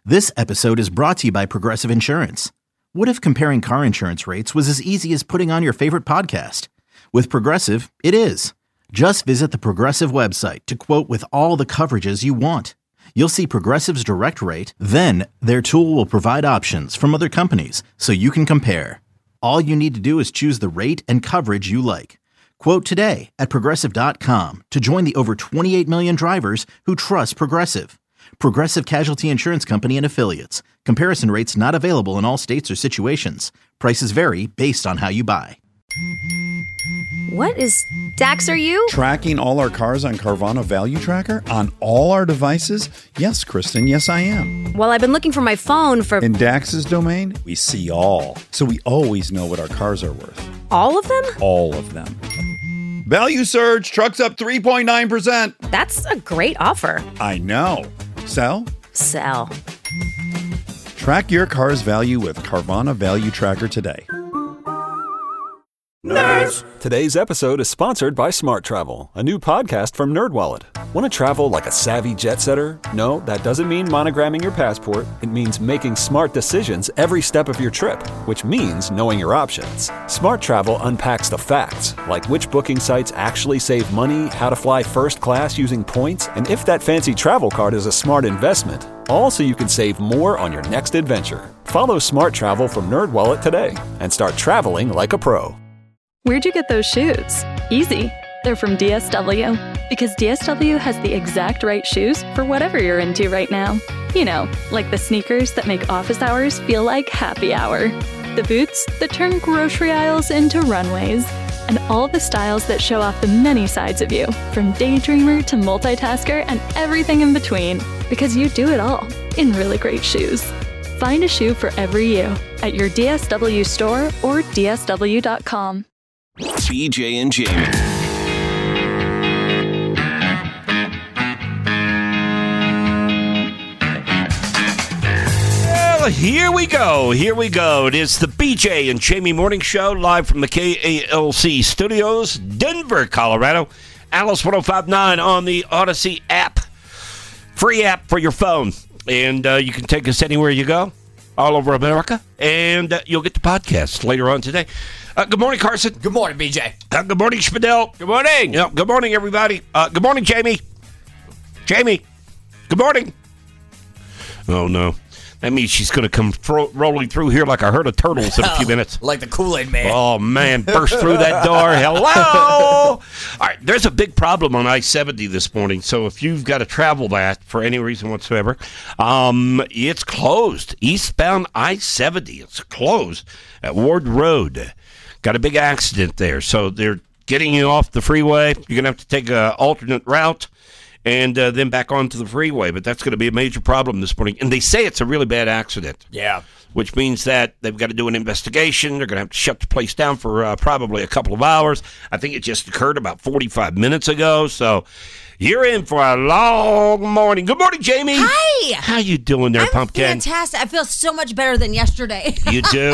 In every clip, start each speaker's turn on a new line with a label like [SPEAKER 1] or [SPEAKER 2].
[SPEAKER 1] This episode is brought to you by Progressive Insurance. What if comparing car insurance rates was as easy as putting on your favorite podcast? With Progressive, it is. Just visit the Progressive website to quote with all the coverages you want. You'll see Progressive's direct rate, then their tool will provide options from other companies so you can compare. All you need to do is choose the rate and coverage you like. Quote today at Progressive.com to join the over 28 million drivers who trust Progressive. Progressive Casualty Insurance Company and Affiliates. Comparison rates not available in all states or situations. Prices vary based on how you buy.
[SPEAKER 2] What is... Dax, are you?
[SPEAKER 3] Tracking all our cars on Carvana Value Tracker on all our devices? Yes, Kristen, yes I am.
[SPEAKER 2] Well, I've been looking for my phone for...
[SPEAKER 3] In Dax's domain, we see all. So we always know what our cars are worth.
[SPEAKER 2] All of them?
[SPEAKER 3] All of them. Value surge, trucks up 3.9%.
[SPEAKER 2] That's a great offer.
[SPEAKER 3] I know. Sell?
[SPEAKER 2] Sell.
[SPEAKER 3] Track your car's value with Carvana Value Tracker today.
[SPEAKER 4] Nerds! Today's episode is sponsored by Smart Travel, a new podcast from NerdWallet. Want to travel like a savvy jet setter? No, that doesn't mean monogramming your passport. It means making smart decisions every step of your trip, which means knowing your options. Smart Travel unpacks the facts, like which booking sites actually save money, how to fly first class using points, and if that fancy travel card is a smart investment. All so you can save more on your next adventure. Follow Smart Travel from NerdWallet today and start traveling like a pro.
[SPEAKER 5] Where'd you get those shoes? Easy. They're from DSW. Because DSW has the exact right shoes for whatever you're into right now. You know, like the sneakers that make office hours feel like happy hour. The boots that turn grocery aisles into runways. And all the styles that show off the many sides of you, from daydreamer to multitasker and everything in between. Because you do it all in really great shoes. Find a shoe for every you at your DSW store or DSW.com.
[SPEAKER 6] BJ and Jamie.
[SPEAKER 7] Well, here we go. It is the BJ and Jamie Morning Show, live from the KALC Studios, Denver, Colorado. Alice 105.9 on the Odyssey app. Free app for your phone. And you can take us anywhere you go, all over America. And you'll get the podcast later on today. Good morning, Carson.
[SPEAKER 8] Good morning, BJ.
[SPEAKER 7] Good morning, Spadell.
[SPEAKER 8] Good morning.
[SPEAKER 7] Yeah, good morning, everybody. Good morning, Jamie. Jamie, good morning. Oh, no. That means she's going to come rolling through here like a herd of turtles in a few minutes.
[SPEAKER 8] Like the Kool-Aid man.
[SPEAKER 7] Oh, man. Burst through that door. Hello. All right. There's a big problem on I-70 this morning. So if you've got to travel that for any reason whatsoever, it's closed. Eastbound I-70. It's closed at Ward Road. Got a big accident there. So they're getting you off the freeway. You're going to have to take an alternate route and then back onto the freeway. But that's going to be a major problem this morning. And they say it's a really bad accident.
[SPEAKER 8] Yeah.
[SPEAKER 7] Which means that they've got to do an investigation. They're going to have to shut the place down for probably a couple of hours. I think it just occurred about 45 minutes ago. So you're in for a long morning. Good morning, Jamie.
[SPEAKER 9] Hi.
[SPEAKER 7] How you doing there, Pumpkin?
[SPEAKER 9] Fantastic. I feel so much better than yesterday.
[SPEAKER 7] You do?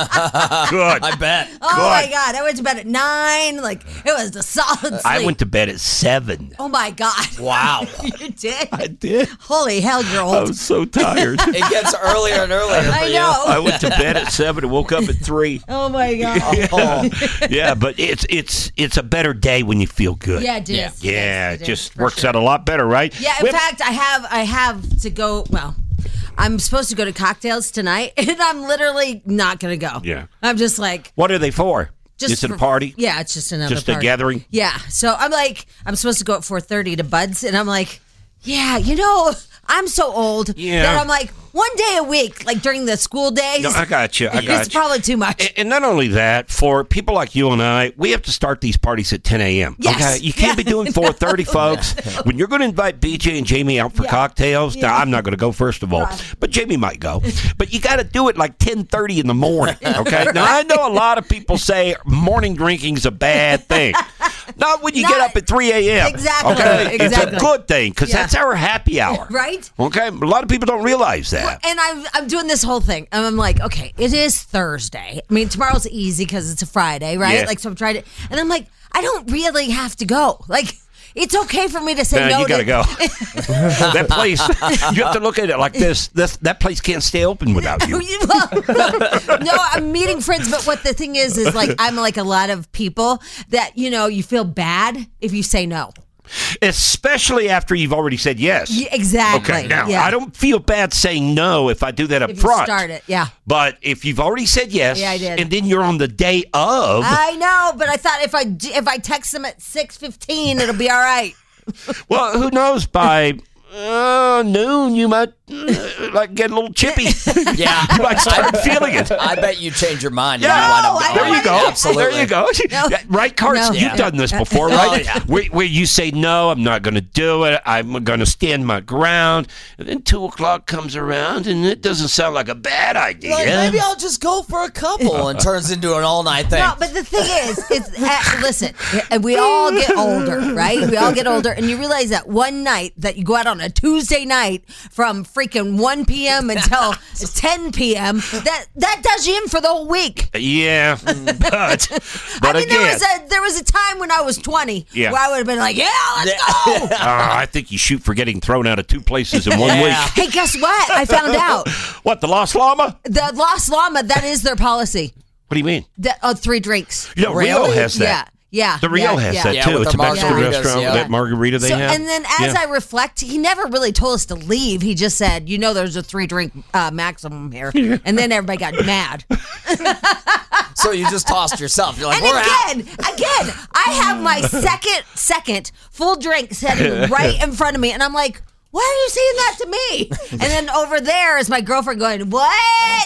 [SPEAKER 7] Good.
[SPEAKER 8] I bet.
[SPEAKER 9] Oh, my God. I went to bed at 9. Like, it was a solid sleep.
[SPEAKER 7] I went to bed at 7.
[SPEAKER 9] Oh, my God.
[SPEAKER 8] Wow.
[SPEAKER 9] You did?
[SPEAKER 7] I did.
[SPEAKER 9] Holy hell, you're old.
[SPEAKER 7] I was so tired.
[SPEAKER 8] It gets earlier and earlier for
[SPEAKER 9] I know.
[SPEAKER 7] I went to bed at 7 and woke up at 3.
[SPEAKER 9] Oh, my God.
[SPEAKER 7] Yeah, but it's a better day when you feel good.
[SPEAKER 9] Yeah, it is.
[SPEAKER 7] Yeah, it just works out a lot better, right?
[SPEAKER 9] Yeah, in fact, I have to go, well, I'm supposed to go to cocktails tonight, and I'm literally not going to go.
[SPEAKER 7] Yeah.
[SPEAKER 9] I'm just like...
[SPEAKER 7] What are they for? Just a party?
[SPEAKER 9] Yeah, it's just another
[SPEAKER 7] just
[SPEAKER 9] party.
[SPEAKER 7] A gathering?
[SPEAKER 9] Yeah, so I'm like, I'm supposed to go at 4:30 to Bud's, and I'm like, yeah, you know, I'm so old that I'm like, one day a week, like during the school days.
[SPEAKER 7] No, I got you.
[SPEAKER 9] It's probably too much.
[SPEAKER 7] And not only that, for people like you and I, we have to start these parties at 10 a.m.
[SPEAKER 9] Yes.
[SPEAKER 7] Okay? You can't be doing 4:30, folks. When you're going to invite BJ and Jamie out for cocktails, now I'm not going to go, first of all, but Jamie might go. But you got to do it like 10:30 in the morning, okay? Now, I know a lot of people say morning drinking's a bad thing. Not when you get up at 3 a.m.
[SPEAKER 9] Exactly.
[SPEAKER 7] Okay?
[SPEAKER 9] Exactly.
[SPEAKER 7] It's a good thing because that's our happy hour.
[SPEAKER 9] Right?
[SPEAKER 7] Okay? A lot of people don't realize that.
[SPEAKER 9] And I'm doing this whole thing. And I'm like, okay, it is Thursday. I mean, tomorrow's easy because it's a Friday, right?
[SPEAKER 7] Yeah.
[SPEAKER 9] Like, so I'm trying to, and I'm like, I don't really have to go. Like, It's okay for me to say
[SPEAKER 7] Man,
[SPEAKER 9] no.
[SPEAKER 7] you got to go. That place, you have to look at it like this. That place can't stay open without you.
[SPEAKER 9] No, I'm meeting friends, but what the thing is like I'm like a lot of people that, you feel bad if you say no.
[SPEAKER 7] Especially after you've already said yes.
[SPEAKER 9] Yeah, exactly.
[SPEAKER 7] Okay, now,
[SPEAKER 9] yeah.
[SPEAKER 7] I don't feel bad saying no if I do that up
[SPEAKER 9] if
[SPEAKER 7] front.
[SPEAKER 9] You start it, yeah.
[SPEAKER 7] But if you've already said yes,
[SPEAKER 9] Yeah, I did.
[SPEAKER 7] and then you're on the day of.
[SPEAKER 9] I know, but I thought if I text them at 6:15, it'll be all right.
[SPEAKER 7] Well, who knows? By noon, you might like get a little chippy.
[SPEAKER 8] Yeah.
[SPEAKER 7] You might start feeling it.
[SPEAKER 8] I bet you change your mind.
[SPEAKER 7] Yeah.
[SPEAKER 8] You wind up
[SPEAKER 7] There
[SPEAKER 8] going.
[SPEAKER 7] you go.
[SPEAKER 8] Absolutely.
[SPEAKER 7] There you go.
[SPEAKER 9] No.
[SPEAKER 7] Right, Carts?
[SPEAKER 9] No.
[SPEAKER 7] You've done this before,
[SPEAKER 8] Oh,
[SPEAKER 7] right?
[SPEAKER 8] yeah.
[SPEAKER 7] Where you say, no, I'm not going to do it. I'm going to stand my ground. And then 2 o'clock comes around, and it doesn't sound like a bad idea.
[SPEAKER 8] Like, maybe I'll just go for a couple, and turns into an all-night thing.
[SPEAKER 9] No, but the thing is listen, we all get older, right? We all get older, and you realize that one night that you go out on a Tuesday night from freaking 1 p.m. until 10 p.m., that does you in for the whole week.
[SPEAKER 7] Yeah, but
[SPEAKER 9] I mean,
[SPEAKER 7] again,
[SPEAKER 9] there was a time when I was 20
[SPEAKER 7] Yeah.
[SPEAKER 9] where I would have been like, yeah, let's go.
[SPEAKER 7] I think you shoot for getting thrown out of 2 places in 1 week.
[SPEAKER 9] Hey, guess what? I found out.
[SPEAKER 7] What, the Lost Llama?
[SPEAKER 9] The Lost Llama, that is their policy.
[SPEAKER 7] What do you mean?
[SPEAKER 9] 3 drinks.
[SPEAKER 7] You know, Rio has that.
[SPEAKER 9] Yeah. Yeah.
[SPEAKER 7] The Rio has that
[SPEAKER 8] Yeah,
[SPEAKER 7] too.
[SPEAKER 8] with
[SPEAKER 7] It's a
[SPEAKER 8] their
[SPEAKER 7] Mexican
[SPEAKER 8] margaritas,
[SPEAKER 7] restaurant
[SPEAKER 8] yeah.
[SPEAKER 7] with that margarita they have.
[SPEAKER 9] And then as I reflect, he never really told us to leave. He just said, there's a 3-drink maximum here. And then everybody got mad.
[SPEAKER 8] So you just tossed yourself. You're like,
[SPEAKER 9] And
[SPEAKER 8] we're out.
[SPEAKER 9] again, I have my second full drink sitting right in front of me. And I'm like, why are you saying that to me? And then over there is my girlfriend going, what?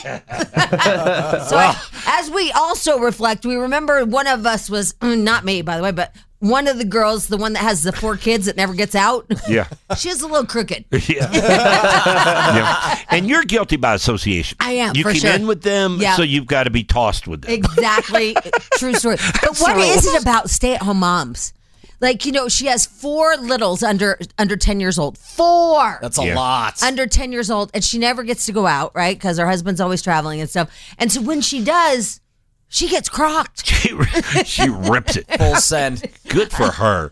[SPEAKER 9] So as we also reflect, we remember one of us was, not me, by the way, but one of the girls, the one that has the 4 kids that never gets out.
[SPEAKER 7] Yeah.
[SPEAKER 9] She was a little crooked.
[SPEAKER 7] Yeah. Yeah. And you're guilty by association.
[SPEAKER 9] I am,
[SPEAKER 7] You
[SPEAKER 9] for
[SPEAKER 7] came
[SPEAKER 9] sure.
[SPEAKER 7] in with them,
[SPEAKER 9] Yeah.
[SPEAKER 7] so you've got to be tossed with them.
[SPEAKER 9] Exactly. True story. But what is it about stay-at-home moms? Like, she has 4 littles under 10 years old. 4.
[SPEAKER 8] That's a lot.
[SPEAKER 9] Under 10 years old, and she never gets to go out, right? Because her husband's always traveling and stuff. And so when she does, she gets crocked.
[SPEAKER 7] She rips it.
[SPEAKER 8] Full send.
[SPEAKER 7] Good for her.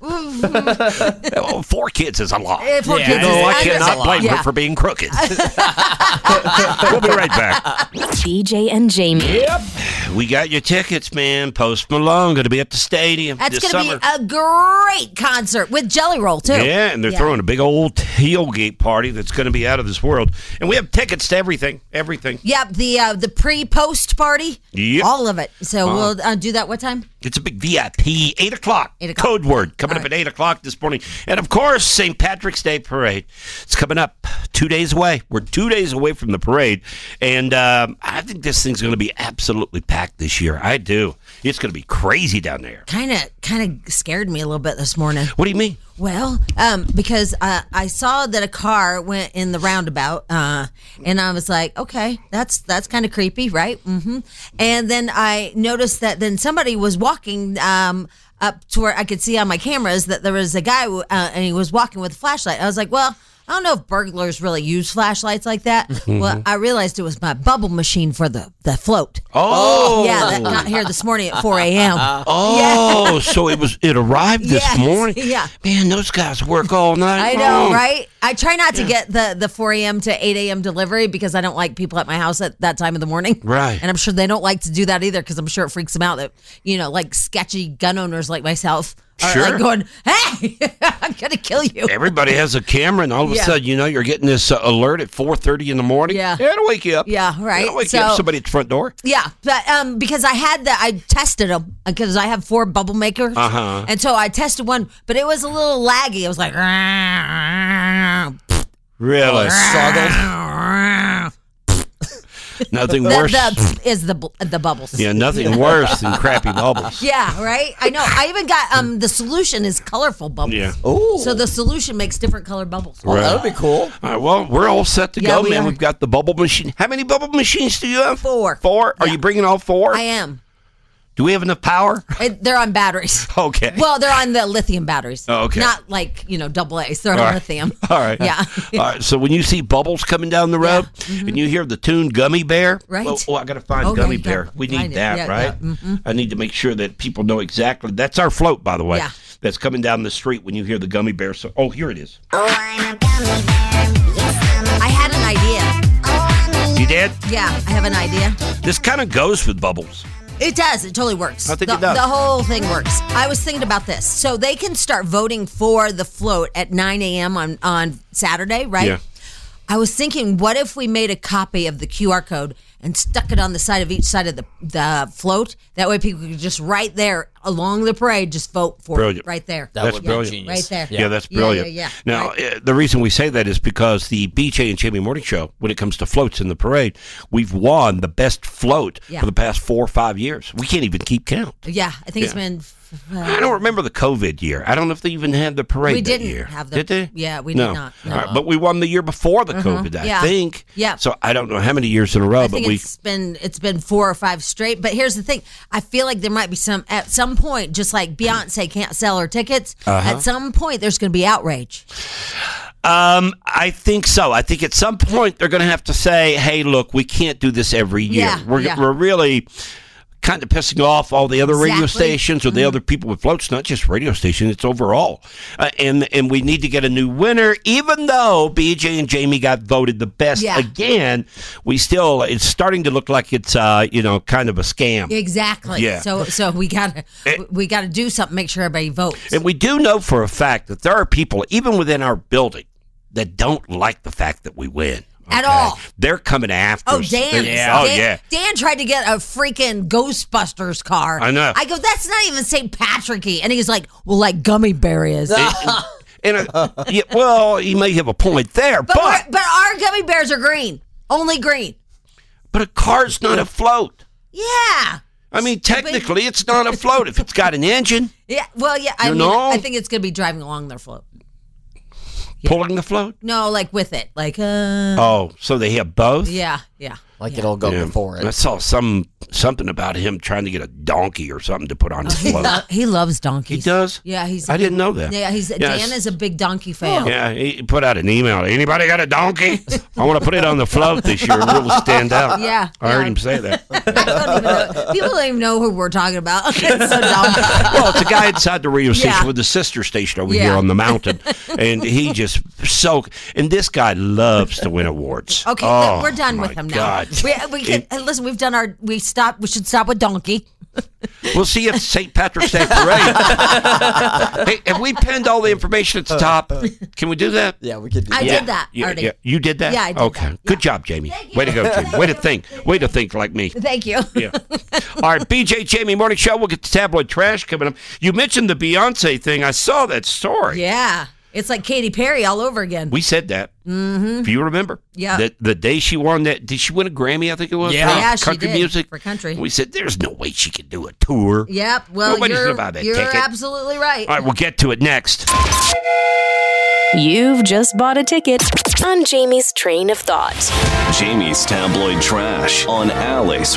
[SPEAKER 7] 4 kids is a lot.
[SPEAKER 9] 4
[SPEAKER 8] Yeah,
[SPEAKER 9] kids.
[SPEAKER 7] No, I
[SPEAKER 9] is-
[SPEAKER 7] cannot blame
[SPEAKER 9] Yeah.
[SPEAKER 7] her for being crooked. We'll be right back.
[SPEAKER 2] BJ and Jamie.
[SPEAKER 7] Yep. We got your tickets, man. Post Malone going to be at the stadium
[SPEAKER 9] That's
[SPEAKER 7] this
[SPEAKER 9] going to
[SPEAKER 7] summer.
[SPEAKER 9] be a great concert with Jelly Roll, too.
[SPEAKER 7] Yeah, and they're throwing a big old tailgate party that's going to be out of this world. And we have tickets to everything.
[SPEAKER 9] Yep, the pre-post party.
[SPEAKER 7] Yep.
[SPEAKER 9] All of it. So we'll do that what time?
[SPEAKER 7] It's a big VIP, 8 o'clock.
[SPEAKER 9] 8 o'clock.
[SPEAKER 7] Code word coming
[SPEAKER 9] All
[SPEAKER 7] up at 8 o'clock this morning. And of course, St. Patrick's Day Parade. It's coming up 2 days away. We're 2 days away from the parade. And I think this thing's going to be absolutely packed this year. I do. It's going to be crazy down there.
[SPEAKER 9] Kind of scared me a little bit this morning.
[SPEAKER 7] What do you mean?
[SPEAKER 9] Well, because I saw that a car went in the roundabout, and I was like, okay, that's kind of creepy, right? Mm-hmm. And then I noticed that then somebody was walking up to where I could see on my cameras that there was a guy, and he was walking with a flashlight. I was like, well, I don't know if burglars really use flashlights like that. Well, I realized it was my bubble machine for the float.
[SPEAKER 7] Oh.
[SPEAKER 9] Yeah, that got here this morning at 4 a.m.
[SPEAKER 7] Oh, so it arrived this
[SPEAKER 9] Yes,
[SPEAKER 7] morning?
[SPEAKER 9] yeah.
[SPEAKER 7] Man, those guys work all night
[SPEAKER 9] I know,
[SPEAKER 7] long.
[SPEAKER 9] right? I try not to get the 4 a.m. to 8 a.m. delivery because I don't like people at my house at that time of the morning.
[SPEAKER 7] Right.
[SPEAKER 9] And I'm sure they don't like to do that either because I'm sure it freaks them out that, like sketchy gun owners like myself are
[SPEAKER 7] Sure.
[SPEAKER 9] like going, hey, I'm going to kill you.
[SPEAKER 7] Everybody has a camera, and all of a
[SPEAKER 9] Yeah.
[SPEAKER 7] sudden, you're getting this alert at 4:30 in the morning.
[SPEAKER 9] Yeah.
[SPEAKER 7] It'll wake you up.
[SPEAKER 9] Yeah, right.
[SPEAKER 7] It'll wake you up. Somebody at the front door.
[SPEAKER 9] Yeah, but because I tested them because I have 4 bubble makers, and so I tested one, but it was a little laggy. It was like,
[SPEAKER 7] Really?
[SPEAKER 8] Struggled.
[SPEAKER 7] Nothing worse.
[SPEAKER 9] is the bubbles.
[SPEAKER 7] Yeah, nothing worse than crappy bubbles.
[SPEAKER 9] Yeah, right. I know. I even got the solution is colorful bubbles.
[SPEAKER 7] Yeah.
[SPEAKER 8] Ooh.
[SPEAKER 9] So the solution makes different colored bubbles.
[SPEAKER 8] Well, that would be cool.
[SPEAKER 7] All right, well, we're all set to
[SPEAKER 9] Yeah,
[SPEAKER 7] go,
[SPEAKER 9] we
[SPEAKER 7] man.
[SPEAKER 9] are.
[SPEAKER 7] We've got the bubble machine. How many bubble machines do you have?
[SPEAKER 9] 4.
[SPEAKER 7] 4? Are
[SPEAKER 9] Yeah.
[SPEAKER 7] you bringing all 4?
[SPEAKER 9] I am.
[SPEAKER 7] Do we have enough power?
[SPEAKER 9] They're on batteries.
[SPEAKER 7] Okay.
[SPEAKER 9] Well, they're on the lithium batteries.
[SPEAKER 7] Oh, okay.
[SPEAKER 9] Not like, double A's. They're on
[SPEAKER 7] right.
[SPEAKER 9] lithium.
[SPEAKER 7] All right.
[SPEAKER 9] Yeah.
[SPEAKER 7] All right. So when you see bubbles coming down the road and you hear the tune Gummy Bear,
[SPEAKER 9] Right.
[SPEAKER 7] Oh, I got to find
[SPEAKER 9] Okay,
[SPEAKER 7] Gummy
[SPEAKER 9] you
[SPEAKER 7] Bear.
[SPEAKER 9] gotta
[SPEAKER 7] We
[SPEAKER 9] find
[SPEAKER 7] need
[SPEAKER 9] it.
[SPEAKER 7] that,
[SPEAKER 9] Yeah,
[SPEAKER 7] right?
[SPEAKER 9] yeah.
[SPEAKER 7] I need to make sure that people know exactly. That's our float, by the way.
[SPEAKER 9] Yeah.
[SPEAKER 7] That's coming down the street when you hear the Gummy Bear. So, here it is.
[SPEAKER 9] I had an idea.
[SPEAKER 7] You did?
[SPEAKER 9] Yeah, I have an idea.
[SPEAKER 7] This kind of goes with bubbles.
[SPEAKER 9] It does. It totally works.
[SPEAKER 7] I think it does.
[SPEAKER 9] The whole thing works. I was thinking about this. So they can start voting for the float at 9 a.m. on Saturday, right?
[SPEAKER 7] Yeah.
[SPEAKER 9] I was thinking, what if we made a copy of the QR code and stuck it on the side of each side of the float? That way people could just right there along the parade just vote for
[SPEAKER 7] Brilliant.
[SPEAKER 9] it right there.
[SPEAKER 7] That's
[SPEAKER 8] would be
[SPEAKER 7] brilliant.
[SPEAKER 8] genius.
[SPEAKER 9] Right there.
[SPEAKER 7] Yeah, that's brilliant.
[SPEAKER 9] Yeah.
[SPEAKER 7] Now,
[SPEAKER 9] Right.
[SPEAKER 7] the reason we say that is because the BJ and Jamie Morning Show, when it comes to floats in the parade, we've won the best float
[SPEAKER 9] Yeah.
[SPEAKER 7] for the past 4 or 5 years. We can't even keep count.
[SPEAKER 9] Yeah, I think it's
[SPEAKER 7] Yeah.
[SPEAKER 9] been...
[SPEAKER 7] I don't remember the COVID year. I don't know if they even had the parade
[SPEAKER 9] We
[SPEAKER 7] that
[SPEAKER 9] didn't
[SPEAKER 7] year.
[SPEAKER 9] have the-
[SPEAKER 7] Did they?
[SPEAKER 9] yeah, we
[SPEAKER 7] no.
[SPEAKER 9] did not, no.
[SPEAKER 7] All right, but we won the year before the COVID, I
[SPEAKER 9] yeah.
[SPEAKER 7] think.
[SPEAKER 9] Yeah.
[SPEAKER 7] So I don't know how many years in a row,
[SPEAKER 9] I
[SPEAKER 7] but
[SPEAKER 9] think
[SPEAKER 7] we.
[SPEAKER 9] it's been 4 or 5 straight. But here's the thing: I feel like there might be at some point, just like Beyonce can't sell her tickets.
[SPEAKER 7] Uh-huh.
[SPEAKER 9] At some point, there's going to be outrage.
[SPEAKER 7] I think so. I think at some point they're going to have to say, "Hey, look, we can't do this every year.
[SPEAKER 9] Yeah,
[SPEAKER 7] We're
[SPEAKER 9] yeah.
[SPEAKER 7] we're really." Kind of pissing off all the other radio
[SPEAKER 9] Exactly.
[SPEAKER 7] stations or the other people with floats, not just radio stations, it's overall. And we need to get a new winner. Even though BJ and Jamie got voted the best
[SPEAKER 9] Yeah.
[SPEAKER 7] again, it's starting to look like it's, kind of a scam.
[SPEAKER 9] Exactly.
[SPEAKER 7] Yeah.
[SPEAKER 9] So we gotta do something. Make sure everybody votes.
[SPEAKER 7] And we do know for a fact that there are people, even within our building, that don't like the fact that we win.
[SPEAKER 9] At all.
[SPEAKER 7] They're coming after
[SPEAKER 9] Oh,
[SPEAKER 7] us.
[SPEAKER 9] Dan!
[SPEAKER 7] Yeah.
[SPEAKER 9] Dan tried to get a freaking Ghostbusters car.
[SPEAKER 7] I know.
[SPEAKER 9] I go, that's not even St. Patricky, and he's like, well, like Gummy Bear is.
[SPEAKER 7] Well, he may have a point there,
[SPEAKER 9] but our gummy bears are green, only green.
[SPEAKER 7] But a car's not a float.
[SPEAKER 9] Yeah.
[SPEAKER 7] I mean, technically, it's not a float if it's got an engine.
[SPEAKER 9] Yeah. Well, yeah. I think it's gonna be driving along their float.
[SPEAKER 7] Pulling the float?
[SPEAKER 9] No, like with it, like.
[SPEAKER 7] Oh, so they have both?
[SPEAKER 9] Yeah.
[SPEAKER 8] Like it'll go before it.
[SPEAKER 7] I saw something about him trying to get a donkey or something to put on his float.
[SPEAKER 9] He loves donkeys.
[SPEAKER 7] He does?
[SPEAKER 9] Yeah,
[SPEAKER 7] I didn't know that.
[SPEAKER 9] Yeah, Dan is a big donkey fan.
[SPEAKER 7] Yeah, he put out an email. Anybody got a donkey? I want to put it on the float this year. It will stand out.
[SPEAKER 9] Yeah,
[SPEAKER 7] I heard him say that.
[SPEAKER 9] People don't even know who we're talking about. It's so dumb.
[SPEAKER 7] Well, it's a guy inside the radio station
[SPEAKER 9] Yeah.
[SPEAKER 7] with the sister station over here on the mountain, and he just and this guy loves to win awards.
[SPEAKER 9] Okay,
[SPEAKER 7] Oh,
[SPEAKER 9] we're done
[SPEAKER 7] my
[SPEAKER 9] with him
[SPEAKER 7] God.
[SPEAKER 9] now. We can listen. We've done our. We should stop with donkey.
[SPEAKER 7] We'll see you at St. Patrick's Day Parade. Hey, have we pinned all the information at the top? Can we do that?
[SPEAKER 8] Yeah, we could do
[SPEAKER 9] I
[SPEAKER 8] that.
[SPEAKER 9] did that already.
[SPEAKER 7] Yeah. You did that?
[SPEAKER 9] Yeah, I did
[SPEAKER 7] okay.
[SPEAKER 9] that.
[SPEAKER 7] Good job, Jamie. Way to go, Jamie. Way to think. Way to think like me.
[SPEAKER 9] Thank you.
[SPEAKER 7] Yeah. All right, BJ Jamie Morning Show. We'll get to tabloid trash coming up. You mentioned the Beyonce thing. I saw that story.
[SPEAKER 9] Yeah, it's like Katy Perry all over again.
[SPEAKER 7] We said that. Mm-hmm. If you remember.
[SPEAKER 9] Yeah.
[SPEAKER 7] The day she won that, did she win a Grammy, I think it was?
[SPEAKER 8] Yeah.
[SPEAKER 7] for
[SPEAKER 9] Yeah, she
[SPEAKER 7] country
[SPEAKER 9] did,
[SPEAKER 7] music?
[SPEAKER 9] for country.
[SPEAKER 7] We said, there's no way she could do a tour.
[SPEAKER 9] Yep. Well,
[SPEAKER 7] Nobody's
[SPEAKER 9] you're
[SPEAKER 7] gonna buy that
[SPEAKER 9] you're
[SPEAKER 7] ticket.
[SPEAKER 9] absolutely right.
[SPEAKER 7] All right, we'll get to it next.
[SPEAKER 5] You've just bought a ticket.
[SPEAKER 2] On Jamie's train of thought.
[SPEAKER 6] Jamie's tabloid trash on Alice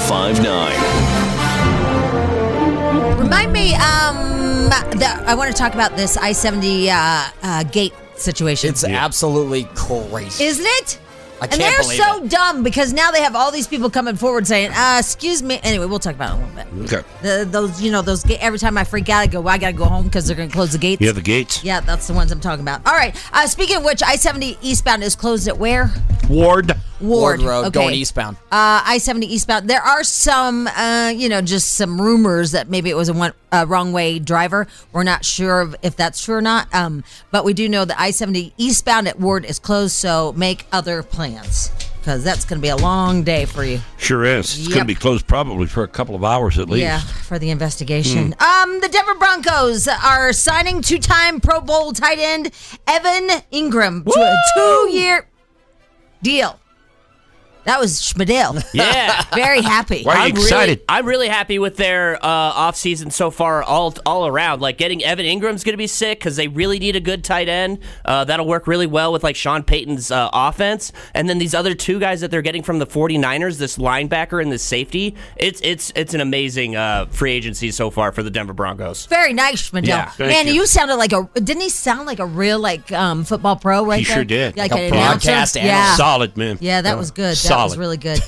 [SPEAKER 6] 105.9.
[SPEAKER 9] Remind me, I want to talk about this I-70 gate situation.
[SPEAKER 8] It's absolutely crazy.
[SPEAKER 9] Isn't it?
[SPEAKER 8] I
[SPEAKER 9] And
[SPEAKER 8] can't
[SPEAKER 9] they're
[SPEAKER 8] believe
[SPEAKER 9] so
[SPEAKER 8] it.
[SPEAKER 9] dumb because now they have all these people coming forward saying, excuse me. Anyway, we'll talk about it in a little bit.
[SPEAKER 7] Okay.
[SPEAKER 9] Those every time I freak out, I go, well, I got to go home because they're going to close the gates.
[SPEAKER 7] Yeah, the gates.
[SPEAKER 9] Yeah, that's the ones I'm talking about. All right. Speaking of which, I-70 eastbound is closed at where?
[SPEAKER 7] Ward.
[SPEAKER 8] Ward Road
[SPEAKER 9] Okay.
[SPEAKER 8] going eastbound.
[SPEAKER 9] I-70 eastbound. There are some, just some rumors that maybe it was a wrong way driver. We're not sure if that's true or not. But we do know that I-70 eastbound at Ward is closed, so make other plans because that's going to be a long day for you.
[SPEAKER 7] Sure is. It's going
[SPEAKER 9] Yep.
[SPEAKER 7] to be closed probably for a couple of hours at least.
[SPEAKER 9] Yeah, for the investigation. The Denver Broncos are signing two-time Pro Bowl tight end Evan Ingram to a 2-year deal. That was Schmidl.
[SPEAKER 10] Yeah.
[SPEAKER 9] Very happy.
[SPEAKER 7] Why are you excited?
[SPEAKER 10] I'm really happy with their offseason so far all around. Like, getting Evan Ingram's going to be sick because they really need a good tight end. That'll work really well with, like, Sean Payton's offense. And then these other two guys that they're getting from the 49ers, this linebacker and this safety, it's an amazing free agency so far for the Denver Broncos.
[SPEAKER 9] Very nice, Schmidl.
[SPEAKER 10] Yeah.
[SPEAKER 9] Man, you sounded like didn't he sound like a real, like, football pro right
[SPEAKER 7] He
[SPEAKER 9] there?
[SPEAKER 7] sure did.
[SPEAKER 9] Like
[SPEAKER 8] Like a
[SPEAKER 9] an announcer?
[SPEAKER 8] broadcast
[SPEAKER 9] Yeah.
[SPEAKER 8] analyst.
[SPEAKER 7] Solid, man.
[SPEAKER 9] Yeah, that was good.
[SPEAKER 7] Solid.
[SPEAKER 9] That was really good.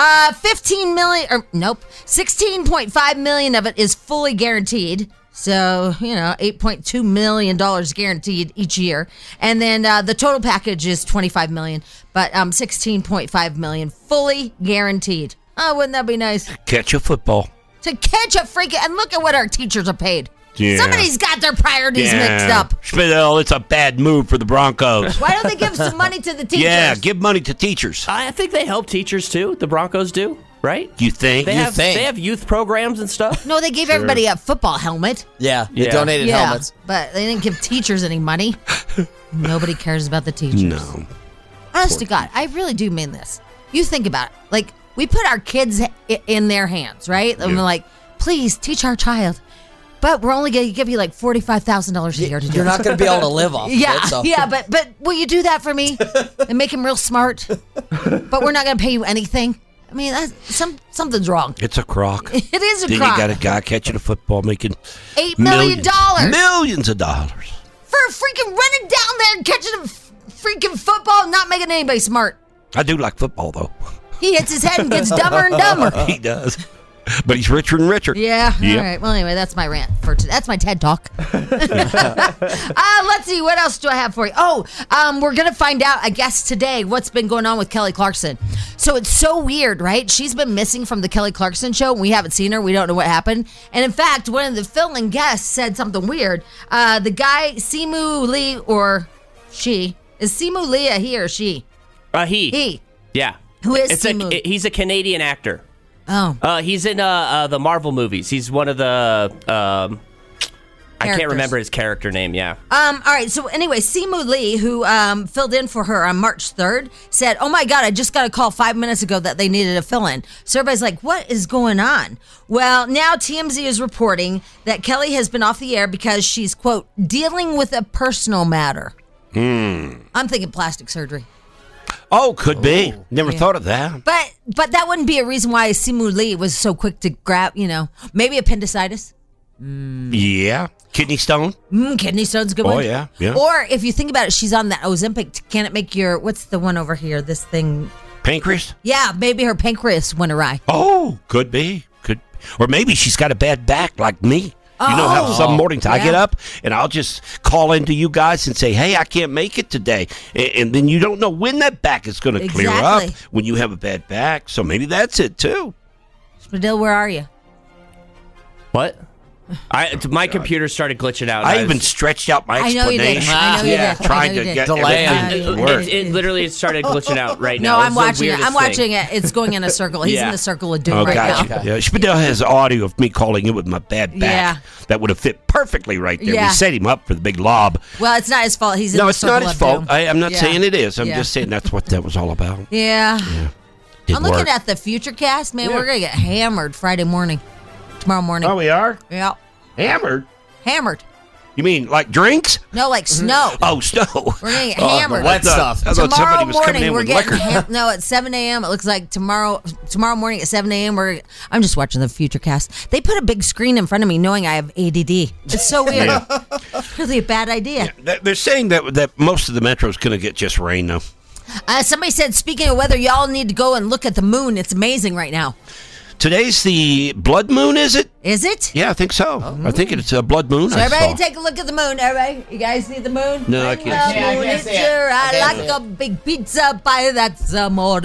[SPEAKER 9] 16.5 million of it is fully guaranteed. So, $8.2 million guaranteed each year. And then the total package is $25 million, but 16.5 million fully guaranteed. Oh, wouldn't that be nice?
[SPEAKER 7] Catch a football.
[SPEAKER 9] To catch a freaking, and look at what our teachers are paid.
[SPEAKER 7] Yeah.
[SPEAKER 9] Somebody's got their priorities mixed up.
[SPEAKER 7] Schmidl, it's a bad move for the Broncos.
[SPEAKER 9] Why don't they give some money to the teachers?
[SPEAKER 7] Yeah, give money to teachers.
[SPEAKER 10] I think they help teachers too. The Broncos do, right?
[SPEAKER 7] You think?
[SPEAKER 10] They have youth programs and stuff.
[SPEAKER 9] No, they gave everybody a football helmet.
[SPEAKER 8] Yeah, they
[SPEAKER 10] Yeah.
[SPEAKER 8] donated helmets.
[SPEAKER 9] But they didn't give teachers any money. Nobody cares about the teachers.
[SPEAKER 7] No.
[SPEAKER 9] Honest to God, I really do mean this. You think about it. Like, we put our kids in their hands, right? And we're like, please teach our child. But we're only going to give you like $45,000 a year to do it.
[SPEAKER 8] You're not going to be able to live off
[SPEAKER 9] Yeah,
[SPEAKER 8] of it. So.
[SPEAKER 9] yeah, but will you do that for me and make him real smart? But we're not going to pay you anything. I mean, something's wrong.
[SPEAKER 7] It's a crock.
[SPEAKER 9] It is a
[SPEAKER 7] then
[SPEAKER 9] crock.
[SPEAKER 7] you got a guy catching a football making
[SPEAKER 9] $8 million
[SPEAKER 7] Millions of dollars.
[SPEAKER 9] for freaking running down there and catching a freaking football and not making anybody smart.
[SPEAKER 7] I do like football, though.
[SPEAKER 9] He hits his head and gets dumber and dumber.
[SPEAKER 7] He does. But he's richer and richer.
[SPEAKER 9] Yeah.
[SPEAKER 7] Yep.
[SPEAKER 9] All right. Well, anyway, that's my rant for today. That's my TED Talk. Let's see. What else do I have for you? Oh, we're going to find out, I guess, today what's been going on with Kelly Clarkson. So it's so weird, right? She's been missing from the Kelly Clarkson show. We haven't seen her. We don't know what happened. And in fact, one of the filming guests said something weird. The guy, Simu Lee, or she, is Simu Lee a he or she?
[SPEAKER 10] He.
[SPEAKER 9] He.
[SPEAKER 10] Yeah.
[SPEAKER 9] Who is Simu?
[SPEAKER 10] He's a Canadian actor.
[SPEAKER 9] Oh.
[SPEAKER 10] He's in the Marvel movies. He's one of the I can't
[SPEAKER 9] Characters.
[SPEAKER 10] remember his character name. Yeah.
[SPEAKER 9] All right. So anyway, Simu Lee, who filled in for her on March 3rd, said, "Oh my God, I just got a call 5 minutes ago that they needed a fill-in." So everybody's like, "What is going on?" Well, now TMZ is reporting that Kelly has been off the air because she's, quote, dealing with a personal matter. I'm thinking plastic surgery.
[SPEAKER 7] Oh, could be. Never thought of that.
[SPEAKER 9] But that wouldn't be a reason why Simu Lee was so quick to grab, maybe appendicitis.
[SPEAKER 7] Yeah. Kidney stone?
[SPEAKER 9] Kidney stone's a good one.
[SPEAKER 7] Oh, yeah.
[SPEAKER 9] Or if you think about it, she's on that Ozempic. Can it make your, what's the one over here? This thing.
[SPEAKER 7] Pancreas?
[SPEAKER 9] Yeah, maybe her pancreas went awry.
[SPEAKER 7] Oh, could be. Or maybe she's got a bad back like me. You know how some mornings I get up and I'll just call into you guys and say, hey, I can't make it today. And then you don't know when that back is going to clear up when you have a bad back. So maybe that's it too.
[SPEAKER 9] Spadil, where are you?
[SPEAKER 10] What? My computer started glitching out.
[SPEAKER 7] I even stretched out my explanation.
[SPEAKER 9] I know you did.
[SPEAKER 7] Trying to get everything to work.
[SPEAKER 10] It literally started glitching out right now.
[SPEAKER 9] No, I'm watching it. I'm watching it. It's going in a circle. He's in the circle of doom right now.
[SPEAKER 7] Yeah, Spadil has audio of me calling in with my bad back. That would have fit perfectly right there.
[SPEAKER 9] Yeah.
[SPEAKER 7] We set him up for the big lob.
[SPEAKER 9] Well, it's not his fault. He's in the
[SPEAKER 7] it's
[SPEAKER 9] circle
[SPEAKER 7] not his
[SPEAKER 9] of
[SPEAKER 7] fault.
[SPEAKER 9] doom.
[SPEAKER 7] I'm not saying it is. I'm
[SPEAKER 9] Yeah.
[SPEAKER 7] just saying that's what that was all about.
[SPEAKER 9] Yeah.
[SPEAKER 7] Didn't
[SPEAKER 9] I'm looking
[SPEAKER 7] work.
[SPEAKER 9] at the future cast. Man, we're going to get hammered Friday morning. Tomorrow morning.
[SPEAKER 7] Oh, we are?
[SPEAKER 9] Yeah.
[SPEAKER 7] Hammered?
[SPEAKER 9] Hammered.
[SPEAKER 7] You mean like drinks?
[SPEAKER 9] No, like snow.
[SPEAKER 7] Oh, snow.
[SPEAKER 9] We're going to get hammered.
[SPEAKER 8] wet stuff.
[SPEAKER 7] I thought
[SPEAKER 9] Tomorrow
[SPEAKER 7] somebody was coming
[SPEAKER 9] morning,
[SPEAKER 7] in
[SPEAKER 9] we're
[SPEAKER 7] with
[SPEAKER 9] getting
[SPEAKER 7] liquor.
[SPEAKER 9] no, at 7 a.m. It looks like tomorrow morning at 7 a.m. I'm just watching the future cast. They put a big screen in front of me knowing I have ADD. It's so weird. Really a bad idea.
[SPEAKER 7] They're saying that most of the metro's going to get just rain, though.
[SPEAKER 9] Somebody said, speaking of weather, y'all need to go and look at the moon. It's amazing right now.
[SPEAKER 7] Today's the blood moon, is it?
[SPEAKER 9] Is it?
[SPEAKER 7] Yeah, I think so. I think it's a blood moon.
[SPEAKER 9] So
[SPEAKER 7] I
[SPEAKER 9] everybody
[SPEAKER 7] saw.
[SPEAKER 9] take a look at the moon. Everybody, you guys see the moon?
[SPEAKER 7] No, I can't see it.
[SPEAKER 9] The moon,
[SPEAKER 8] I can't
[SPEAKER 9] it's
[SPEAKER 8] see it.
[SPEAKER 9] your
[SPEAKER 8] I
[SPEAKER 9] eye
[SPEAKER 8] can't
[SPEAKER 9] like
[SPEAKER 8] see
[SPEAKER 9] a big pizza pie. That's amore.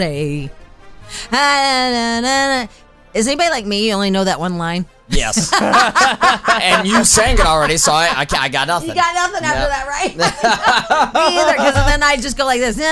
[SPEAKER 9] Is anybody like me? You only know that one line.
[SPEAKER 8] Yes. And you sang it already, so I got nothing.
[SPEAKER 9] You got nothing after that, right? Me either, because then I just go like this.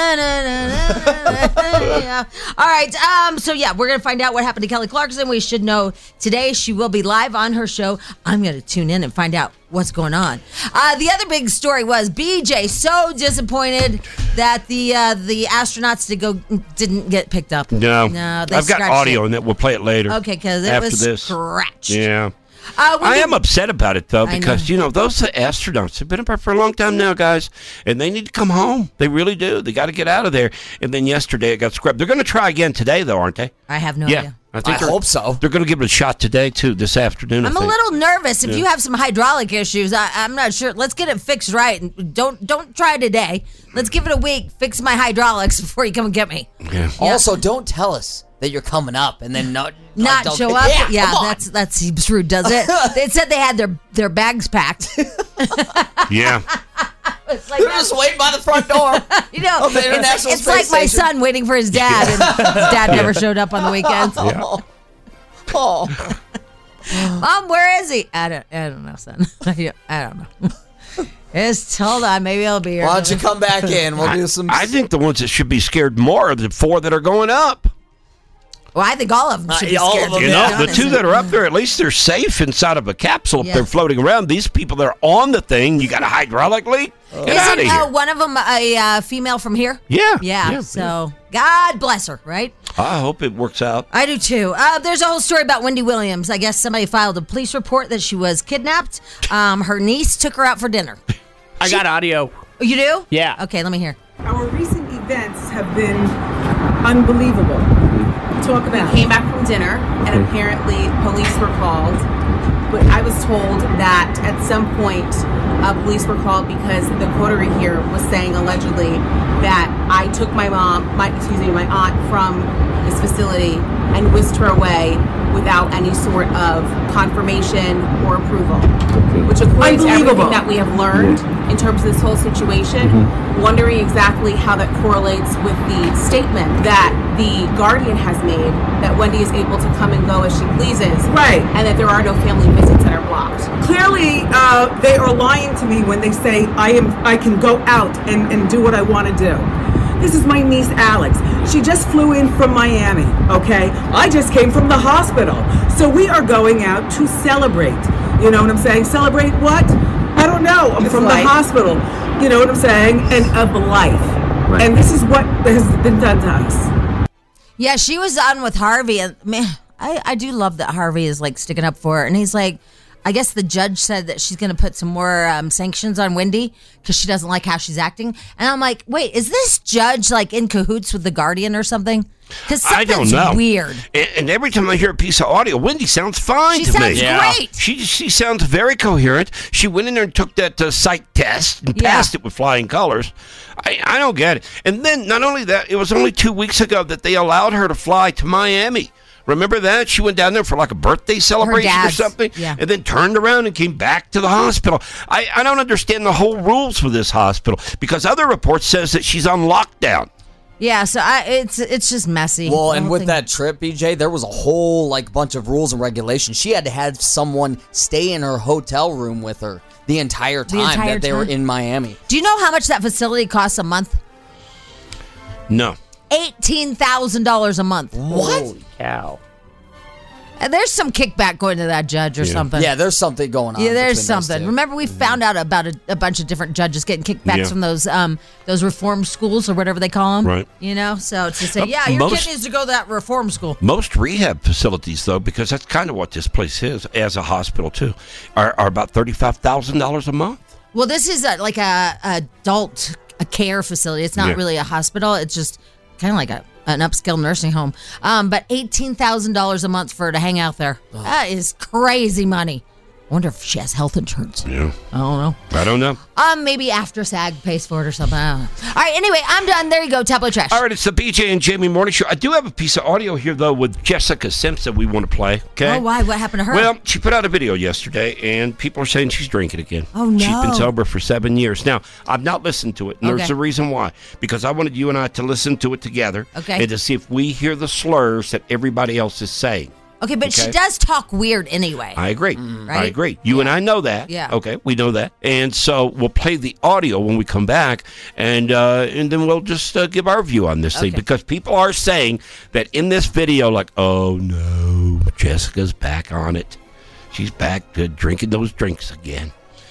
[SPEAKER 9] Yeah. All right. So yeah, we're gonna find out what happened to Kelly Clarkson. We should know today. She will be live on her show. I'm gonna tune in and find out what's going on. The other big story was BJ so disappointed that the astronauts didn't get picked up.
[SPEAKER 7] No,
[SPEAKER 9] they
[SPEAKER 7] I've got
[SPEAKER 9] scratched
[SPEAKER 7] audio
[SPEAKER 9] it.
[SPEAKER 7] and that we'll play it later.
[SPEAKER 9] Okay, because it
[SPEAKER 7] after
[SPEAKER 9] was
[SPEAKER 7] this.
[SPEAKER 9] scratched.
[SPEAKER 7] Yeah. I am upset about it, though, because, those astronauts have been up there for a long time now, guys, and they need to come home. They really do. They got to get out of there. And then yesterday it got scrubbed. They're going to try again today, though, aren't they?
[SPEAKER 9] I have no idea.
[SPEAKER 8] I hope so.
[SPEAKER 7] They're going to give it a shot today, too, this afternoon.
[SPEAKER 9] I'm a little nervous. If you have some hydraulic issues, I'm not sure. Let's get it fixed right. And don't try today. Let's give it a week. Fix my hydraulics before you come and get me.
[SPEAKER 7] Yeah.
[SPEAKER 8] Also, don't tell us that you're coming up and then not
[SPEAKER 9] show up. Yeah, that seems rude, does it? They said they had their bags packed.
[SPEAKER 7] Yeah.
[SPEAKER 9] It's like
[SPEAKER 8] they're just waiting by the front door.
[SPEAKER 9] It's like my son waiting for his dad, and his dad never showed up on the weekends.
[SPEAKER 8] Oh.
[SPEAKER 9] Mom, where is he? I don't know, son. I don't know. Just hold on, maybe I'll be here.
[SPEAKER 8] Why don't you come back in? We'll do some.
[SPEAKER 7] I think the ones that should be scared more are the 4 that are going up.
[SPEAKER 9] Well, I think all of them should be
[SPEAKER 8] all
[SPEAKER 9] scared.
[SPEAKER 8] of them,
[SPEAKER 7] The 2 that are up there, at least they're safe inside of a capsule if they're floating around. These people that are on the thing, you got a hydraulic leak? Get out of here.
[SPEAKER 9] One of them a female from here?
[SPEAKER 7] Yeah.
[SPEAKER 9] So, God bless her, right?
[SPEAKER 7] I hope it works out.
[SPEAKER 9] I do, too. There's a whole story about Wendy Williams. I guess somebody filed a police report that she was kidnapped. Her niece took her out for dinner.
[SPEAKER 10] I got audio.
[SPEAKER 9] Oh, you do?
[SPEAKER 10] Yeah.
[SPEAKER 9] Okay, let me hear.
[SPEAKER 11] Our recent events have been unbelievable. Talk about. We came back from dinner, and apparently police were called. But I was told that at some point police were called because the coterie here was saying allegedly that I took my aunt from this facility and whisked her away without any sort of confirmation or approval. Which, according to everything that we have learned in terms of this whole situation, wondering exactly how that correlates with the statement that the Guardian has made that Wendy is able to come and go as she pleases, right? And that there are no family visits that are blocked.
[SPEAKER 12] Clearly, they are lying to me when they say I can go out and do what I want to do. This is my niece, Alex. She just flew in from Miami, okay? I just came from the hospital. So we are going out to celebrate. You know what I'm saying? Celebrate what? I don't know. I'm from the hospital. You know what I'm saying? And of life. Right. And this is what has been done to us.
[SPEAKER 9] Yeah, she was on with Harvey. And man, I do love that Harvey is like sticking up for her. And he's like, I guess the judge said that she's going to put some more sanctions on Wendy because she doesn't like how she's acting. And I'm like, wait, is this judge like in cahoots with the Guardian or something? Because
[SPEAKER 7] I don't know.
[SPEAKER 9] Weird.
[SPEAKER 7] And every time I hear a piece of audio, Wendy sounds fine to me.
[SPEAKER 9] She sounds great.
[SPEAKER 7] She sounds very coherent. She went in there and took that psych test and passed it with flying colors. I don't get it. And then not only that, it was only 2 weeks ago that they allowed her to fly to Miami. Remember that? She went down there for like a birthday celebration or something, and then turned around and came back to the hospital. I don't understand the whole rules for this hospital because other reports says that she's on lockdown.
[SPEAKER 9] Yeah, so it's just messy.
[SPEAKER 8] Well, and with that trip, BJ, there was a whole bunch of rules and regulations. She had to have someone stay in her hotel room with her the entire time that they were in Miami.
[SPEAKER 9] Do you know how much that facility costs a month?
[SPEAKER 7] No.
[SPEAKER 9] $18,000 a month.
[SPEAKER 8] What?
[SPEAKER 10] Holy cow.
[SPEAKER 9] And there's some kickback going to that judge or something.
[SPEAKER 8] Yeah, there's something going on.
[SPEAKER 9] Yeah, there's something. Remember, we found out about a bunch of different judges getting kickbacks from those reform schools or whatever they call them.
[SPEAKER 7] Right.
[SPEAKER 9] You know, so to say, your kid needs to go to that reform school.
[SPEAKER 7] Most rehab facilities, though, because that's kind of what this place is as a hospital too, are about $35,000 a month.
[SPEAKER 9] Well, this is like a adult care facility. It's not really a hospital. It's just kind of like an upscale nursing home. But $18,000 a month for her to hang out there. Oh. That is crazy money. I wonder if she has health insurance.
[SPEAKER 7] Yeah.
[SPEAKER 9] I don't know. Maybe after SAG pays for it or something. I don't know. All right, anyway, I'm done. There you go, Tabloid Trash.
[SPEAKER 7] All right, it's the BJ and Jamie Morning Show. I do have a piece of audio here, though, with Jessica Simpson we want to play, okay?
[SPEAKER 9] Oh, why? What happened to her?
[SPEAKER 7] Well, she put out a video yesterday, and people are saying she's drinking again.
[SPEAKER 9] Oh, no.
[SPEAKER 7] She's been sober for 7 years. Now, I've not listened to it, and there's a reason why. Because I wanted you and I to listen to it together and to see if we hear the slurs that everybody else is saying.
[SPEAKER 9] Okay, but she does talk weird anyway.
[SPEAKER 7] I agree.
[SPEAKER 9] Right?
[SPEAKER 7] I agree. You and I know that.
[SPEAKER 9] Yeah.
[SPEAKER 7] Okay, we know that. And so we'll play the audio when we come back, and then we'll just give our view on this thing. Because people are saying that in this video, like, oh, no, Jessica's back on it. She's back to drinking those drinks again.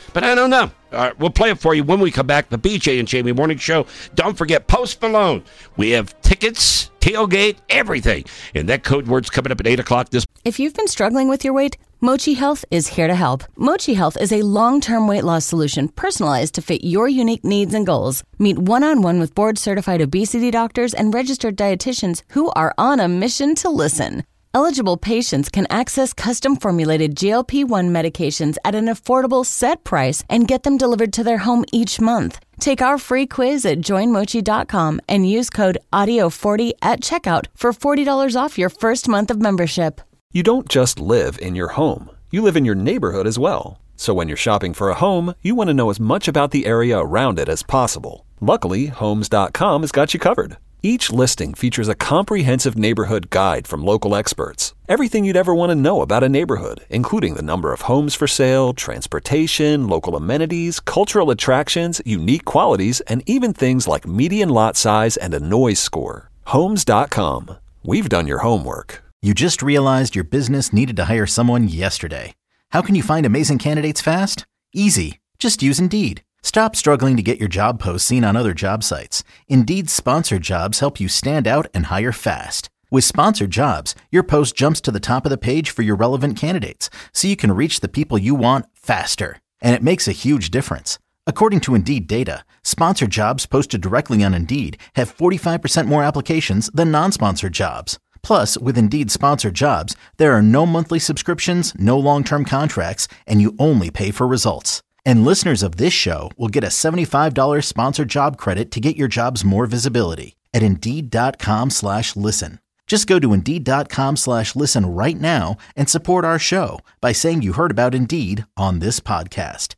[SPEAKER 7] But I don't know. All right, we'll play it for you when we come back. The BJ and Jamie Morning Show. Don't forget Post Malone. We have tickets, tailgate, everything. And that code word's coming up at 8 o'clock this.
[SPEAKER 13] If you've been struggling with your weight, Mochi Health is here to help. Mochi Health is a long-term weight loss solution personalized to fit your unique needs and goals. Meet one-on-one with board-certified obesity doctors and registered dietitians who are on a mission to listen. Eligible patients can access custom-formulated GLP-1 medications at an affordable set price and get them delivered to their home each month. Take our free quiz at joinmochi.com and use code AUDIO40 at checkout for $40 off your first month of membership.
[SPEAKER 4] You don't just live in your home. You live in your neighborhood as well. So when you're shopping for a home, you want to know as much about the area around it as possible. Luckily, Homes.com has got you covered. Each listing features a comprehensive neighborhood guide from local experts. Everything you'd ever want to know about a neighborhood, including the number of homes for sale, transportation, local amenities, cultural attractions, unique qualities, and even things like median lot size and a noise score. Homes.com. We've done your homework.
[SPEAKER 1] You just realized your business needed to hire someone yesterday. How can you find amazing candidates fast? Easy. Just use Indeed. Stop struggling to get your job posts seen on other job sites. Indeed's sponsored jobs help you stand out and hire fast. With sponsored jobs, your post jumps to the top of the page for your relevant candidates, so you can reach the people you want faster. And it makes a huge difference. According to Indeed data, sponsored jobs posted directly on Indeed have 45% more applications than non-sponsored jobs. Plus, with Indeed sponsored jobs, there are no monthly subscriptions, no long-term contracts, and you only pay for results. And listeners of this show will get a $75 sponsored job credit to get your jobs more visibility at Indeed.com/listen. Just go to Indeed.com/listen right now and support our show by saying you heard about Indeed on this podcast.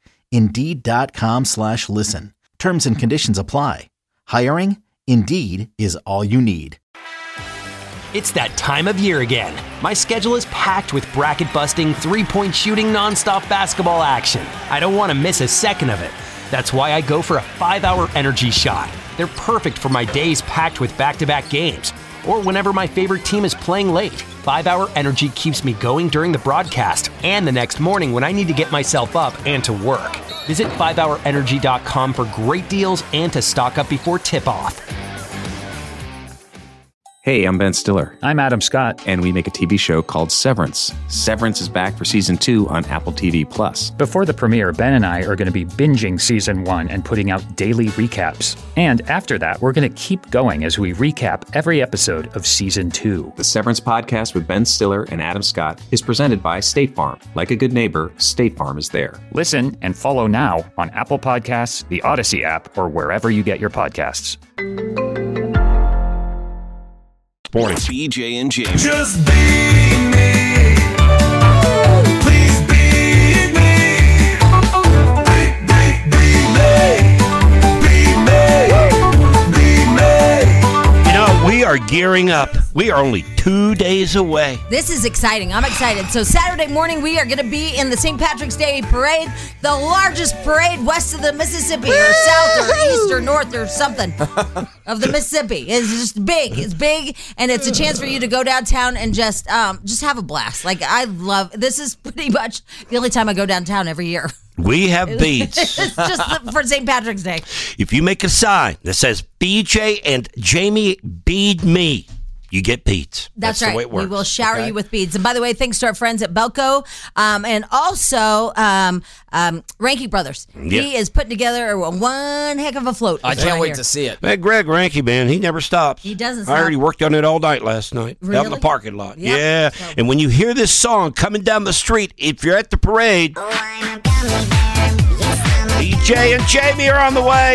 [SPEAKER 1] Indeed.com/listen. Terms and conditions apply. Hiring? Indeed is all you need.
[SPEAKER 14] It's that time of year again. My schedule is packed with bracket-busting, three-point shooting, nonstop basketball action. I don't want to miss a second of it. That's why I go for a 5-hour energy shot. They're perfect for my days packed with back-to-back games, or whenever my favorite team is playing late. 5-hour energy keeps me going during the broadcast and the next morning when I need to get myself up and to work. Visit 5hourenergy.com for great deals and to stock up before tip-off.
[SPEAKER 15] Hey, I'm Ben Stiller. I'm Adam Scott. And we make a TV show called Severance. Severance is back for Season 2 on Apple TV+.
[SPEAKER 16] Before the premiere, Ben and I are going to be binging Season 1 and putting out daily recaps. And after that, we're going to keep going as we recap every episode of Season 2.
[SPEAKER 15] The Severance podcast with Ben Stiller and Adam Scott is presented by State Farm. Like a good neighbor, State Farm is there.
[SPEAKER 16] Listen and follow now on Apple Podcasts, the Odyssey app, or wherever you get your podcasts.
[SPEAKER 7] Morning.
[SPEAKER 6] BJ and Jamie.
[SPEAKER 17] Just beat me. Please beat me. Beat me.
[SPEAKER 7] You know, we are gearing up. We are only 2 days away.
[SPEAKER 9] This is exciting. I'm excited. So Saturday morning, we are going to be in the St. Patrick's Day Parade, the largest parade west of the Mississippi, or south, or east, or north, or something of the Mississippi. It's just big. It's big, and it's a chance for you to go downtown and just have a blast. Like, I love, this is pretty much the only time I go downtown every year.
[SPEAKER 7] We have beads.
[SPEAKER 9] It's just for St. Patrick's Day.
[SPEAKER 7] If you make a sign that says BJ and Jamie bead me, you get beads.
[SPEAKER 9] That's right.
[SPEAKER 7] The way it works.
[SPEAKER 9] We will shower you with beads. And by the way, thanks to our friends at Belco and also Ranky Brothers.
[SPEAKER 7] Yeah.
[SPEAKER 9] He is putting together one heck of a float.
[SPEAKER 8] I can't wait to see it.
[SPEAKER 7] Hey, Greg Ranky, man, he never stops.
[SPEAKER 9] He doesn't
[SPEAKER 7] I
[SPEAKER 9] stop.
[SPEAKER 7] already worked on it all night last night out in the
[SPEAKER 9] Really?
[SPEAKER 7] parking lot.
[SPEAKER 9] Yep.
[SPEAKER 7] Yeah. And when you hear this song coming down the street, if you're at the parade, BJ and Jamie are on the way.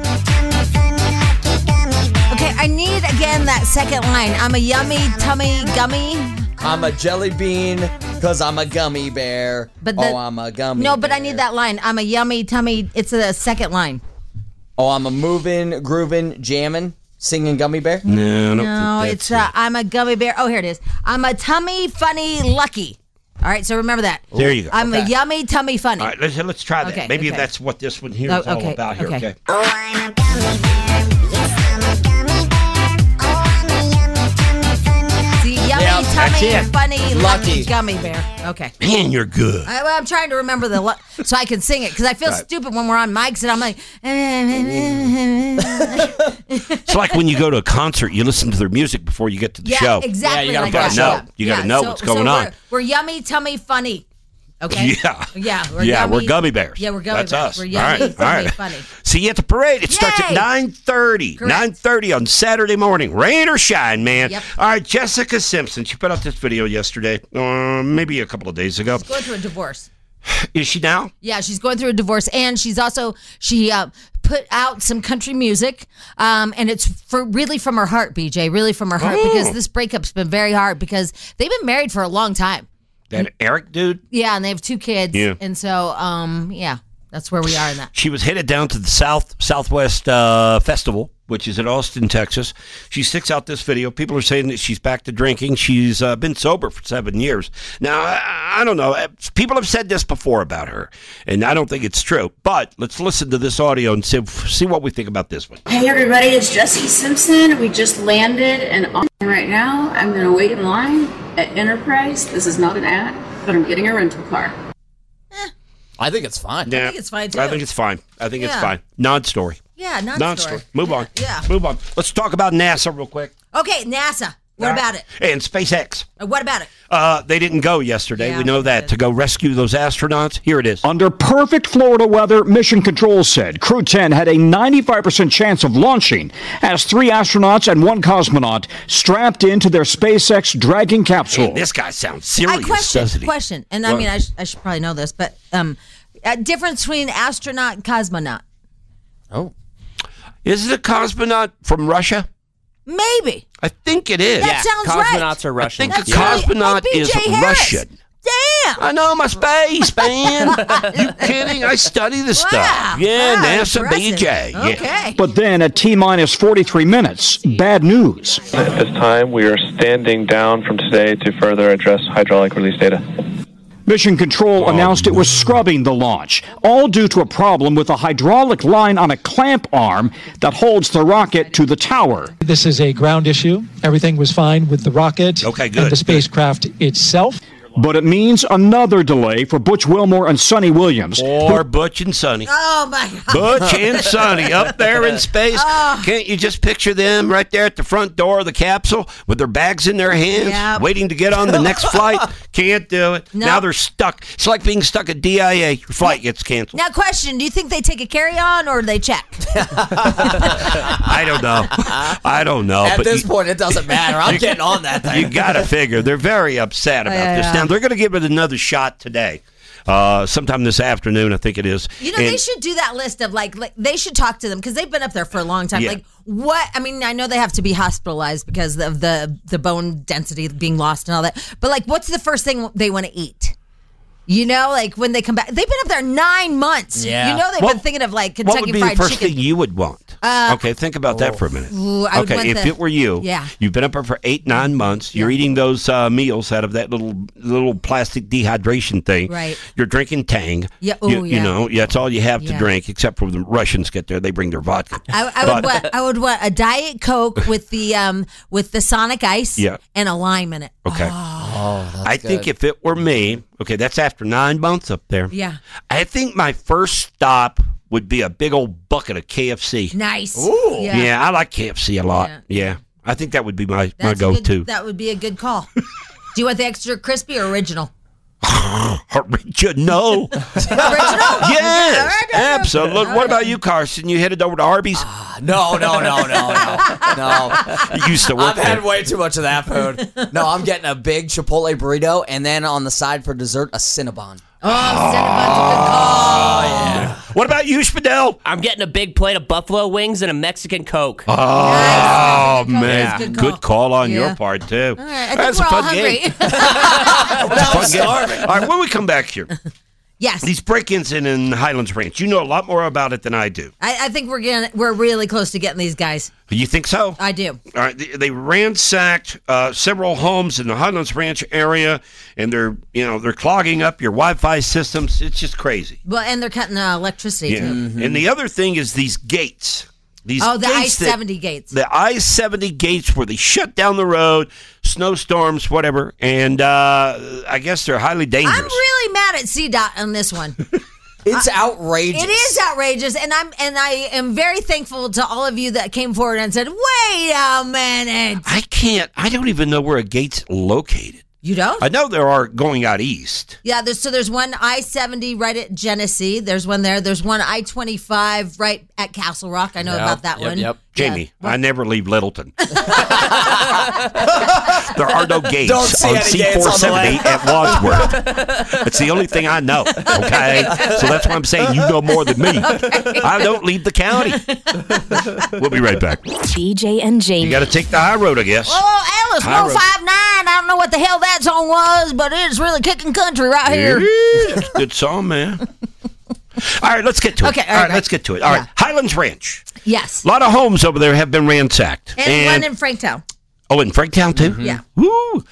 [SPEAKER 9] Okay, I need again that second line. I'm a yummy tummy gummy.
[SPEAKER 8] I'm a jelly bean because I'm a gummy bear.
[SPEAKER 9] But
[SPEAKER 8] I'm a gummy
[SPEAKER 9] No, but
[SPEAKER 8] bear.
[SPEAKER 9] I need that line. I'm a yummy tummy. It's the second line.
[SPEAKER 8] Oh, I'm a moving, grooving, jamming, singing gummy bear?
[SPEAKER 9] No, it's I'm a gummy bear. Oh, here it is. I'm a tummy funny lucky. All right, so remember that.
[SPEAKER 7] There you go.
[SPEAKER 9] I'm a yummy tummy funny.
[SPEAKER 7] All right, let's try that.
[SPEAKER 9] Okay,
[SPEAKER 7] Maybe
[SPEAKER 9] okay.
[SPEAKER 7] that's what this one here is
[SPEAKER 9] Oh,
[SPEAKER 7] all
[SPEAKER 9] okay,
[SPEAKER 7] about here.
[SPEAKER 9] okay.
[SPEAKER 7] Okay.
[SPEAKER 17] Oh, I'm a gummy bear. Yes, I'm a gummy bear. Oh, I'm a yummy tummy funny.
[SPEAKER 9] See, yummy
[SPEAKER 8] Yeah,
[SPEAKER 9] tummy
[SPEAKER 7] That's it.
[SPEAKER 9] Funny,
[SPEAKER 7] Lucky.
[SPEAKER 9] gummy bear. Okay.
[SPEAKER 7] Man, you're good.
[SPEAKER 9] I'm trying to remember so I can sing it because I feel
[SPEAKER 7] Right.
[SPEAKER 9] stupid when we're on mics and I'm like.
[SPEAKER 7] It's like when you go to a concert, you listen to their music before you get to the
[SPEAKER 9] Yeah,
[SPEAKER 7] show.
[SPEAKER 9] exactly.
[SPEAKER 7] You
[SPEAKER 9] like
[SPEAKER 7] gotta
[SPEAKER 9] that.
[SPEAKER 7] know. You gotta know what's going
[SPEAKER 9] so
[SPEAKER 7] on.
[SPEAKER 9] We're yummy tummy funny. Okay.
[SPEAKER 7] Yeah.
[SPEAKER 9] Yeah.
[SPEAKER 7] We're gummy bears.
[SPEAKER 9] Yeah, we're gummy
[SPEAKER 7] That's
[SPEAKER 9] bears.
[SPEAKER 7] us.
[SPEAKER 9] We're yummy,
[SPEAKER 7] all right.
[SPEAKER 9] funny.
[SPEAKER 7] See you at the parade. It starts at
[SPEAKER 9] Yay!
[SPEAKER 7] 9:30.
[SPEAKER 9] Correct.
[SPEAKER 7] 9:30 on Saturday morning. Rain or shine, man.
[SPEAKER 9] Yep.
[SPEAKER 7] All right, Jessica Simpson. She put out this video yesterday, maybe a couple of days ago.
[SPEAKER 9] She's going through a divorce.
[SPEAKER 7] Is she now?
[SPEAKER 9] Yeah, she's going through a divorce, and she's also put out some country music, and it's really from her heart, BJ, really from her heart, because this breakup's been very hard because they've been married for a long time.
[SPEAKER 7] That Eric dude?
[SPEAKER 9] Yeah, and they have 2 kids.
[SPEAKER 7] Yeah.
[SPEAKER 9] And so, that's where we are in that.
[SPEAKER 7] She was headed down to the Southwest Festival, which is in Austin, Texas. She sticks out this video. People are saying that she's back to drinking. She's been sober for 7 years. Now, I don't know. People have said this before about her, and I don't think it's true. But let's listen to this audio and see what we think about this one.
[SPEAKER 18] Hey everybody, it's Jessie Simpson. We just landed and on right now. I'm going to wait in line at Enterprise. This is not an ad, but I'm getting a rental car.
[SPEAKER 8] I think it's fine.
[SPEAKER 7] Yeah,
[SPEAKER 9] I think it's fine, too.
[SPEAKER 7] I think it's fine. It's
[SPEAKER 9] Yeah.
[SPEAKER 7] fine. Non-story.
[SPEAKER 9] Yeah,
[SPEAKER 7] Non-story. Move on.
[SPEAKER 9] Yeah.
[SPEAKER 7] Move on. Let's talk about NASA real quick.
[SPEAKER 9] Okay, NASA. What about it?
[SPEAKER 7] And SpaceX.
[SPEAKER 9] What about it?
[SPEAKER 7] They didn't go yesterday.
[SPEAKER 9] Yeah,
[SPEAKER 7] we know that. To go rescue those astronauts. Here it is.
[SPEAKER 19] Under perfect Florida weather, Mission Control said Crew 10 had a 95% chance of launching as 3 astronauts and 1 cosmonaut strapped into their SpaceX Dragon capsule.
[SPEAKER 7] Hey, this guy sounds serious, doesn't he?
[SPEAKER 9] Question, and I mean, I should probably know this, but difference between astronaut and cosmonaut.
[SPEAKER 8] Oh.
[SPEAKER 7] Is it a cosmonaut from Russia?
[SPEAKER 9] Maybe.
[SPEAKER 7] I think it is.
[SPEAKER 9] That sounds right.
[SPEAKER 10] Cosmonauts are Russian.
[SPEAKER 7] I think a cosmonaut is
[SPEAKER 9] BJ Harris.
[SPEAKER 7] Russian.
[SPEAKER 9] Damn.
[SPEAKER 7] I know my space, man. You kidding? I study this stuff. Yeah,
[SPEAKER 9] Wow,
[SPEAKER 7] NASA
[SPEAKER 9] impressive.
[SPEAKER 7] BJ. Yeah.
[SPEAKER 9] Okay.
[SPEAKER 19] But then at T-minus 43 minutes, bad news.
[SPEAKER 20] At this time, we are standing down from today to further address hydraulic release data.
[SPEAKER 19] Mission Control announced it was scrubbing the launch, all due to a problem with a hydraulic line on a clamp arm that holds the rocket to the tower.
[SPEAKER 21] This is a ground issue. Everything was fine with the rocket and the spacecraft itself.
[SPEAKER 19] But it means another delay for Butch Wilmore and Sonny Williams.
[SPEAKER 7] Or Butch and Sonny.
[SPEAKER 9] Oh, my God.
[SPEAKER 7] Butch and Sonny up there in space.
[SPEAKER 9] Oh.
[SPEAKER 7] Can't you just picture them right there at the front door of the capsule with their bags in their hands,
[SPEAKER 9] Yep.
[SPEAKER 7] waiting to get on the next flight? Can't do it.
[SPEAKER 9] No.
[SPEAKER 7] Now they're stuck. It's like being stuck at DIA. Your flight gets canceled.
[SPEAKER 9] Now, question: do you think they take a carry-on or they check?
[SPEAKER 7] I don't know. I don't know.
[SPEAKER 8] At
[SPEAKER 7] but
[SPEAKER 8] this point, it doesn't matter. I'm getting on that thing.
[SPEAKER 7] You got to figure. They're very upset about this.
[SPEAKER 9] Yeah.
[SPEAKER 7] Now, they're going to give it another shot today. Sometime this afternoon, I think it is.
[SPEAKER 9] You know, they should do that list of like they should talk to them because they've been up there for a long time.
[SPEAKER 7] Yeah.
[SPEAKER 9] Like, what? I mean, I know they have to be hospitalized because of the bone density being lost and all that. But like, what's the first thing they want to eat? You know, like when they come back, they've been up there 9 months.
[SPEAKER 7] Yeah.
[SPEAKER 9] You know, they've been thinking of like
[SPEAKER 7] What
[SPEAKER 9] Kentucky
[SPEAKER 7] would be
[SPEAKER 9] Fried
[SPEAKER 7] the first
[SPEAKER 9] Chicken.
[SPEAKER 7] thing you would want? Okay, think about that for a minute.
[SPEAKER 9] Ooh, I would
[SPEAKER 7] okay,
[SPEAKER 9] want
[SPEAKER 7] if
[SPEAKER 9] the-
[SPEAKER 7] it were you,
[SPEAKER 9] Yeah.
[SPEAKER 7] you've been up there for 8-9 months. You're eating those meals out of that little plastic dehydration thing.
[SPEAKER 9] Right.
[SPEAKER 7] You're drinking Tang.
[SPEAKER 9] Yeah,
[SPEAKER 7] You,
[SPEAKER 9] ooh,
[SPEAKER 7] you
[SPEAKER 9] yeah.
[SPEAKER 7] know, that's all you have to
[SPEAKER 9] Yeah.
[SPEAKER 7] drink, except for the Russians get there. They bring their vodka.
[SPEAKER 9] I would want a Diet Coke with the Sonic Ice
[SPEAKER 7] Yeah.
[SPEAKER 9] and a lime in it.
[SPEAKER 7] Okay.
[SPEAKER 8] Oh,
[SPEAKER 7] I think if it were me, okay, that's after 9 months up there.
[SPEAKER 9] Yeah.
[SPEAKER 7] I think my first stop would be a big old bucket of KFC.
[SPEAKER 9] Nice.
[SPEAKER 8] Ooh.
[SPEAKER 7] Yeah, I like KFC a lot. Yeah. I think that would be my
[SPEAKER 9] That's a
[SPEAKER 7] go-to.
[SPEAKER 9] good- That would be a good call. Do you want the extra crispy or original?
[SPEAKER 7] No.
[SPEAKER 9] Original?
[SPEAKER 7] Yes, absolutely. What about you, Carson? You headed over to Arby's?
[SPEAKER 8] No.
[SPEAKER 7] You used to work
[SPEAKER 8] I've had
[SPEAKER 7] there.
[SPEAKER 8] way too much of that food. No, I'm getting a big Chipotle burrito, and then on the side for dessert, a Cinnabon.
[SPEAKER 9] Oh, Cinnabon's a good call.
[SPEAKER 8] Yeah.
[SPEAKER 7] What about you, Spadell?
[SPEAKER 10] I'm getting a big plate of buffalo wings and a Mexican Coke.
[SPEAKER 7] Oh, man.
[SPEAKER 10] Good
[SPEAKER 7] Good call on your
[SPEAKER 10] Yeah.
[SPEAKER 7] part, too.
[SPEAKER 9] All right, I think
[SPEAKER 7] That's
[SPEAKER 9] we're
[SPEAKER 7] a
[SPEAKER 9] all
[SPEAKER 7] fun game.
[SPEAKER 9] hungry.
[SPEAKER 7] That's a fun game. All right, when we come back here,
[SPEAKER 9] Yes.
[SPEAKER 7] these break-ins in Highlands Ranch, you know a lot more about it than I do.
[SPEAKER 9] I think we're really close to getting these guys.
[SPEAKER 7] You think so?
[SPEAKER 9] I do.
[SPEAKER 7] All right, they ransacked several homes in the Highlands Ranch area, and they're clogging up your Wi-Fi systems. It's just crazy.
[SPEAKER 9] Well, and they're cutting electricity
[SPEAKER 7] Yeah.
[SPEAKER 9] too.
[SPEAKER 7] And the other thing is these gates. These
[SPEAKER 9] the
[SPEAKER 7] gates
[SPEAKER 9] I-70 gates.
[SPEAKER 7] The I-70 gates where they shut down the road, snowstorms, whatever, and I guess they're highly dangerous.
[SPEAKER 9] I'm really mad at CDOT on this one.
[SPEAKER 8] It's outrageous.
[SPEAKER 9] It is outrageous, and I am very thankful to all of you that came forward and said, "Wait a minute."
[SPEAKER 7] I don't even know where a gate's located.
[SPEAKER 9] You don't?
[SPEAKER 7] I know there are going out east.
[SPEAKER 9] Yeah, there's one I-70 right at Genesee. There's one there. There's one I-25 right at Castle Rock. I know about that one.
[SPEAKER 7] Yep. Jamie, I never leave Littleton. There are no gates on C-470 at Wadsworth. It's the only thing I know, okay? So that's why I'm saying you know more than me. Okay. I don't leave the county. We'll be right back.
[SPEAKER 2] BJ and Jamie.
[SPEAKER 7] You got to take the high road, I guess.
[SPEAKER 9] Oh, Alice,
[SPEAKER 7] High road.
[SPEAKER 9] 159. I don't know what the hell that song was, but it's really kicking country right here.
[SPEAKER 7] It's a good song, man. All right, let's get to it.
[SPEAKER 9] Okay,
[SPEAKER 7] all right, let's get to it. All right, Highlands Ranch.
[SPEAKER 9] Yes.
[SPEAKER 7] A lot of homes over there have been ransacked.
[SPEAKER 9] And one in Franktown.
[SPEAKER 7] Oh, in Franktown, too?
[SPEAKER 9] Yeah.
[SPEAKER 7] Woo!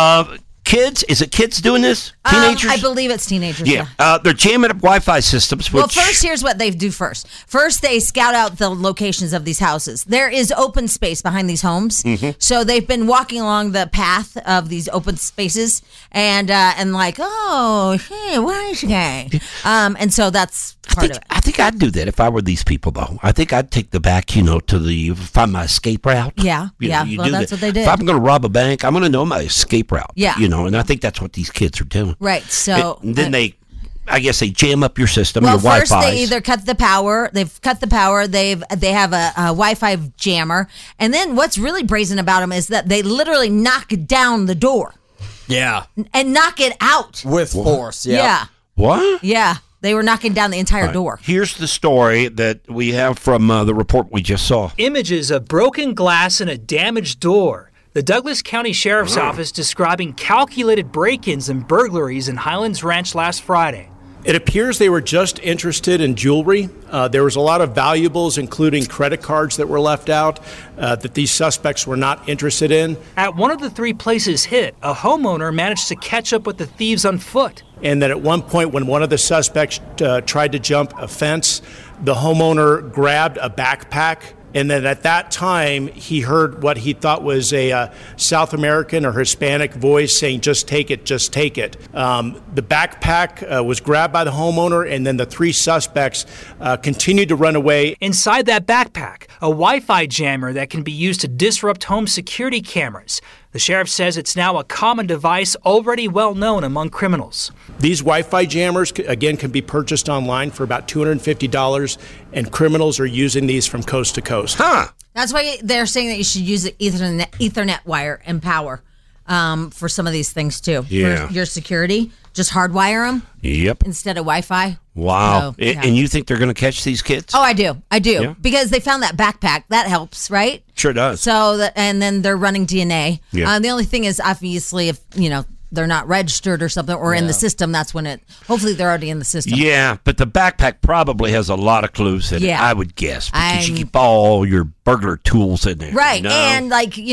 [SPEAKER 7] Kids? Is it kids doing this? Teenagers?
[SPEAKER 9] I believe it's teenagers.
[SPEAKER 7] Yeah. They're jamming up Wi-Fi systems.
[SPEAKER 9] Well, first, here's what they do first. First, they scout out the locations of these houses. There is open space behind these homes.
[SPEAKER 7] Mhm.
[SPEAKER 9] So they've been walking along the path of these open spaces and like, oh, hey, where's guy? And so that's part of it.
[SPEAKER 7] I think I'd do that if I were these people, though. I think I'd take the back, to find my escape route.
[SPEAKER 9] Yeah,
[SPEAKER 7] You know, you
[SPEAKER 9] well,
[SPEAKER 7] do
[SPEAKER 9] that's
[SPEAKER 7] that.
[SPEAKER 9] what they did.
[SPEAKER 7] If I'm going to rob a bank, I'm going to know my escape route.
[SPEAKER 9] Yeah.
[SPEAKER 7] And I think that's what these kids are doing.
[SPEAKER 9] Right, so...
[SPEAKER 7] And then I guess they jam up your system,
[SPEAKER 9] Well,
[SPEAKER 7] your
[SPEAKER 9] first
[SPEAKER 7] Wi-Fi.
[SPEAKER 9] they either cut the power. They've cut the power. They have a Wi-Fi jammer, and then what's really brazen about them is that they literally knock down the door.
[SPEAKER 8] Yeah,
[SPEAKER 9] and knock it out
[SPEAKER 8] with force.
[SPEAKER 9] Yeah.
[SPEAKER 7] What?
[SPEAKER 9] Yeah, they were knocking down the entire
[SPEAKER 7] All right,
[SPEAKER 9] door.
[SPEAKER 7] Here's the story that we have from the report we just saw.
[SPEAKER 3] Images of broken glass and a damaged door. The Douglas County Sheriff's Office describing calculated break-ins and burglaries in Highlands Ranch last Friday.
[SPEAKER 22] It appears they were just interested in jewelry. There was a lot of valuables, including credit cards that were left out, that these suspects were not interested in.
[SPEAKER 3] At one of the three places hit, a homeowner managed to catch up with the thieves on foot.
[SPEAKER 22] And then at one point, when one of the suspects tried to jump a fence, the homeowner grabbed a backpack. And then at that time, he heard what he thought was a South American or Hispanic voice saying, "Just take it, just take it." The backpack was grabbed by the homeowner, and then the three suspects continued to run away.
[SPEAKER 3] Inside that backpack, a Wi-Fi jammer that can be used to disrupt home security cameras. The sheriff says it's now a common device already well known among criminals.
[SPEAKER 22] These Wi-Fi jammers, again, can be purchased online for about $250, and criminals are using these from coast to coast.
[SPEAKER 9] That's why they're saying that you should use the Ethernet wire and power for some of these things too.
[SPEAKER 7] Yeah.
[SPEAKER 9] For your security, just hardwire them.
[SPEAKER 7] Yep.
[SPEAKER 9] Instead of Wi-Fi.
[SPEAKER 7] Wow.
[SPEAKER 9] So, yeah.
[SPEAKER 7] And you think they're going to catch these kids?
[SPEAKER 9] Oh, I do.
[SPEAKER 7] Yeah.
[SPEAKER 9] Because they found that backpack. That helps, right?
[SPEAKER 7] Sure does.
[SPEAKER 9] So, and then they're running DNA.
[SPEAKER 7] Yeah.
[SPEAKER 9] The only thing is, obviously, if, they're not registered or something or in the system, that's when hopefully they're already in the system.
[SPEAKER 7] Yeah, but the backpack probably has a lot of clues in it,
[SPEAKER 9] Yeah.
[SPEAKER 7] I would guess, because you keep all your burglar tools in there.
[SPEAKER 9] Right.
[SPEAKER 7] you know?
[SPEAKER 9] And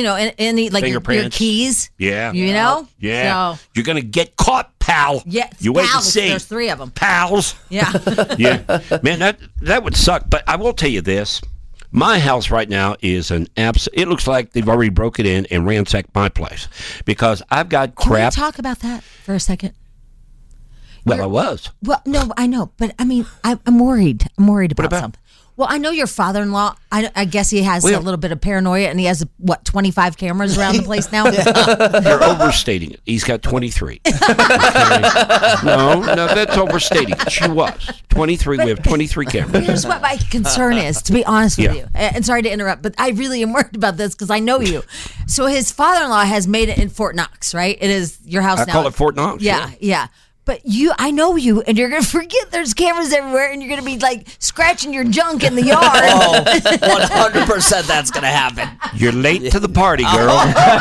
[SPEAKER 9] any your
[SPEAKER 7] Fingerprints.
[SPEAKER 9] keys.
[SPEAKER 7] Yeah.
[SPEAKER 9] Yeah.
[SPEAKER 7] So, you're going to get caught, pal.
[SPEAKER 9] Yeah.
[SPEAKER 7] You wait and
[SPEAKER 9] pals,
[SPEAKER 7] see.
[SPEAKER 9] There's three of them.
[SPEAKER 7] Pals.
[SPEAKER 9] Yeah.
[SPEAKER 7] Yeah. Man, that would suck. But I will tell you this. My house right now is it looks like they've already broken in and ransacked my place because I've got crap.
[SPEAKER 9] Can we talk about that for a second?
[SPEAKER 7] Well, I was.
[SPEAKER 9] Well, no, I know, but I mean, I'm worried. I'm worried about something. Well, I know your father-in-law. I guess he has a little bit of paranoia, and he has 25 cameras around the place now.
[SPEAKER 7] You're overstating it. He's got 23. Okay. No, that's overstating it. She was 23. We have 23 cameras.
[SPEAKER 9] Here's what my concern is, to be honest with you. And sorry to interrupt, but I really am worried about this because I know you. So his father-in-law has made it in Fort Knox, right? It is your house now.
[SPEAKER 7] I call it Fort Knox.
[SPEAKER 9] Yeah, yeah. But I know you, and you're going to forget there's cameras everywhere, and you're going to be like scratching your junk in the yard.
[SPEAKER 8] Oh, 100% that's going to happen.
[SPEAKER 7] You're late to the party, girl.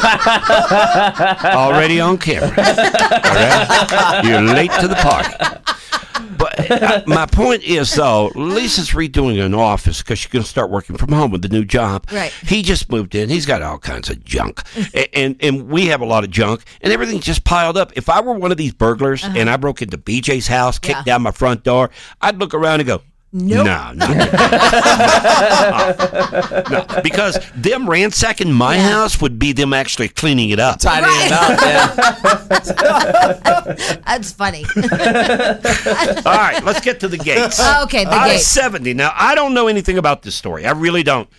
[SPEAKER 7] Already on camera. All right? You're late to the party. But my point is, though, Lisa's redoing an office because she's going to start working from home with the new job.
[SPEAKER 9] Right.
[SPEAKER 7] He just moved in. He's got all kinds of junk. And we have a lot of junk, and everything's just piled up. If I were one of these burglars and I broke into BJ's house, kicked down my front door, I'd look around and go,
[SPEAKER 9] Nope.
[SPEAKER 7] No, because them ransacking my house would be them actually cleaning it up.
[SPEAKER 8] Tidying it up,
[SPEAKER 9] That's funny.
[SPEAKER 7] All right, let's get to the gates.
[SPEAKER 9] Okay, the gates.
[SPEAKER 7] I-70. Now, I don't know anything about this story. I really don't.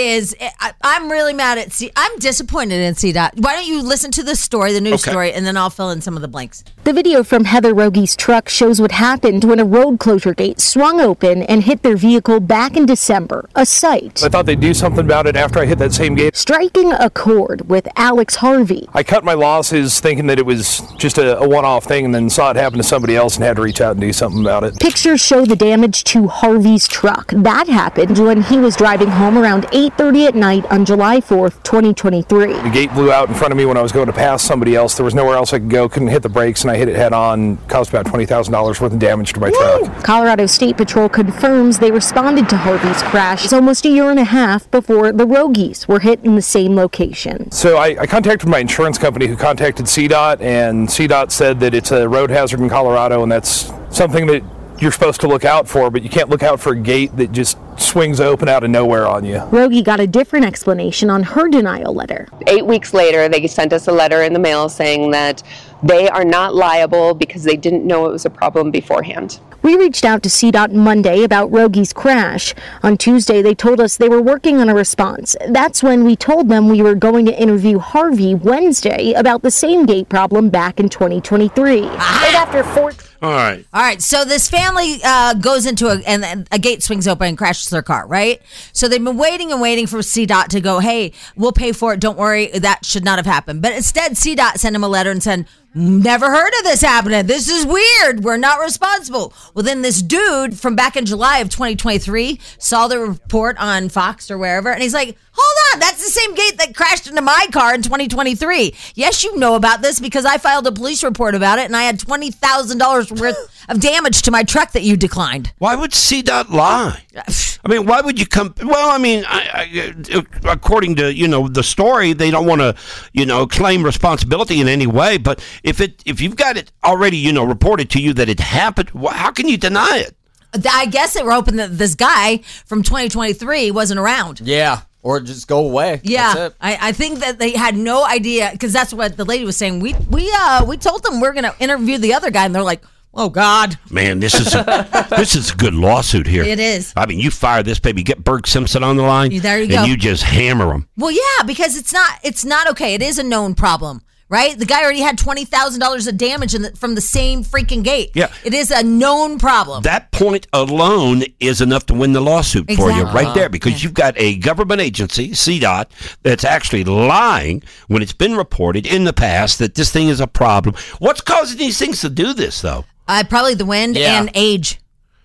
[SPEAKER 9] I'm really mad at I'm disappointed in CDOT. Why don't you listen to the story, the news story, and then I'll fill in some of the blanks.
[SPEAKER 5] The video from Heather Rogi's truck shows what happened when a road closure gate swung open and hit their vehicle back in December, a sight.
[SPEAKER 11] I thought they'd do something about it after I hit that same gate.
[SPEAKER 5] Striking a chord with Alex Harvey.
[SPEAKER 11] I cut my losses thinking that it was just a one-off thing, and then saw it happen to somebody else and had to reach out and do something about it.
[SPEAKER 5] Pictures show the damage to Harvey's truck. That happened when he was driving home around 8:30 at night on July 4th, 2023.
[SPEAKER 11] The gate blew out in front of me when I was going to pass somebody else. There was nowhere else I could go, couldn't hit the brakes, and I hit it head on, caused about $20,000 worth of damage to my truck.
[SPEAKER 5] Colorado State Patrol confirms they responded to Harvey's crash. It's almost a year and a half before the Rogies were hit in the same location.
[SPEAKER 11] So I contacted my insurance company, who contacted CDOT, and CDOT said that it's a road hazard in Colorado, and that's something that you're supposed to look out for, but you can't look out for a gate that just swings open out of nowhere on you.
[SPEAKER 5] Rogi got a different explanation on her denial letter.
[SPEAKER 23] 8 weeks later, they sent us a letter in the mail saying that they are not liable because they didn't know it was a problem beforehand.
[SPEAKER 5] We reached out to CDOT Monday about Rogi's crash. On Tuesday, they told us they were working on a response. That's when we told them we were going to interview Harvey Wednesday about the same gate problem back in 2023. Right after 4...
[SPEAKER 7] All right.
[SPEAKER 9] So this family goes into and a gate swings open and crashes their car, right? So they've been waiting and waiting for CDOT to go, hey, we'll pay for it. Don't worry. That should not have happened. But instead, CDOT sent him a letter and said, never heard of this happening. This is weird. We're not responsible. Well, then this dude from back in July of 2023 saw the report on Fox or wherever, and he's like, hold on, that's the same gate that crashed into my car in 2023. Yes, you know about this because I filed a police report about it, and I had $20,000 worth of damage to my truck that you declined.
[SPEAKER 7] Why would CDOT lie? I mean, why would you come? Well, I mean, according to the story, they don't want to claim responsibility in any way. But if you've got it already reported to you that it happened, how can you deny it?
[SPEAKER 9] I guess they were hoping that this guy from 2023 wasn't around.
[SPEAKER 8] Yeah. Or just go away.
[SPEAKER 9] Yeah,
[SPEAKER 8] That's it.
[SPEAKER 9] I think that they had no idea because that's what the lady was saying. We told them we're going to interview the other guy, and they're like, oh God,
[SPEAKER 7] man, this is a good lawsuit here.
[SPEAKER 9] It is.
[SPEAKER 7] I mean, you fire this baby, get Berg Simpson on the line,
[SPEAKER 9] there you go,
[SPEAKER 7] and you just hammer him.
[SPEAKER 9] Well, yeah, because it's not okay. It is a known problem. Right? The guy already had $20,000 of damage from the same freaking gate.
[SPEAKER 7] Yeah.
[SPEAKER 9] It is a known problem.
[SPEAKER 7] That point alone is enough to win the lawsuit for you right there because you've got a government agency, CDOT, that's actually lying when it's been reported in the past that this thing is a problem. What's causing these things to do this, though?
[SPEAKER 9] Probably the wind and age.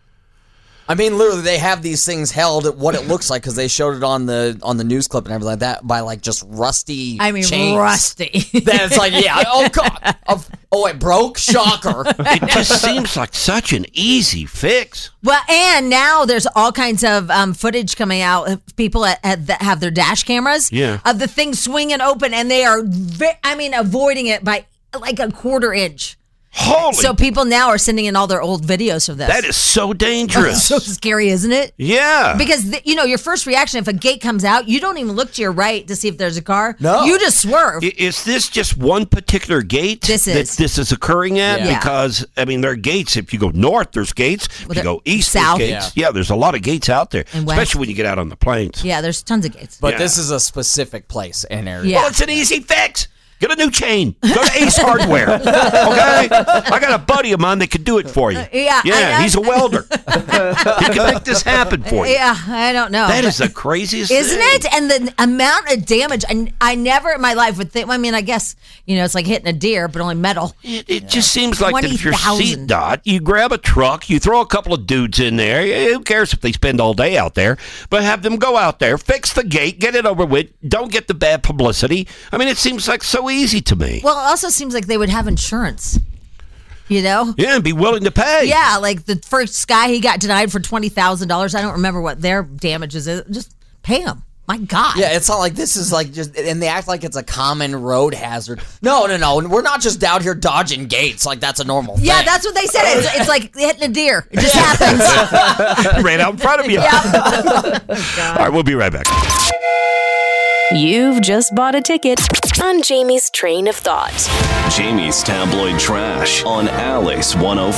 [SPEAKER 8] I mean, literally, they have these things held at what it looks like because they showed it on the news clip and everything like that by like just rusty.
[SPEAKER 9] I mean,
[SPEAKER 8] chains.
[SPEAKER 9] rusty.
[SPEAKER 8] That's like, yeah. Oh God. Oh, it broke. Shocker.
[SPEAKER 7] It just seems like such an easy fix.
[SPEAKER 9] Well, and now there's all kinds of footage coming out of people that have their dash cameras of the thing swinging open, and they are, avoiding it by like a quarter inch.
[SPEAKER 7] Holy.
[SPEAKER 9] So people now are sending in all their old videos of this.
[SPEAKER 7] That is so dangerous.
[SPEAKER 9] So scary, isn't it?
[SPEAKER 7] Yeah.
[SPEAKER 9] Because, your first reaction, if a gate comes out, you don't even look to your right to see if there's a car.
[SPEAKER 8] No.
[SPEAKER 9] You just swerve.
[SPEAKER 7] Is this just one particular gate
[SPEAKER 9] this
[SPEAKER 7] is occurring at?
[SPEAKER 9] Yeah.
[SPEAKER 7] Because, there are gates. If you go north, there's gates. If you go east,
[SPEAKER 9] south.
[SPEAKER 7] there's gates. Yeah, there's a lot of gates out there,
[SPEAKER 9] and west.
[SPEAKER 7] especially when you get out on the plains.
[SPEAKER 9] Yeah, there's tons of gates.
[SPEAKER 8] But this is a specific place and area.
[SPEAKER 9] Yeah.
[SPEAKER 7] Well, it's an easy fix. Get a new chain. Go to Ace Hardware. Okay? I got a buddy of mine that could do it for you.
[SPEAKER 9] Yeah,
[SPEAKER 7] he's a welder. He can make this happen for you.
[SPEAKER 9] Yeah, I don't know.
[SPEAKER 7] That is the craziest
[SPEAKER 9] Isn't
[SPEAKER 7] thing.
[SPEAKER 9] it? And the amount of damage, I never in my life would think, I guess, it's like hitting a deer, but only metal.
[SPEAKER 7] It just seems like that if you're
[SPEAKER 9] 20,000.
[SPEAKER 7] CDOT, you grab a truck, you throw a couple of dudes in there. Who cares if they spend all day out there? But have them go out there, fix the gate, get it over with, don't get the bad publicity. It seems like so easy to me.
[SPEAKER 9] Well, it also seems like they would have insurance. Yeah,
[SPEAKER 7] and be willing to pay.
[SPEAKER 9] Yeah, like the first guy, he got denied for $20,000. I don't remember what their damages is. Just pay him. My God.
[SPEAKER 8] Yeah, it's not like this is like just, and they act like it's a common road hazard. No. We're not just out here dodging gates like that's a normal thing.
[SPEAKER 9] Yeah, that's what they said. It's like hitting a deer. It just happens.
[SPEAKER 7] Ran out in front of you. All right, we'll be right back.
[SPEAKER 2] You've just bought a ticket on Jamie's Train of Thought.
[SPEAKER 6] Jamie's Tabloid Trash on Alice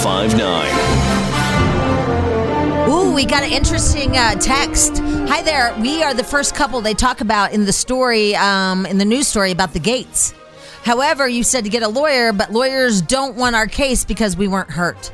[SPEAKER 6] 105.9.
[SPEAKER 9] Ooh, we got an interesting text. Hi there. We are the first couple they talk about in the story, in the news story about the gates. However, you said to get a lawyer, but lawyers don't want our case because we weren't hurt.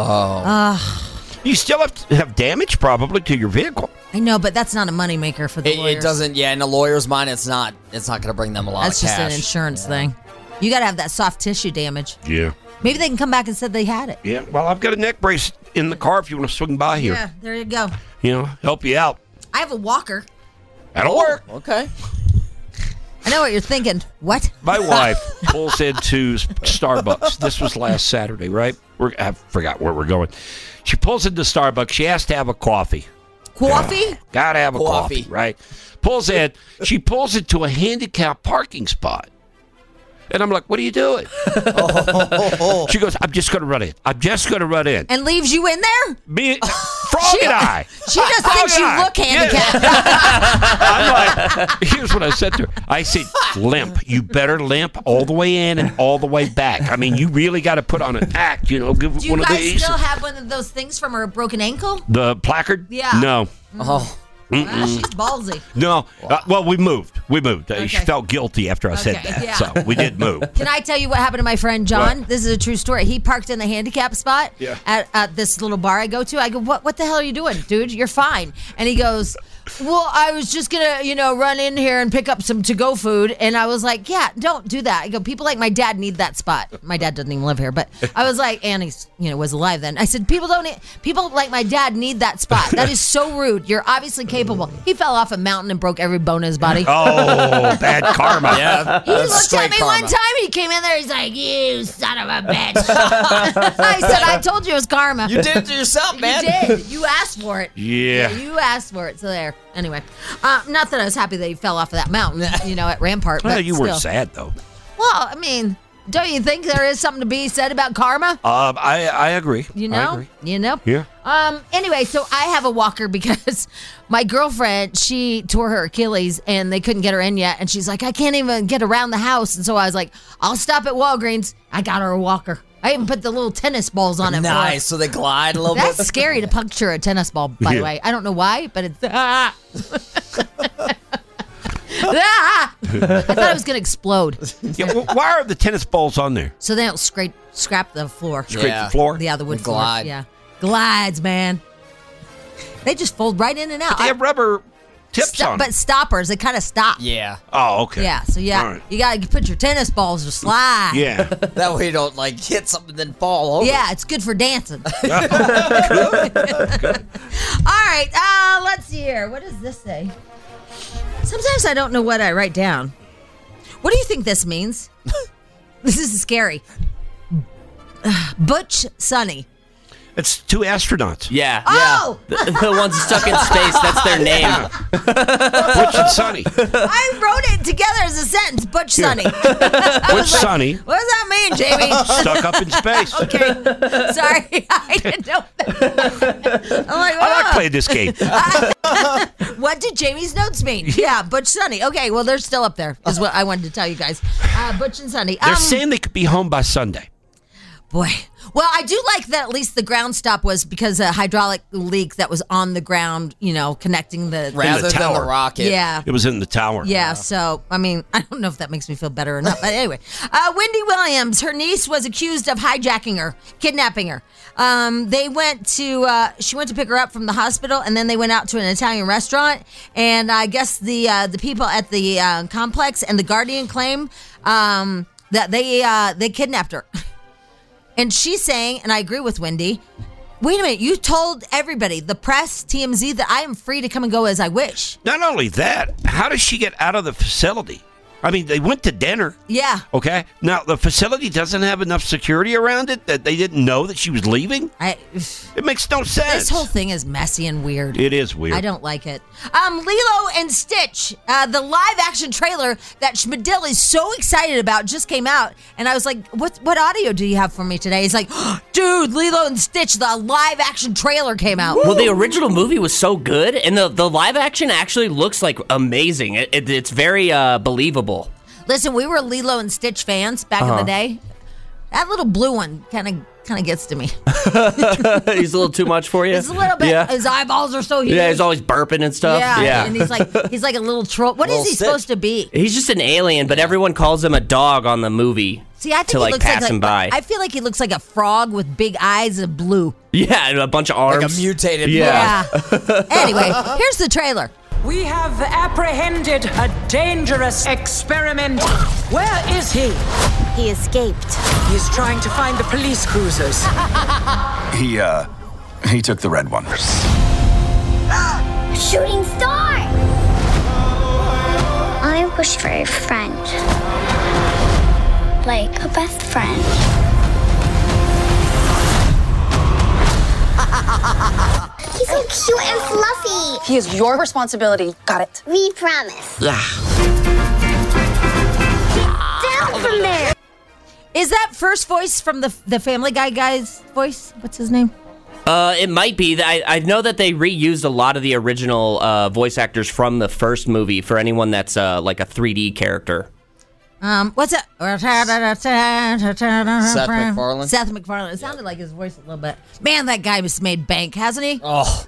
[SPEAKER 7] You still have to have damage probably to your vehicle.
[SPEAKER 9] I know, but that's not a moneymaker for the lawyers.
[SPEAKER 8] It doesn't. Yeah, in a lawyer's mind, it's not going to bring them a lot
[SPEAKER 9] That's
[SPEAKER 8] of cash.
[SPEAKER 9] just an insurance thing. You got to have that soft tissue damage.
[SPEAKER 7] Yeah.
[SPEAKER 9] Maybe they can come back and said they had it.
[SPEAKER 7] Yeah. Well, I've got a neck brace in the car if you want to swing by here.
[SPEAKER 9] Yeah, there you go.
[SPEAKER 7] Help you out.
[SPEAKER 9] I have a walker.
[SPEAKER 7] That'll work.
[SPEAKER 8] Okay.
[SPEAKER 9] I know what you're thinking. What?
[SPEAKER 7] My wife pulls into Starbucks. This was last Saturday, right? I forgot where we're going. She pulls into Starbucks. She has to have a coffee.
[SPEAKER 9] Coffee?
[SPEAKER 7] Gotta have a coffee, right? Pulls in. She pulls into a handicapped parking spot. And I'm like, what are you doing? She goes, I'm just going to run in.
[SPEAKER 9] And leaves you in there?
[SPEAKER 7] Me, Frog and I.
[SPEAKER 9] She just thinks you look handicapped.
[SPEAKER 7] I'm like, here's what I said to her. I said, limp. You better limp all the way in and all the way back. I mean, you really got to put on an act, give
[SPEAKER 9] Do you
[SPEAKER 7] one of
[SPEAKER 9] guys
[SPEAKER 7] these.
[SPEAKER 9] still have one of those things from her broken ankle?
[SPEAKER 7] The placard?
[SPEAKER 9] Yeah.
[SPEAKER 7] No.
[SPEAKER 8] Oh.
[SPEAKER 9] Wow, she's ballsy.
[SPEAKER 7] No. Well, we moved. She felt guilty after I said that.
[SPEAKER 9] Yeah.
[SPEAKER 7] So we did move.
[SPEAKER 9] Can I tell you what happened to my friend John?
[SPEAKER 7] What?
[SPEAKER 9] This is a true story. He parked in the handicap spot at this little bar I go to. I go, what the hell are you doing, dude? You're fine. And he goes, well, I was just going to, run in here and pick up some to-go food. And I was like, yeah, don't do that. I go, people like my dad need that spot. My dad doesn't even live here. But I was like, and he's, was alive then. I said, people like my dad need that spot. That is so rude. You're obviously capable. He fell off a mountain and broke every bone in his body.
[SPEAKER 7] Oh, bad karma.
[SPEAKER 8] Yeah.
[SPEAKER 9] He looked at me one time. He came in there. He's like, you son of a bitch. I said, I told you it was karma.
[SPEAKER 8] You did it to yourself, man.
[SPEAKER 9] You did. You asked for it.
[SPEAKER 7] Yeah.
[SPEAKER 9] You asked for it. So there. Anyway, not that I was happy that he fell off of that mountain, at Rampart.
[SPEAKER 7] Well,
[SPEAKER 9] but
[SPEAKER 7] you
[SPEAKER 9] still.
[SPEAKER 7] weren't sad, though.
[SPEAKER 9] Well, I mean, don't you think there is something to be said about karma?
[SPEAKER 7] I agree.
[SPEAKER 9] I agree.
[SPEAKER 7] Yeah.
[SPEAKER 9] Anyway, so I have a walker because my girlfriend, she tore her Achilles and they couldn't get her in yet. And she's like, I can't even get around the house. And so I was like, I'll stop at Walgreens. I got her a walker. I even put the little tennis balls on it.
[SPEAKER 8] Nice, so they glide a little bit.
[SPEAKER 9] That's scary to puncture a tennis ball, by the way. I don't know why, but it's... I thought it was going to explode.
[SPEAKER 7] Yeah, why are the tennis balls on there?
[SPEAKER 9] So they don't scrap the floor.
[SPEAKER 7] Scrape the floor?
[SPEAKER 9] Yeah, the wood
[SPEAKER 8] They
[SPEAKER 9] floor.
[SPEAKER 8] glide.
[SPEAKER 9] Yeah. Glides, man. They just fold right in and out.
[SPEAKER 7] They have rubber tips on them.
[SPEAKER 9] But stoppers, they kind of stop.
[SPEAKER 8] Yeah.
[SPEAKER 7] Oh, okay.
[SPEAKER 9] Yeah, so
[SPEAKER 7] All right.
[SPEAKER 9] you got to put your tennis balls to slide.
[SPEAKER 7] Yeah.
[SPEAKER 8] That way you don't hit something and then fall over.
[SPEAKER 9] Yeah, it's good for dancing.
[SPEAKER 7] Good.
[SPEAKER 9] All right, let's see here. What does this say? Sometimes I don't know what I write down. What do you think this means? This is scary. Butch Sonny.
[SPEAKER 7] It's two astronauts.
[SPEAKER 10] Yeah.
[SPEAKER 9] Oh!
[SPEAKER 10] The ones stuck in space, that's their name.
[SPEAKER 7] Butch and Sonny.
[SPEAKER 9] I wrote it together as a sentence. Butch Sonny.
[SPEAKER 7] Butch Sonny.
[SPEAKER 9] What does that mean, Jamie?
[SPEAKER 7] Stuck up in space.
[SPEAKER 9] Okay. Sorry. I didn't know that. I'm like,
[SPEAKER 7] I like playing this game.
[SPEAKER 9] What did Jamie's notes mean? Yeah, Butch Sonny. Okay, well, they're still up there, is what I wanted to tell you guys. Butch and Sonny.
[SPEAKER 7] They're saying they could be home by Sunday.
[SPEAKER 9] Boy. Well, I do like that at least the ground stop was because a hydraulic leak that was on the ground, connecting the...
[SPEAKER 8] Rather than the rocket.
[SPEAKER 9] Yeah.
[SPEAKER 7] It was in the tower.
[SPEAKER 9] Yeah, so, I mean, I don't know if that makes me feel better or not. But anyway, Wendy Williams, her niece was accused of hijacking her, kidnapping her. They went to, she went to pick her up from the hospital, and then they went out to an Italian restaurant. And I guess the people at the complex and the Guardian claim that they kidnapped her. And she's saying, and I agree with Wendy, wait a minute, you told everybody, the press, TMZ, that I am free to come and go as I wish.
[SPEAKER 7] Not only that, how does she get out of the facility? I mean, they went to dinner.
[SPEAKER 9] Yeah.
[SPEAKER 7] Okay. Now, the facility doesn't have enough security around it that they didn't know that she was leaving? It makes no sense.
[SPEAKER 9] This whole thing is messy and weird.
[SPEAKER 7] It is weird.
[SPEAKER 9] I don't like it. Lilo and Stitch, the live-action trailer that Schmidl is so excited about just came out. And I was like, what audio do you have for me today? He's like, dude, Lilo and Stitch, the live-action trailer came out.
[SPEAKER 10] Well, the original movie was so good, and the live action actually looks like amazing. It's very believable.
[SPEAKER 9] Listen, we were Lilo and Stitch fans back in the day. That little blue one kind of gets to me.
[SPEAKER 10] He's a little too much for you?
[SPEAKER 9] It's a little bit.
[SPEAKER 10] Yeah.
[SPEAKER 9] His eyeballs are so huge.
[SPEAKER 10] Yeah, he's always burping and stuff.
[SPEAKER 9] Yeah. And he's like a little troll. What is he supposed to be?
[SPEAKER 10] He's just an alien, but everyone calls him a dog on the movie.
[SPEAKER 9] See, I think
[SPEAKER 10] to
[SPEAKER 9] he looks
[SPEAKER 10] pass him by.
[SPEAKER 9] I feel like he looks like a frog with big eyes and blue.
[SPEAKER 10] Yeah, and a bunch of arms.
[SPEAKER 8] Like a mutated
[SPEAKER 9] Yeah. Anyway, here's the trailer.
[SPEAKER 4] We have apprehended a dangerous experiment. Where is he?
[SPEAKER 17] He escaped.
[SPEAKER 4] He's trying to find the police cruisers.
[SPEAKER 12] He took the red one.
[SPEAKER 17] Shooting star! I wish for a friend. Like a best friend. He's so cute and fluffy.
[SPEAKER 13] He is your responsibility. Got it.
[SPEAKER 17] We promise.
[SPEAKER 12] Yeah.
[SPEAKER 17] Down from there.
[SPEAKER 9] Is that first voice from the Family Guy guy's voice? What's his name?
[SPEAKER 10] It might be. I know that they reused a lot of the original voice actors from the first movie for anyone that's like a 3D character.
[SPEAKER 9] What's it? Seth
[SPEAKER 8] MacFarlane.
[SPEAKER 9] Seth MacFarlane. It sounded like his voice a little bit. Man, that guy has made bank, hasn't he?
[SPEAKER 8] Oh.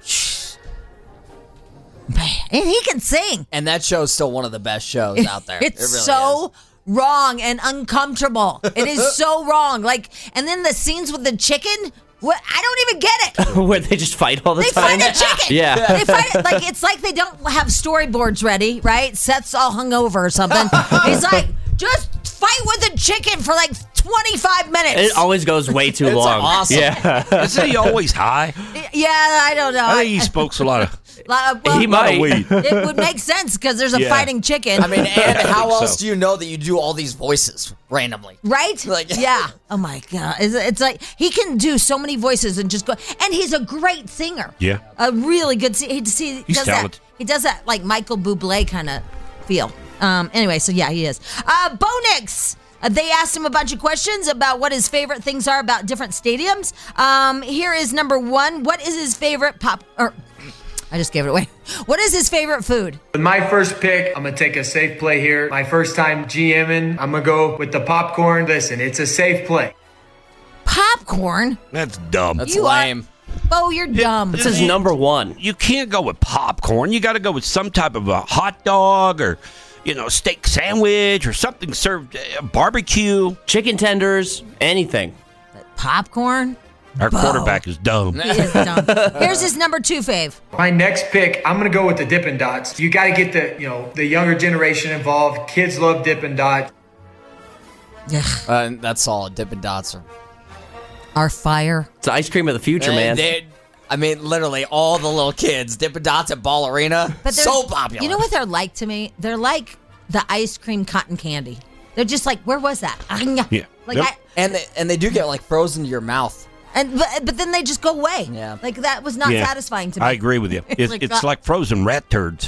[SPEAKER 9] Man, and he can sing.
[SPEAKER 8] And that show's still one of the best shows out there.
[SPEAKER 9] It's
[SPEAKER 8] it really
[SPEAKER 9] so
[SPEAKER 8] is.
[SPEAKER 9] wrong and uncomfortable. It is so wrong. And then the scenes with the chicken. What? I don't even get it.
[SPEAKER 10] Where they just fight all the
[SPEAKER 9] They
[SPEAKER 10] time.
[SPEAKER 9] fight a chicken.
[SPEAKER 10] Yeah.
[SPEAKER 9] They fight it, it's like they don't have storyboards ready, right? Seth's all hungover or something. He's like, just fight with a chicken for 25 minutes.
[SPEAKER 10] It always goes way too long.
[SPEAKER 8] Awesome.
[SPEAKER 10] Yeah.
[SPEAKER 7] Isn't he always high?
[SPEAKER 9] Yeah, I don't know.
[SPEAKER 7] I think he smokes a lot of...
[SPEAKER 10] He might.
[SPEAKER 7] Weed.
[SPEAKER 9] It would make sense because there's a fighting chicken.
[SPEAKER 8] I mean, and how else do you know that you do all these voices randomly?
[SPEAKER 9] Right? Yeah. Oh my God. It's like he can do so many voices and just go. And he's a great singer.
[SPEAKER 7] Yeah.
[SPEAKER 9] A really good. He
[SPEAKER 7] He's
[SPEAKER 9] does
[SPEAKER 7] talented.
[SPEAKER 9] He does that like Michael Bublé kind of feel. Anyway, so yeah, he is. Bo Nix. They asked him a bunch of questions about what his favorite things are about different stadiums. Here is number one. What is his favorite I just gave it away. What is his favorite food?
[SPEAKER 24] With my first pick, I'm going to take a safe play here. My first time GMing, I'm going to go with the popcorn. Listen, it's a safe play.
[SPEAKER 9] Popcorn?
[SPEAKER 7] That's dumb.
[SPEAKER 8] That's lame.
[SPEAKER 9] Oh, you're dumb.
[SPEAKER 10] This is number one.
[SPEAKER 7] You can't go with popcorn. You got to go with some type of a hot dog or, steak sandwich or something served barbecue.
[SPEAKER 10] Chicken tenders, anything.
[SPEAKER 9] Popcorn?
[SPEAKER 7] Our quarterback is dumb.
[SPEAKER 9] He is dumb. Here's his number two fave.
[SPEAKER 24] My next pick, I'm going to go with the Dippin' Dots. You got to get the younger generation involved. Kids love Dippin' Dots.
[SPEAKER 8] That's solid. Dippin' Dots
[SPEAKER 9] are fire.
[SPEAKER 10] It's the ice cream of the future, man.
[SPEAKER 8] Literally all the little kids. Dippin' Dots at Ball Arena.
[SPEAKER 9] But
[SPEAKER 8] So popular.
[SPEAKER 9] You know what they're like to me? They're like the ice cream cotton candy. They're just like, where was that?
[SPEAKER 7] Yeah.
[SPEAKER 8] And they do get frozen to your mouth.
[SPEAKER 9] But then they just go away.
[SPEAKER 8] Yeah.
[SPEAKER 9] Like that was not satisfying to me.
[SPEAKER 7] I agree with you. It's like frozen rat turds.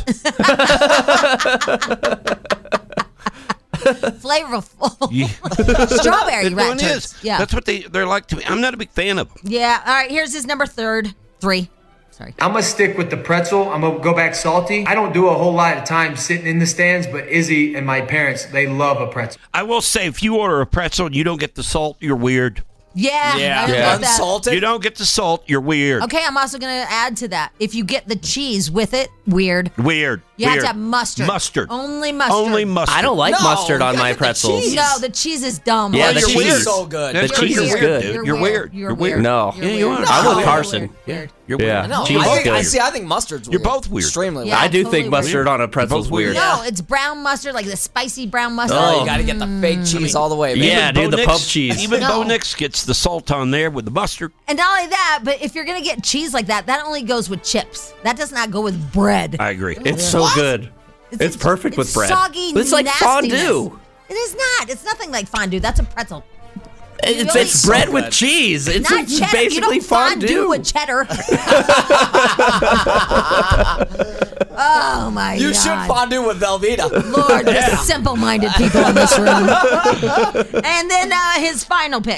[SPEAKER 9] Flavorful.
[SPEAKER 7] Yeah.
[SPEAKER 9] Strawberry
[SPEAKER 7] It
[SPEAKER 9] rat
[SPEAKER 7] really
[SPEAKER 9] turds.
[SPEAKER 7] is.
[SPEAKER 9] Yeah.
[SPEAKER 7] That's what they're like to me. I'm not a big fan of them.
[SPEAKER 9] Yeah. All right. Here's his number three. Sorry.
[SPEAKER 24] I'm going to stick with the pretzel. I'm going to go back salty. I don't do a whole lot of time sitting in the stands, but Izzy and my parents, they love a pretzel.
[SPEAKER 7] I will say, if you order a pretzel and you don't get the salt, you're weird.
[SPEAKER 9] Yeah. I don't get that.
[SPEAKER 8] Unsalted?
[SPEAKER 7] You don't get the salt, you're weird.
[SPEAKER 9] Okay, I'm also going to add to that. If you get the cheese with it, weird.
[SPEAKER 7] Weird.
[SPEAKER 9] You have to have mustard.
[SPEAKER 7] Mustard.
[SPEAKER 9] Only mustard.
[SPEAKER 7] Only mustard.
[SPEAKER 10] I don't like mustard on my pretzels.
[SPEAKER 9] No, the cheese is dumb.
[SPEAKER 10] Yeah, the
[SPEAKER 8] You're
[SPEAKER 10] cheese
[SPEAKER 8] weird.
[SPEAKER 10] is
[SPEAKER 8] So good.
[SPEAKER 10] The cheese is good.
[SPEAKER 7] You're weird.
[SPEAKER 9] You're weird.
[SPEAKER 10] No.
[SPEAKER 9] You're
[SPEAKER 7] Yeah, you
[SPEAKER 9] weird.
[SPEAKER 7] are.
[SPEAKER 10] I'm with
[SPEAKER 9] No.
[SPEAKER 10] Carson.
[SPEAKER 9] Weird.
[SPEAKER 7] You're weird.
[SPEAKER 10] Yeah.
[SPEAKER 8] No,
[SPEAKER 10] Cheese is good.
[SPEAKER 8] I think mustard's weird.
[SPEAKER 7] You're both weird.
[SPEAKER 8] Extremely
[SPEAKER 9] Yeah.
[SPEAKER 10] I do
[SPEAKER 9] totally
[SPEAKER 10] think mustard on a pretzel is
[SPEAKER 7] both weird.
[SPEAKER 10] weird.
[SPEAKER 9] No, it's brown mustard, like the spicy brown mustard.
[SPEAKER 8] Oh, you got to get the fake cheese all the way. Man.
[SPEAKER 10] Yeah, dude, the
[SPEAKER 7] Bo
[SPEAKER 10] pub
[SPEAKER 7] Nix-
[SPEAKER 10] cheese.
[SPEAKER 7] Even
[SPEAKER 9] No.
[SPEAKER 7] Bo Nix gets the salt on there with the mustard.
[SPEAKER 9] And not only that, but if you're going to get cheese like that, that only goes with chips. That does not go with bread.
[SPEAKER 7] I agree.
[SPEAKER 10] It's so good.
[SPEAKER 1] It's perfect with bread.
[SPEAKER 9] Soggy,
[SPEAKER 10] it's like
[SPEAKER 9] nastiness.
[SPEAKER 10] fondue.
[SPEAKER 9] It is not. It's nothing like fondue. That's a pretzel.
[SPEAKER 10] It's bread with cheese. It's
[SPEAKER 9] not cheddar.
[SPEAKER 10] basically
[SPEAKER 9] You don't fondue with cheddar. Oh my God!
[SPEAKER 8] You should fondue with Velveeta.
[SPEAKER 9] Lord, the simple-minded people in this room. And then his final pick.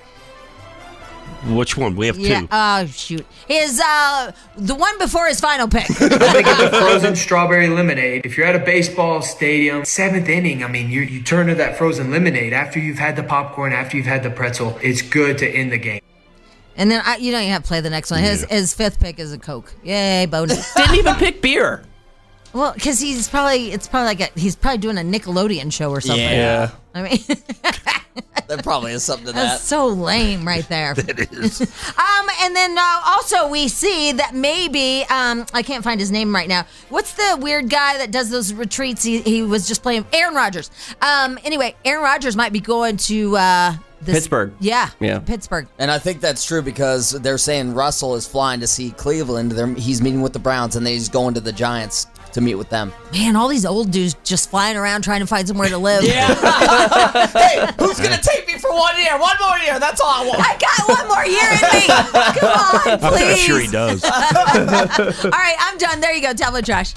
[SPEAKER 7] Which one? We have two.
[SPEAKER 9] Oh shoot! His the one before his final pick.
[SPEAKER 24] I'm gonna get the frozen strawberry lemonade. If you're at a baseball stadium, 7th inning, I mean, you turn to that frozen lemonade after you've had the popcorn, after you've had the pretzel. It's good to end the game.
[SPEAKER 9] And then you don't even have to play the next one. His fifth pick is a Coke. Yay, bonus!
[SPEAKER 10] Didn't even pick beer.
[SPEAKER 9] Well, because he's probably doing a Nickelodeon show or something.
[SPEAKER 8] Yeah.
[SPEAKER 9] I mean,
[SPEAKER 8] there probably is something to that.
[SPEAKER 9] That's so lame right there.
[SPEAKER 7] It is.
[SPEAKER 9] And then also we see that maybe I can't find his name right now. What's the weird guy that does those retreats? He was just playing Aaron Rodgers. Anyway, Aaron Rodgers might be going to
[SPEAKER 1] Pittsburgh.
[SPEAKER 9] Yeah,
[SPEAKER 1] Yeah.
[SPEAKER 9] Pittsburgh.
[SPEAKER 8] And I think that's true because they're saying Russell is flying to see Cleveland. He's meeting with the Browns, and then he's going to the Giants to meet with them.
[SPEAKER 9] Man, all these old dudes just flying around trying to find somewhere to live.
[SPEAKER 8] Yeah. Hey, who's going to take me for 1 year? One more year. That's all I want.
[SPEAKER 9] I got one more year in me. Come on, please.
[SPEAKER 7] I'm sure he does.
[SPEAKER 9] All right, I'm done. There you go. Tablet trash.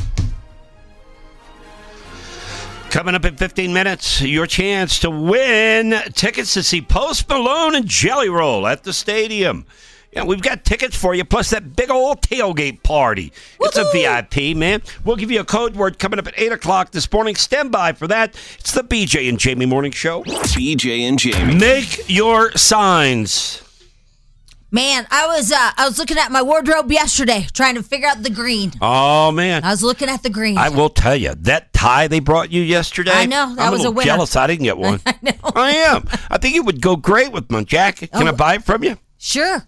[SPEAKER 7] Coming up in 15 minutes, your chance to win tickets to see Post Malone and Jelly Roll at the stadium. Yeah, we've got tickets for you, plus that big old tailgate party. It's a VIP, man. We'll give you a code word coming up at 8 o'clock this morning. Stand by for that. It's the BJ and Jamie Morning Show.
[SPEAKER 6] BJ and Jamie.
[SPEAKER 7] Make your signs.
[SPEAKER 9] Man, I was looking at my wardrobe yesterday, trying to figure out the green.
[SPEAKER 7] Oh, man.
[SPEAKER 9] I was looking at the green.
[SPEAKER 7] I will tell you, that tie they brought you yesterday.
[SPEAKER 9] I know, that was a winner.
[SPEAKER 7] I'm jealous I didn't get one.
[SPEAKER 9] I know.
[SPEAKER 7] I am. I think it would go great with my jacket. Can I buy it from you?
[SPEAKER 9] Sure.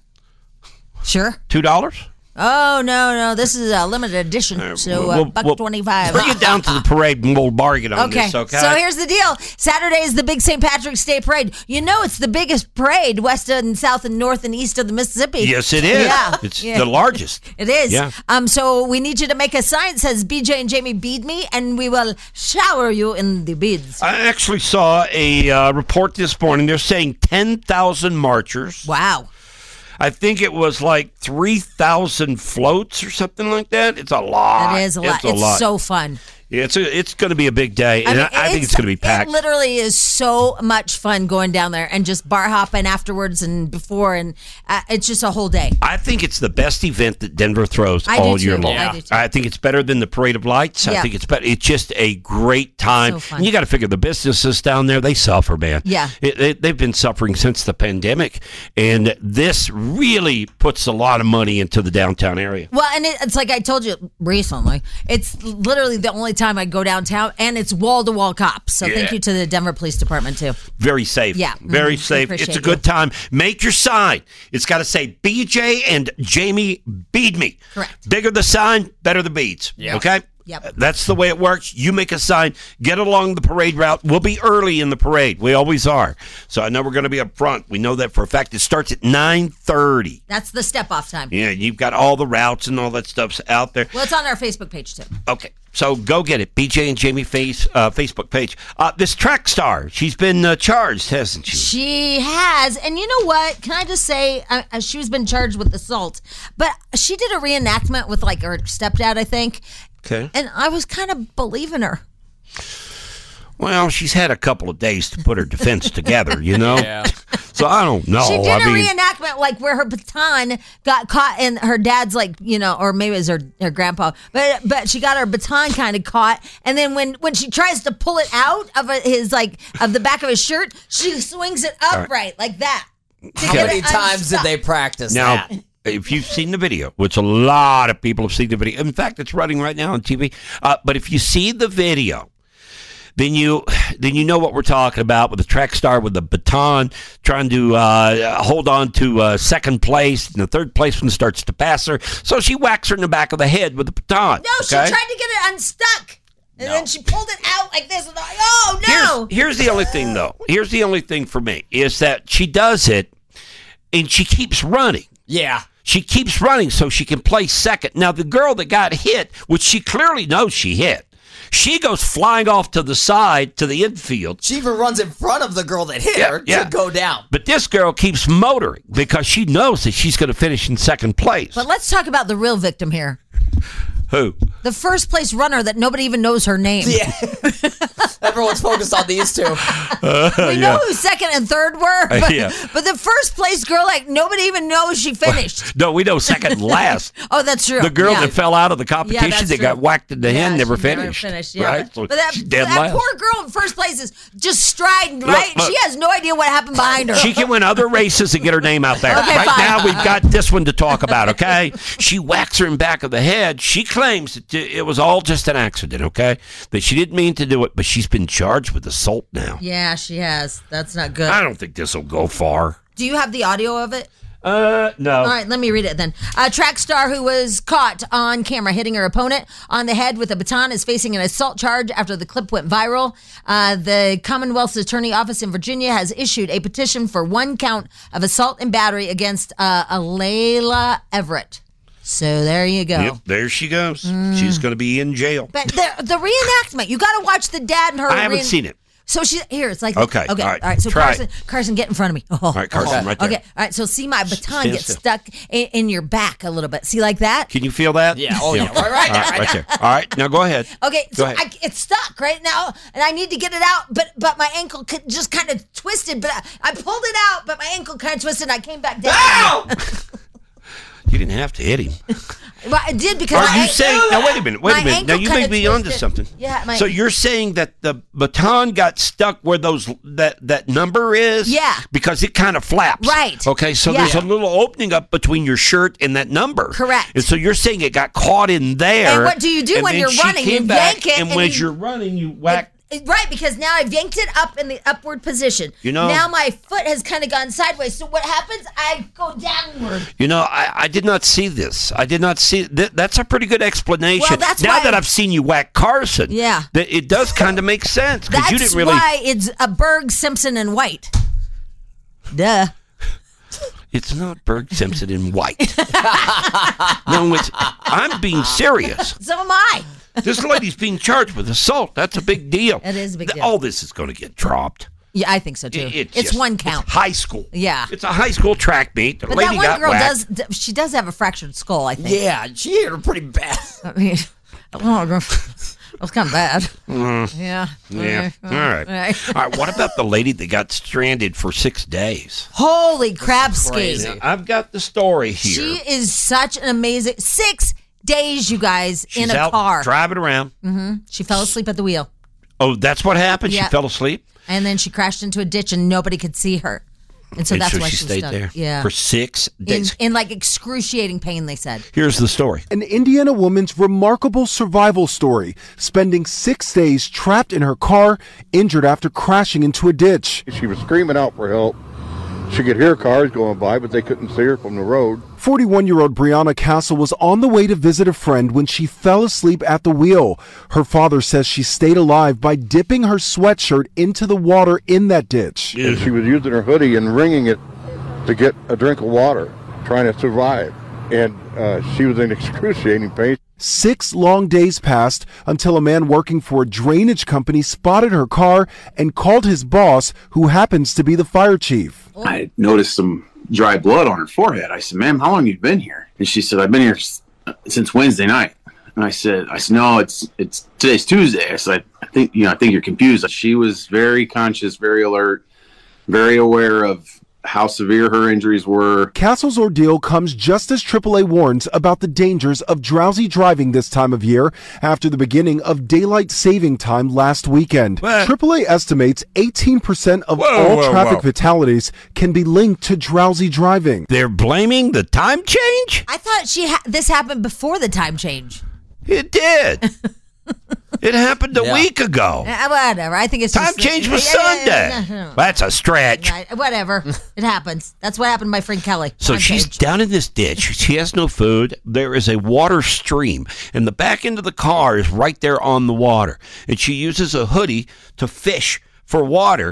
[SPEAKER 7] $2?
[SPEAKER 9] Oh, no. This is a limited edition, so $1.25.
[SPEAKER 7] Bring it down to the parade and we'll bargain on this, okay?
[SPEAKER 9] So here's the deal. Saturday is the big St. Patrick's Day Parade. You know it's the biggest parade west and south and north and east of the Mississippi.
[SPEAKER 7] Yes, it is.
[SPEAKER 9] Yeah.
[SPEAKER 7] It's the largest.
[SPEAKER 9] It is.
[SPEAKER 7] Yeah.
[SPEAKER 9] So we need you to make a sign that says BJ and Jamie bead me, and we will shower you in the beads.
[SPEAKER 7] I actually saw a report this morning. They're saying 10,000 marchers.
[SPEAKER 9] Wow.
[SPEAKER 7] I think it was like 3,000 floats or something like that. It's a lot.
[SPEAKER 9] It is a lot. It's so fun.
[SPEAKER 7] Yeah, it's going to be a big day, and I think it's going to be packed.
[SPEAKER 9] It literally is so much fun going down there and just bar hopping afterwards and before, and it's just a whole day.
[SPEAKER 7] I think it's the best event that Denver throws all year long.
[SPEAKER 9] I do too.
[SPEAKER 7] I think it's better than the Parade of Lights.
[SPEAKER 9] Yeah.
[SPEAKER 7] I think it's better. It's just a great time.
[SPEAKER 9] So fun.
[SPEAKER 7] And you got to figure the businesses down there, they suffer, man.
[SPEAKER 9] Yeah.
[SPEAKER 7] They've been suffering since the pandemic, and this really puts a lot of money into the downtown area.
[SPEAKER 9] Well, and it's like I told you recently, it's literally the only time I go downtown, and it's wall-to-wall cops. So thank you to the Denver Police Department, too.
[SPEAKER 7] Very safe.
[SPEAKER 9] Yeah.
[SPEAKER 7] Very safe. It's a good time. Make your sign. It's got to say, BJ and Jamie bead me.
[SPEAKER 9] Correct.
[SPEAKER 7] Bigger the sign, better the beads.
[SPEAKER 9] Yep.
[SPEAKER 7] Okay?
[SPEAKER 9] Yep.
[SPEAKER 7] That's the way it works. You make a sign, get along the parade route. We'll be early in the parade. We always are. So I know we're going to be up front. We know that for a fact. It starts at 9:30.
[SPEAKER 9] That's the step-off time.
[SPEAKER 7] Yeah, you've got all the routes and all that stuff's out there.
[SPEAKER 9] Well, it's on our Facebook page, too.
[SPEAKER 7] Okay. So go get it. BJ and Jamie Facebook page. This track star, she's been charged, hasn't she?
[SPEAKER 9] She has. And you know what? Can I just say, she's been charged with assault. But she did a reenactment with, like, her stepdad, I think.
[SPEAKER 7] Okay.
[SPEAKER 9] And I was kind of believing her.
[SPEAKER 7] Well, she's had a couple of days to put her defense together, you know?
[SPEAKER 8] Yeah.
[SPEAKER 7] So I don't know.
[SPEAKER 9] She did a reenactment, like, where her baton got caught in her dad's, like, you know, or maybe it was her grandpa. But she got her baton kind of caught. And then when she tries to pull it out of of the back of his shirt, she swings it upright like that.
[SPEAKER 8] How many times did they practice that?
[SPEAKER 7] If you've seen the video, which a lot of people have seen the video, in fact, it's running right now on TV. But if you see the video, then you know what we're talking about with the track star with the baton trying to hold on to second place, and the third placeman starts to pass her. So she whacks her in the back of the head with the baton.
[SPEAKER 9] No, she tried to get it unstuck. And then she pulled it out like this. And oh, no.
[SPEAKER 7] Here's the only thing, though. Here's the only thing for me is that she does it, and she keeps running.
[SPEAKER 8] Yeah.
[SPEAKER 7] She keeps running so she can play second. Now, the girl that got hit, which she clearly knows she hit, She goes flying off to the side to the infield.
[SPEAKER 8] She even runs in front of the girl that hit her to go down.
[SPEAKER 7] But this girl keeps motoring because she knows that she's going to finish in second place.
[SPEAKER 9] But let's talk about the real victim here.
[SPEAKER 7] Who?
[SPEAKER 9] The first place runner that nobody even knows her name.
[SPEAKER 8] Yeah. Everyone's focused on these two.
[SPEAKER 9] We know who second and third were, but,
[SPEAKER 7] Yeah.
[SPEAKER 9] but the first place girl, like, nobody even knows she finished.
[SPEAKER 7] No, we know second and last.
[SPEAKER 9] Oh, that's true.
[SPEAKER 7] The girl
[SPEAKER 9] Yeah.
[SPEAKER 7] that fell out of the competition
[SPEAKER 9] that's
[SPEAKER 7] that
[SPEAKER 9] true.
[SPEAKER 7] got whacked in the hand never
[SPEAKER 9] she
[SPEAKER 7] finished.
[SPEAKER 9] yeah.
[SPEAKER 7] Right? So
[SPEAKER 9] But that,
[SPEAKER 7] she's dead
[SPEAKER 9] that
[SPEAKER 7] last.
[SPEAKER 9] poor girl in first place is just striding,
[SPEAKER 7] Look,
[SPEAKER 9] right?
[SPEAKER 7] look.
[SPEAKER 9] She has no idea what happened behind her.
[SPEAKER 7] She can win other races and get her name out there.
[SPEAKER 9] Okay,
[SPEAKER 7] right
[SPEAKER 9] fine.
[SPEAKER 7] now, we've got this one to talk about, okay? She whacks her in back of the head. She claims that it was all just an accident, okay? That she didn't mean to do it, but she's been charged with assault now.
[SPEAKER 9] Yeah, she has. That's not good.
[SPEAKER 7] I don't think this will go far.
[SPEAKER 9] Do you have the audio of it?
[SPEAKER 7] No.
[SPEAKER 9] All right, let me read it then. A track star who was caught on camera hitting her opponent on the head with a baton is facing an assault charge after the clip went viral. The Commonwealth's Attorney Office in Virginia has issued a petition for 1 count of assault and battery against Alayla Everett. So there you go.
[SPEAKER 7] Yep, there she goes. She's going to be in jail.
[SPEAKER 9] But the reenactment, you got to watch the dad and her.
[SPEAKER 7] I haven't seen it.
[SPEAKER 9] So here, it's like
[SPEAKER 7] Okay,
[SPEAKER 9] all
[SPEAKER 7] all right,
[SPEAKER 9] right. So
[SPEAKER 7] try
[SPEAKER 9] Carson, get in front of me.
[SPEAKER 7] All right, Carson, right there.
[SPEAKER 9] Okay, all right. So see my baton
[SPEAKER 7] Stand
[SPEAKER 9] get
[SPEAKER 7] still.
[SPEAKER 9] stuck in your back a little bit. See like that?
[SPEAKER 7] Can you feel that?
[SPEAKER 8] Yeah. Oh, yeah. Right there.
[SPEAKER 7] Right there. All right, now go ahead.
[SPEAKER 9] Okay,
[SPEAKER 7] Go
[SPEAKER 9] so
[SPEAKER 7] ahead.
[SPEAKER 9] it's stuck right now, and I need to get it out, but my ankle just kind of twisted. But I pulled it out, but my ankle kind of twisted, and I came back down.
[SPEAKER 7] Ow! You didn't have to hit him.
[SPEAKER 9] Well, I did because
[SPEAKER 7] Are you saying? Now wait a minute. Now you may be onto something.
[SPEAKER 9] Yeah.
[SPEAKER 7] So you're saying that the baton got stuck where that number is?
[SPEAKER 9] Yeah.
[SPEAKER 7] Because it kind of flaps.
[SPEAKER 9] Right.
[SPEAKER 7] Okay. So
[SPEAKER 9] Yeah.
[SPEAKER 7] there's a little opening up between your shirt and that number.
[SPEAKER 9] Correct.
[SPEAKER 7] And so you're saying it got caught in there.
[SPEAKER 9] And what do you do
[SPEAKER 7] and
[SPEAKER 9] when
[SPEAKER 7] then
[SPEAKER 9] you're
[SPEAKER 7] she
[SPEAKER 9] running?
[SPEAKER 7] came
[SPEAKER 9] You
[SPEAKER 7] back,
[SPEAKER 9] yank it,
[SPEAKER 7] and
[SPEAKER 9] and
[SPEAKER 7] as
[SPEAKER 9] you-
[SPEAKER 7] you're running, you whack.
[SPEAKER 9] Right, because now I've yanked it up in the upward position.
[SPEAKER 7] You know-
[SPEAKER 9] now my foot has kind of gone sideways. So what happens? I go downward.
[SPEAKER 7] You know, I did not see this. I did not see that's a pretty good explanation.
[SPEAKER 9] Well, that's
[SPEAKER 7] now
[SPEAKER 9] why-
[SPEAKER 7] that I've seen you whack Carson,
[SPEAKER 9] Yeah.
[SPEAKER 7] that it does kind of make sense because
[SPEAKER 9] That's
[SPEAKER 7] you didn't really.
[SPEAKER 9] why it's a Berg, Simpson, and White. Duh.
[SPEAKER 7] It's not Berg Simpson in white. No, I'm being serious.
[SPEAKER 9] So am I.
[SPEAKER 7] This lady's being charged with assault. That's a big deal.
[SPEAKER 9] It is a big deal.
[SPEAKER 7] All this is going to get dropped.
[SPEAKER 9] Yeah, I think so too. It's
[SPEAKER 7] just-
[SPEAKER 9] 1 count.
[SPEAKER 7] It's high school.
[SPEAKER 9] Yeah.
[SPEAKER 7] It's a high school track meet. The
[SPEAKER 9] But
[SPEAKER 7] lady
[SPEAKER 9] that one
[SPEAKER 7] got
[SPEAKER 9] girl
[SPEAKER 7] whacked.
[SPEAKER 9] she does have a fractured skull, I think.
[SPEAKER 8] Yeah, she hit her pretty bad.
[SPEAKER 9] I mean, it was kind of bad. Yeah.
[SPEAKER 7] Yeah. All right.
[SPEAKER 9] Right.
[SPEAKER 7] All right. What about the lady that got stranded for 6 days?
[SPEAKER 9] Holy crap, Skate.
[SPEAKER 7] Now, I've got the story here.
[SPEAKER 9] She is such an amazing 6 days, you guys,
[SPEAKER 7] She's
[SPEAKER 9] in a
[SPEAKER 7] out
[SPEAKER 9] car.
[SPEAKER 7] driving around.
[SPEAKER 9] She fell asleep at the wheel.
[SPEAKER 7] Oh, that's what happened?
[SPEAKER 9] Yeah.
[SPEAKER 7] She fell asleep?
[SPEAKER 9] And then she crashed into a ditch and nobody could see her. And so that's why
[SPEAKER 7] she
[SPEAKER 9] she
[SPEAKER 7] stayed
[SPEAKER 9] stuck.
[SPEAKER 7] there
[SPEAKER 9] Yeah.
[SPEAKER 7] for 6 days.
[SPEAKER 9] In like excruciating pain, they said.
[SPEAKER 7] Here's the story.
[SPEAKER 12] An Indiana woman's remarkable survival story, spending 6 days trapped in her car, injured after crashing into a ditch.
[SPEAKER 14] She was screaming out for help. She could hear cars going by, but they couldn't see her from the road.
[SPEAKER 12] 41-year-old Brianna Castle was on the way to visit a friend when she fell asleep at the wheel. Her father says she stayed alive by dipping her sweatshirt into the water in that ditch.
[SPEAKER 14] And she was using her hoodie and wringing it to get a drink of water, trying to survive. And she was in excruciating pain.
[SPEAKER 12] 6 long days passed until a man working for a drainage company spotted her car and called his boss, who happens to be the fire chief.
[SPEAKER 15] I noticed some dry blood on her forehead. I said, "Ma'am, how long have you been here?" And she said, "I've been here since Wednesday night." And I said, "No, it's today's Tuesday." I said, I think you're confused." She was very conscious, very alert, very aware of how severe her injuries were.
[SPEAKER 12] Castle's ordeal comes just as AAA warns about the dangers of drowsy driving this time of year after the beginning of daylight saving time last weekend. AAA estimates 18% of all traffic fatalities can be linked to drowsy driving.
[SPEAKER 7] They're blaming the time change?
[SPEAKER 9] I thought this happened before the time change.
[SPEAKER 7] It did. It happened a week ago.
[SPEAKER 9] Whatever. I think it's
[SPEAKER 7] Time
[SPEAKER 9] just,
[SPEAKER 7] change was
[SPEAKER 9] Yeah,
[SPEAKER 7] Sunday.
[SPEAKER 9] no.
[SPEAKER 7] That's a stretch.
[SPEAKER 9] Right, whatever. It happens. That's what happened to my friend Kelly.
[SPEAKER 7] So
[SPEAKER 9] Time
[SPEAKER 7] she's
[SPEAKER 9] change.
[SPEAKER 7] down in this ditch. She has no food. There is a water stream, and the back end of the car is right there on the water. And she uses a hoodie to fish for water.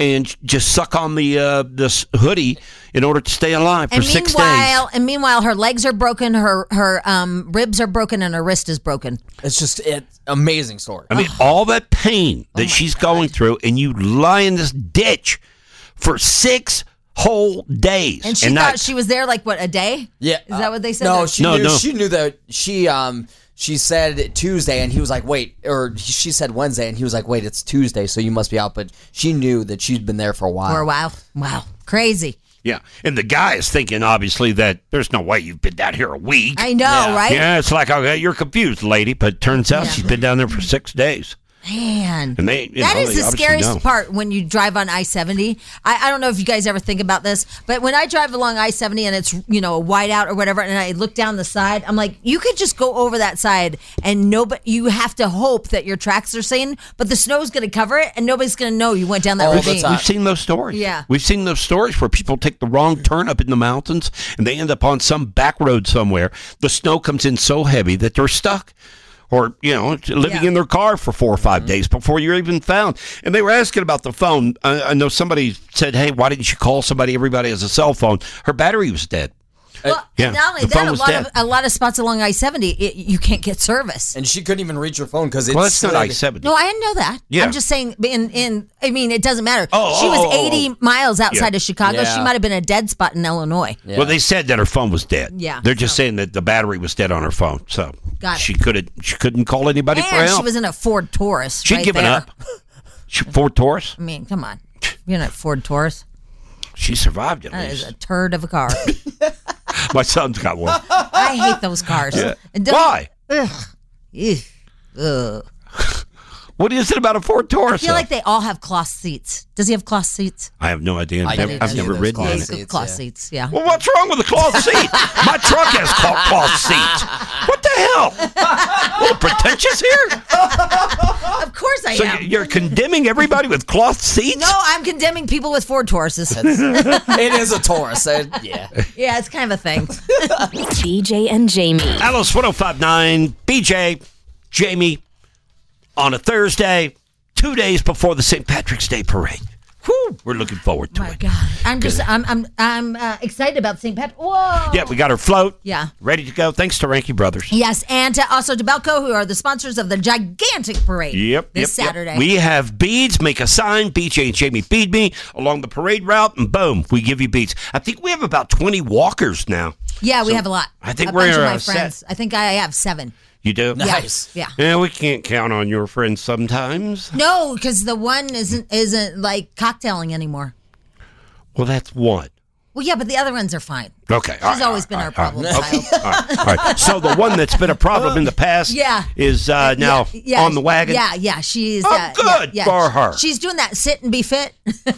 [SPEAKER 7] and just suck on the this hoodie in order to stay alive for 6 days.
[SPEAKER 9] And meanwhile, her legs are broken, her ribs are broken, and her wrist is broken.
[SPEAKER 8] It's amazing story.
[SPEAKER 7] I mean, all that pain that she's going through, and you lie in this ditch for 6 whole days.
[SPEAKER 9] And she thought she was there like, what, a day?
[SPEAKER 8] Yeah.
[SPEAKER 9] Is that what they said?
[SPEAKER 8] No, she knew that she said Tuesday, and he was like, wait, or she said Wednesday, and he was like, wait, it's Tuesday, so you must be out. But she knew that she'd been there for a while.
[SPEAKER 9] Wow. Crazy.
[SPEAKER 7] Yeah, and the guy is thinking, obviously, that there's no way you've been down here a week.
[SPEAKER 9] I know, right?
[SPEAKER 7] Yeah, it's like, okay, you're confused, lady, but it turns out she's been down there for 6 days.
[SPEAKER 9] Man,
[SPEAKER 7] and
[SPEAKER 9] that is the scariest part when you drive on I-70. I don't know if you guys ever think about this, but when I drive along I-70 and it's, a whiteout or whatever, and I look down the side, I'm like, you could just go over that side and you have to hope that your tracks are sane, but the snow's going to cover it and nobody's going to know you went down that ravine.
[SPEAKER 7] We've seen those stories.
[SPEAKER 9] Yeah.
[SPEAKER 7] We've seen those stories where people take the wrong turn up in the mountains and they end up on some back road somewhere. The snow comes in so heavy that they're stuck. Or, living in their car for 4 or 5 days before you're even found. And they were asking about the phone. I know somebody said, hey, why didn't you call somebody? Everybody has a cell phone. Her battery was dead.
[SPEAKER 9] Well, not only that, a lot of spots along I-70, you can't get service.
[SPEAKER 8] And she couldn't even reach her phone because it's...
[SPEAKER 7] Well, it's not I-70.
[SPEAKER 9] No, I didn't know that.
[SPEAKER 7] Yeah.
[SPEAKER 9] I'm just saying, it doesn't matter. She was 80 miles outside of Chicago.
[SPEAKER 7] Yeah.
[SPEAKER 9] She might have been a dead spot in Illinois.
[SPEAKER 7] Yeah. Well, they said that her phone was dead.
[SPEAKER 9] Yeah.
[SPEAKER 7] They're just saying that the battery was dead on her phone. So she couldn't call anybody for help.
[SPEAKER 9] She was in a Ford Taurus.
[SPEAKER 7] She'd given up. Ford Taurus?
[SPEAKER 9] I mean, come on. You're in a Ford Taurus.
[SPEAKER 7] She survived at
[SPEAKER 9] least.
[SPEAKER 7] least.
[SPEAKER 9] That is a turd of a car.
[SPEAKER 7] My son's got one.
[SPEAKER 9] I hate those cars.
[SPEAKER 7] Yeah. Why?
[SPEAKER 9] Ugh.
[SPEAKER 7] What is it about a Ford Taurus?
[SPEAKER 9] I feel like they all have cloth seats. Does he have cloth seats?
[SPEAKER 7] I have no idea. I've never ridden in it.
[SPEAKER 9] Cloth seats, yeah.
[SPEAKER 7] Well, what's wrong with the cloth seat? My truck has cloth seats. What the hell? A little pretentious here?
[SPEAKER 9] Of course I am.
[SPEAKER 7] So you're condemning everybody with cloth seats?
[SPEAKER 9] No, I'm condemning people with Ford Tauruses.
[SPEAKER 8] It is a Taurus. Yeah.
[SPEAKER 9] Yeah, it's kind of a thing.
[SPEAKER 2] BJ and Jamie.
[SPEAKER 7] Alice 105.9, BJ, Jamie, on a Thursday, 2 days before the St. Patrick's Day parade. Whew, we're looking forward to it.
[SPEAKER 9] God, I'm excited about St. Patrick. Whoa!
[SPEAKER 7] Yeah, we got our float.
[SPEAKER 9] Yeah,
[SPEAKER 7] ready to go. Thanks to Ranky Brothers.
[SPEAKER 9] Yes, and also to Belco, who are the sponsors of the gigantic parade. This Saturday.
[SPEAKER 7] We have beads. Make a sign. BJ and Jamie bead me along the parade route, and boom, we give you beads. I think we have about 20 walkers now.
[SPEAKER 9] Yeah, we have a lot.
[SPEAKER 7] I think
[SPEAKER 9] a
[SPEAKER 7] we're
[SPEAKER 9] bunch of my
[SPEAKER 7] set.
[SPEAKER 9] friends. I think I have 7.
[SPEAKER 7] You do?
[SPEAKER 8] Nice.
[SPEAKER 9] Yeah.
[SPEAKER 7] Yeah, we can't count on your friends sometimes.
[SPEAKER 9] No, because the one isn't like cocktailing anymore.
[SPEAKER 7] Well, that's one.
[SPEAKER 9] Well, yeah, but the other ones are fine.
[SPEAKER 7] Okay.
[SPEAKER 9] She's always been our problem child.
[SPEAKER 7] All right. So the one that's been a problem in the past is now on the wagon?
[SPEAKER 9] Yeah. She's
[SPEAKER 7] good for her.
[SPEAKER 9] She's doing that sit and be fit.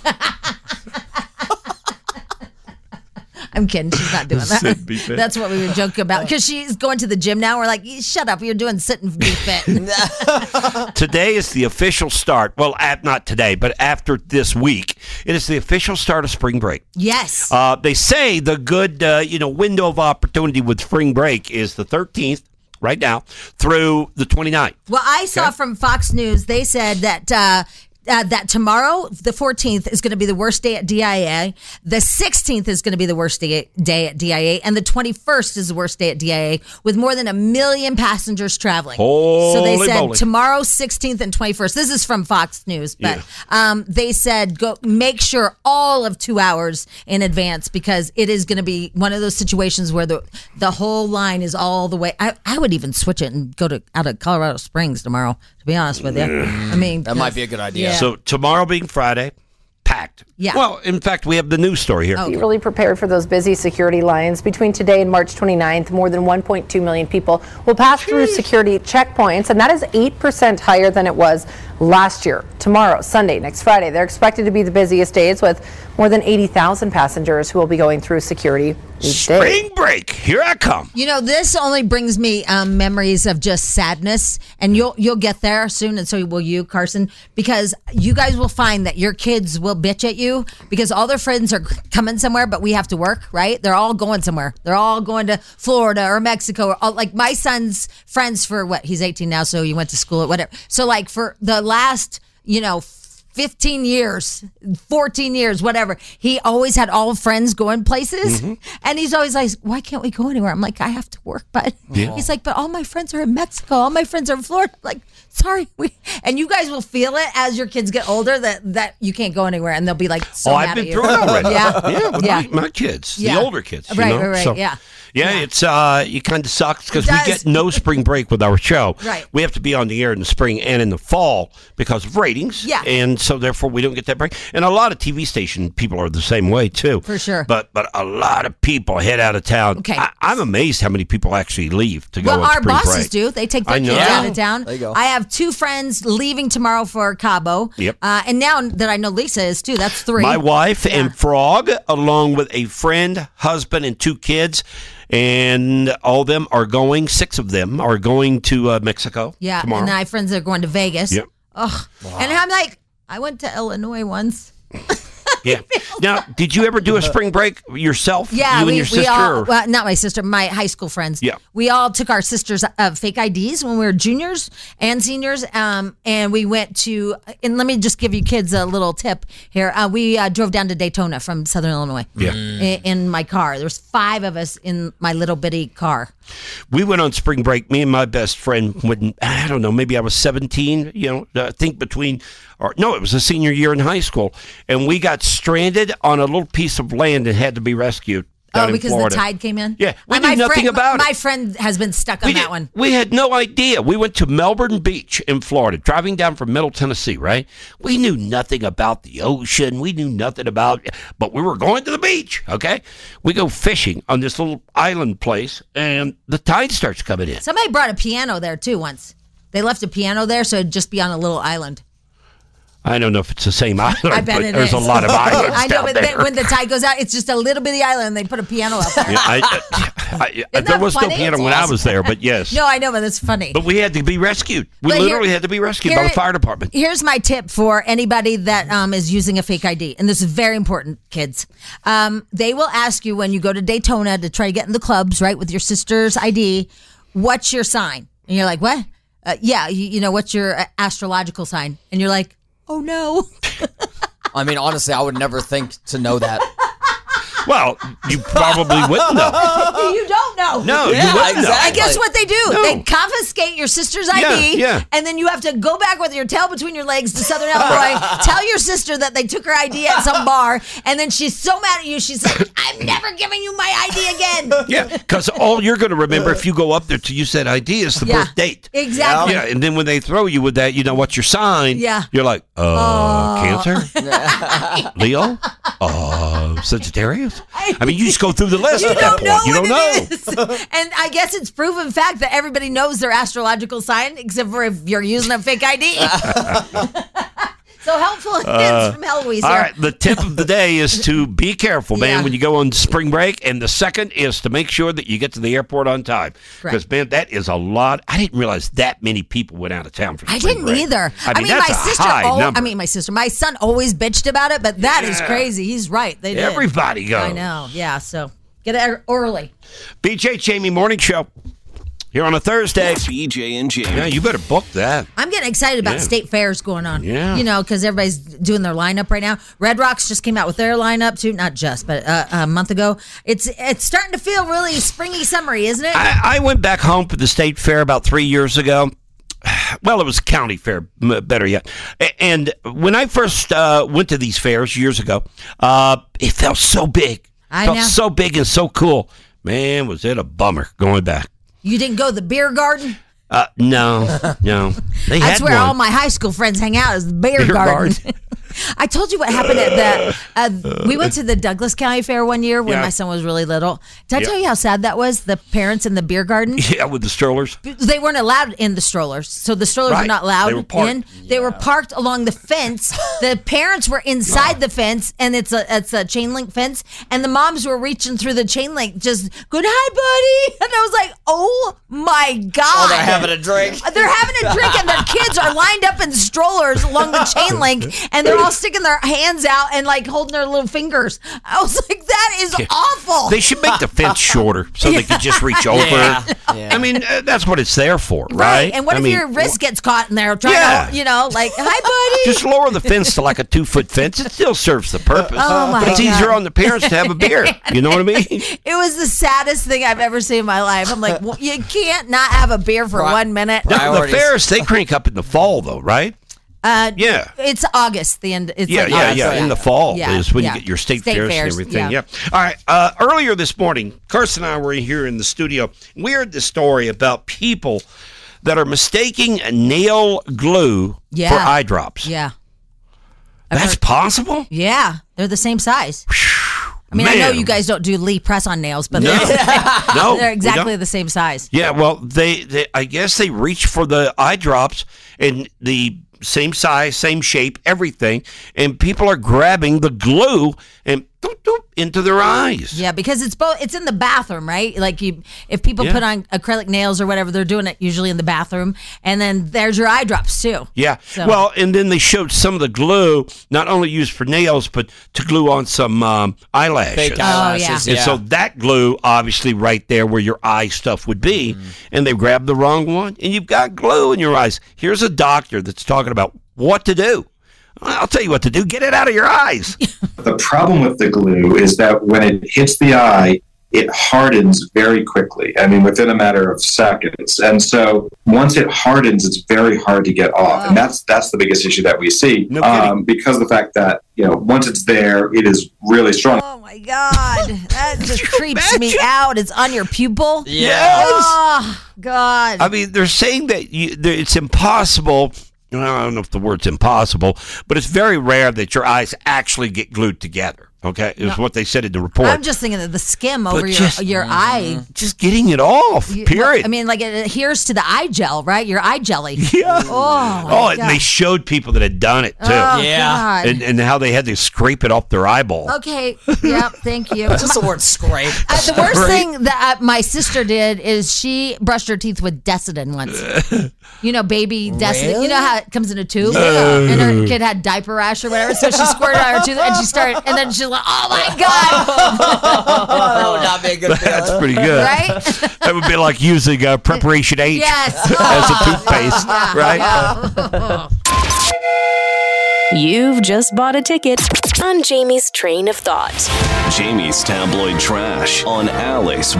[SPEAKER 9] I'm kidding. She's not doing that. That's what we were joking about. Because she's going to the gym now. We're like, shut up. You're doing sit and be fit.
[SPEAKER 7] Today is the official start. Well, not today, but after this week, it is the official start of spring break.
[SPEAKER 9] Yes.
[SPEAKER 7] They say the good, window of opportunity with spring break is the 13th. Right now, through the 29th.
[SPEAKER 9] Well, I saw from Fox News, they said that that tomorrow, the 14th, is going to be the worst day at DIA. The 16th is going to be the worst day at DIA. And the 21st is the worst day at DIA, with more than 1 million passengers traveling.
[SPEAKER 7] Holy
[SPEAKER 9] so they said
[SPEAKER 7] moly.
[SPEAKER 9] tomorrow, 16th and 21st. This is from Fox News. But they said go make sure all of 2 hours in advance, because it is going to be one of those situations where the whole line is all the way. I would even switch it and go out of Colorado Springs tomorrow, to be honest with you. I mean,
[SPEAKER 8] that might be a good idea.
[SPEAKER 9] Yeah.
[SPEAKER 7] So tomorrow being Friday, packed.
[SPEAKER 9] Yeah.
[SPEAKER 7] Well, in fact, we have the news story here.
[SPEAKER 13] Be really prepared for those busy security lines. Between today and March 29th, more than 1.2 million people will pass through security checkpoints, and that is 8% higher than it was last year. Tomorrow, Sunday, next Friday, they're expected to be the busiest days, with more than 80,000 passengers who will be going through security each day.
[SPEAKER 7] Spring break, here I come.
[SPEAKER 9] You know, this only brings me memories of just sadness, and you'll get there soon, and so will you, Carson, because you guys will find that your kids will bitch at you because all their friends are coming somewhere, but we have to work, right? They're all going somewhere. They're all going to Florida or Mexico, or like my son's friends for he's 18 now, so he went to school or whatever. So like for the last, 15 years, 14 years, whatever. He always had all friends going places. And he's always like, why can't we go anywhere? I'm like, I have to work, but he's like, but all my friends are in Mexico. All my friends are in Florida. I'm like, sorry. And you guys will feel it as your kids get older that you can't go anywhere. And they'll be like, so mad
[SPEAKER 7] I've been
[SPEAKER 9] at you.
[SPEAKER 7] through it already.
[SPEAKER 9] Yeah.
[SPEAKER 7] With my kids,
[SPEAKER 9] Yeah.
[SPEAKER 7] the older kids. You
[SPEAKER 9] Right,
[SPEAKER 7] know?
[SPEAKER 9] right,
[SPEAKER 7] So,
[SPEAKER 9] yeah.
[SPEAKER 7] it's it kind of sucks because
[SPEAKER 9] It
[SPEAKER 7] we
[SPEAKER 9] does.
[SPEAKER 7] get no spring break with our show.
[SPEAKER 9] Right.
[SPEAKER 7] We have to be on the air in the spring and in the fall because of ratings.
[SPEAKER 9] Yeah.
[SPEAKER 7] And so therefore we don't get that break. And a lot of TV station people are the same way too.
[SPEAKER 9] For sure.
[SPEAKER 7] But a lot of people head out of town.
[SPEAKER 9] Okay.
[SPEAKER 7] I'm amazed how many people actually leave to go
[SPEAKER 9] Well,
[SPEAKER 7] on
[SPEAKER 9] our
[SPEAKER 7] spring
[SPEAKER 9] bosses
[SPEAKER 7] break.
[SPEAKER 9] do. They take their
[SPEAKER 7] I know.
[SPEAKER 9] kids out of town.
[SPEAKER 8] There you go.
[SPEAKER 9] I have 2 friends leaving tomorrow for Cabo.
[SPEAKER 7] Yep.
[SPEAKER 9] And now that I know Lisa is too, that's 3.
[SPEAKER 7] My wife and Frog, along with a friend, husband, and 2 kids, and all of them are going. 6 of them are going to Mexico.
[SPEAKER 9] Yeah,
[SPEAKER 7] tomorrow.
[SPEAKER 9] and I have friends that are going to Vegas.
[SPEAKER 7] Yep.
[SPEAKER 9] Ugh. And I'm like, I went to Illinois once.
[SPEAKER 7] Yeah. Now, did you ever do a spring break yourself?
[SPEAKER 9] Yeah,
[SPEAKER 7] you and your sister?
[SPEAKER 9] all, well, not my sister, my high school friends.
[SPEAKER 7] Yeah.
[SPEAKER 9] We all took our sisters' fake IDs when we were juniors and seniors, and we went to, and let me just give you kids a little tip here. We drove down to Daytona from Southern Illinois.
[SPEAKER 7] Yeah.
[SPEAKER 9] In my car. There was 5 of us in my little bitty car.
[SPEAKER 7] We went on spring break. Me and my best friend went, I don't know, maybe I was 17, I think it was a senior year in high school. And we got stranded on a little piece of land and had to be rescued. Down in
[SPEAKER 9] Because
[SPEAKER 7] Florida.
[SPEAKER 9] the tide came in?
[SPEAKER 7] Yeah, we knew nothing about it.
[SPEAKER 9] My friend has been stuck on that one.
[SPEAKER 7] We had no idea. We went to Melbourne Beach in Florida, driving down from Middle Tennessee, right? We knew nothing about the ocean. We knew nothing but we were going to the beach, okay? We go fishing on this little island place, and the tide starts coming in.
[SPEAKER 9] Somebody brought a piano there too once. They left a piano there, so it'd just be on a little island.
[SPEAKER 7] I don't know if it's the same island,
[SPEAKER 9] I bet
[SPEAKER 7] but
[SPEAKER 9] it
[SPEAKER 7] there's
[SPEAKER 9] is.
[SPEAKER 7] a lot of islands
[SPEAKER 9] I know,
[SPEAKER 7] down
[SPEAKER 9] but
[SPEAKER 7] there.
[SPEAKER 9] then when the tide goes out, it's just a little bitty island, and they put a piano up there.
[SPEAKER 7] There was no
[SPEAKER 9] funny?
[SPEAKER 7] piano
[SPEAKER 9] It's
[SPEAKER 7] when I
[SPEAKER 9] awesome.
[SPEAKER 7] was there, but yes.
[SPEAKER 9] No, I know, but that's funny.
[SPEAKER 7] But we had to be rescued. We
[SPEAKER 9] But
[SPEAKER 7] literally had to be rescued by the fire department.
[SPEAKER 9] Here's my tip for anybody that is using a fake ID, and this is very important, kids. They will ask you when you go to Daytona to try to get in the clubs, right, with your sister's ID, what's your sign? And you're like, what? What's your astrological sign? And you're like, oh no.
[SPEAKER 8] I mean, honestly, I would never think to know that.
[SPEAKER 7] Well, you probably wouldn't know.
[SPEAKER 9] You don't know.
[SPEAKER 7] No, you wouldn't know.
[SPEAKER 9] I guess what they do,
[SPEAKER 7] No.
[SPEAKER 9] they confiscate your sister's ID,
[SPEAKER 7] yeah.
[SPEAKER 9] and then you have to go back with your tail between your legs to Southern Illinois, tell your sister that they took her ID at some bar, and then she's so mad at you, she's like, I'm never giving you my ID again.
[SPEAKER 7] Yeah, because all you're going to remember if you go up there to use that ID is the birth date.
[SPEAKER 9] Exactly.
[SPEAKER 7] Yeah, and then when they throw you with that, what's your sign?
[SPEAKER 9] Yeah.
[SPEAKER 7] You're like, Cancer? Leo? Sagittarius? I mean, you just go through the list at that point. You don't know.
[SPEAKER 9] And I guess it's proven fact that everybody knows their astrological sign, except for if you're using a fake ID. So helpful hints from Heloise
[SPEAKER 7] All
[SPEAKER 9] here.
[SPEAKER 7] right, the tip of the day is to be careful, man,
[SPEAKER 9] Yeah.
[SPEAKER 7] when you go on spring break. And the second is to make sure that you get to the airport on time. Because, man, that is a lot. I didn't realize that many people went out of town for spring
[SPEAKER 9] I didn't
[SPEAKER 7] break.
[SPEAKER 9] either.
[SPEAKER 7] I mean, that's a high number.
[SPEAKER 9] My son always bitched about it, but that is crazy. He's right. They did.
[SPEAKER 7] Everybody goes.
[SPEAKER 9] I know. Yeah. So get it early.
[SPEAKER 7] BJ Jamie Morning Show here on a Thursday.
[SPEAKER 6] BJ and Jamie.
[SPEAKER 7] Yeah, you better book that.
[SPEAKER 9] I'm getting excited about state fairs going on.
[SPEAKER 7] Yeah.
[SPEAKER 9] Because everybody's doing their lineup right now. Red Rocks just came out with their lineup too. Not just, but a month ago. It's starting to feel really springy, summery, isn't it?
[SPEAKER 7] I went back home for the state fair about 3 years ago. Well, it was a county fair, better yet. And when I first went to these fairs years ago, it felt so big.
[SPEAKER 9] I
[SPEAKER 7] felt
[SPEAKER 9] know.
[SPEAKER 7] so big and so cool. Man, was it a bummer going back.
[SPEAKER 9] You didn't go to the beer garden?
[SPEAKER 7] No. They
[SPEAKER 9] That's
[SPEAKER 7] had
[SPEAKER 9] where
[SPEAKER 7] one.
[SPEAKER 9] all my high school friends hang out, is the beer garden. I told you what happened at the. We went to the Douglas County Fair one year when
[SPEAKER 7] Yeah.
[SPEAKER 9] my son was really little. Did I
[SPEAKER 7] Yeah.
[SPEAKER 9] tell you how sad that was? The parents in the beer garden.
[SPEAKER 7] Yeah, with the strollers.
[SPEAKER 9] They weren't allowed in the strollers, so the strollers were
[SPEAKER 7] Right.
[SPEAKER 9] not allowed
[SPEAKER 7] They were parked.
[SPEAKER 9] in. They were parked along the fence. The parents were inside the fence, and it's a chain link fence. And the moms were reaching through the chain link, just good hi, buddy. And I was like, oh my god!
[SPEAKER 8] Oh, they're having a drink.
[SPEAKER 9] They're having a drink, and their kids are lined up in strollers along the chain link, and they're all sticking their hands out and like holding their little fingers. I was like, that is awful. awful.
[SPEAKER 7] They should make the fence shorter so they can just reach over. I mean, that's what it's there for, right?
[SPEAKER 9] And what if your wrist gets caught in there trying to, like, hi, buddy?
[SPEAKER 7] Just lower the fence to like a 2-foot fence. It still serves the purpose.
[SPEAKER 9] Oh, my
[SPEAKER 7] but it's
[SPEAKER 9] God.
[SPEAKER 7] easier on the parents to have a beer. You know what I mean?
[SPEAKER 9] It was the saddest thing I've ever seen in my life. I'm like, well, you can't not have a beer for 1 minute.
[SPEAKER 7] The fairs, they crank up in the fall, though, right?
[SPEAKER 9] Yeah. It's August, the end. It's
[SPEAKER 7] Yeah,
[SPEAKER 9] like
[SPEAKER 7] yeah,
[SPEAKER 9] August,
[SPEAKER 7] yeah. In the fall is when you get your state fairs and
[SPEAKER 9] fairs,
[SPEAKER 7] everything. Yeah. All right. Earlier this morning, Carson and I were here in the studio. We heard this story about people that are mistaking nail glue for eye drops.
[SPEAKER 9] Yeah.
[SPEAKER 7] That's possible?
[SPEAKER 9] Yeah. They're the same size. I mean, I know you guys don't do Lee press-on nails, but
[SPEAKER 7] No,
[SPEAKER 9] they're
[SPEAKER 7] we
[SPEAKER 9] exactly
[SPEAKER 7] don't.
[SPEAKER 9] the same size.
[SPEAKER 7] Yeah, well, they I guess they reach for the eye drops and the same size, same shape, everything, and people are grabbing the glue and doop, doop, into their eyes.
[SPEAKER 9] Yeah, because it's both. It's in the bathroom, right? Like if people put on acrylic nails or whatever, they're doing it usually in the bathroom, and then there's your eye drops too.
[SPEAKER 7] Yeah.
[SPEAKER 9] So-
[SPEAKER 7] Well, and then they showed some of the glue, not only used for nails, but to glue on some eyelashes.
[SPEAKER 8] Fake eyelashes,
[SPEAKER 7] And so that glue, obviously, right there where your eye stuff would be, and they grabbed the wrong one, and you've got glue in your eyes. Here's a doctor that's talking about what to do. I'll tell you what to do. Get it out of your eyes.
[SPEAKER 16] The problem with the glue is that when it hits the eye, it hardens very quickly. I mean, within a matter of seconds. And so once it hardens, it's very hard to get off. And that's the biggest issue that we see. Because of the fact that, once it's there, it is really strong.
[SPEAKER 9] Oh my God, that just creeps me out. It's on your pupil.
[SPEAKER 7] Yes.
[SPEAKER 9] Oh God.
[SPEAKER 7] I mean, they're saying that it's impossible. I don't know if the word's impossible, but it's very rare that your eyes actually get glued together. Okay, is what they said in the report.
[SPEAKER 9] I'm just thinking of the skim over your eye.
[SPEAKER 7] Just getting it off. Period.
[SPEAKER 9] I mean, like it adheres to the eye gel, right? Your eye jelly.
[SPEAKER 7] Yeah.
[SPEAKER 9] Oh, my
[SPEAKER 7] and
[SPEAKER 9] God.
[SPEAKER 7] they showed people that had done it too.
[SPEAKER 9] Oh, God.
[SPEAKER 7] And how they had to scrape it off their eyeball.
[SPEAKER 9] Okay. Yep. Thank you.
[SPEAKER 8] Just the word scrape.
[SPEAKER 9] The worst thing that my sister did is she brushed her teeth with Desitin once. Baby Desitin.
[SPEAKER 8] Really?
[SPEAKER 9] You know how it comes in a tube?
[SPEAKER 8] Yeah.
[SPEAKER 9] And her kid had diaper rash or whatever, so she squirted on her tooth and she started, and then she's like, oh my God.
[SPEAKER 8] That would not be a good feeling.
[SPEAKER 7] That's pretty good.
[SPEAKER 9] Right?
[SPEAKER 7] That would be like using Preparation H as a toothpaste, right?
[SPEAKER 2] You've just bought a ticket on Jamie's Train of Thought.
[SPEAKER 6] Jamie's Tabloid Trash on Alice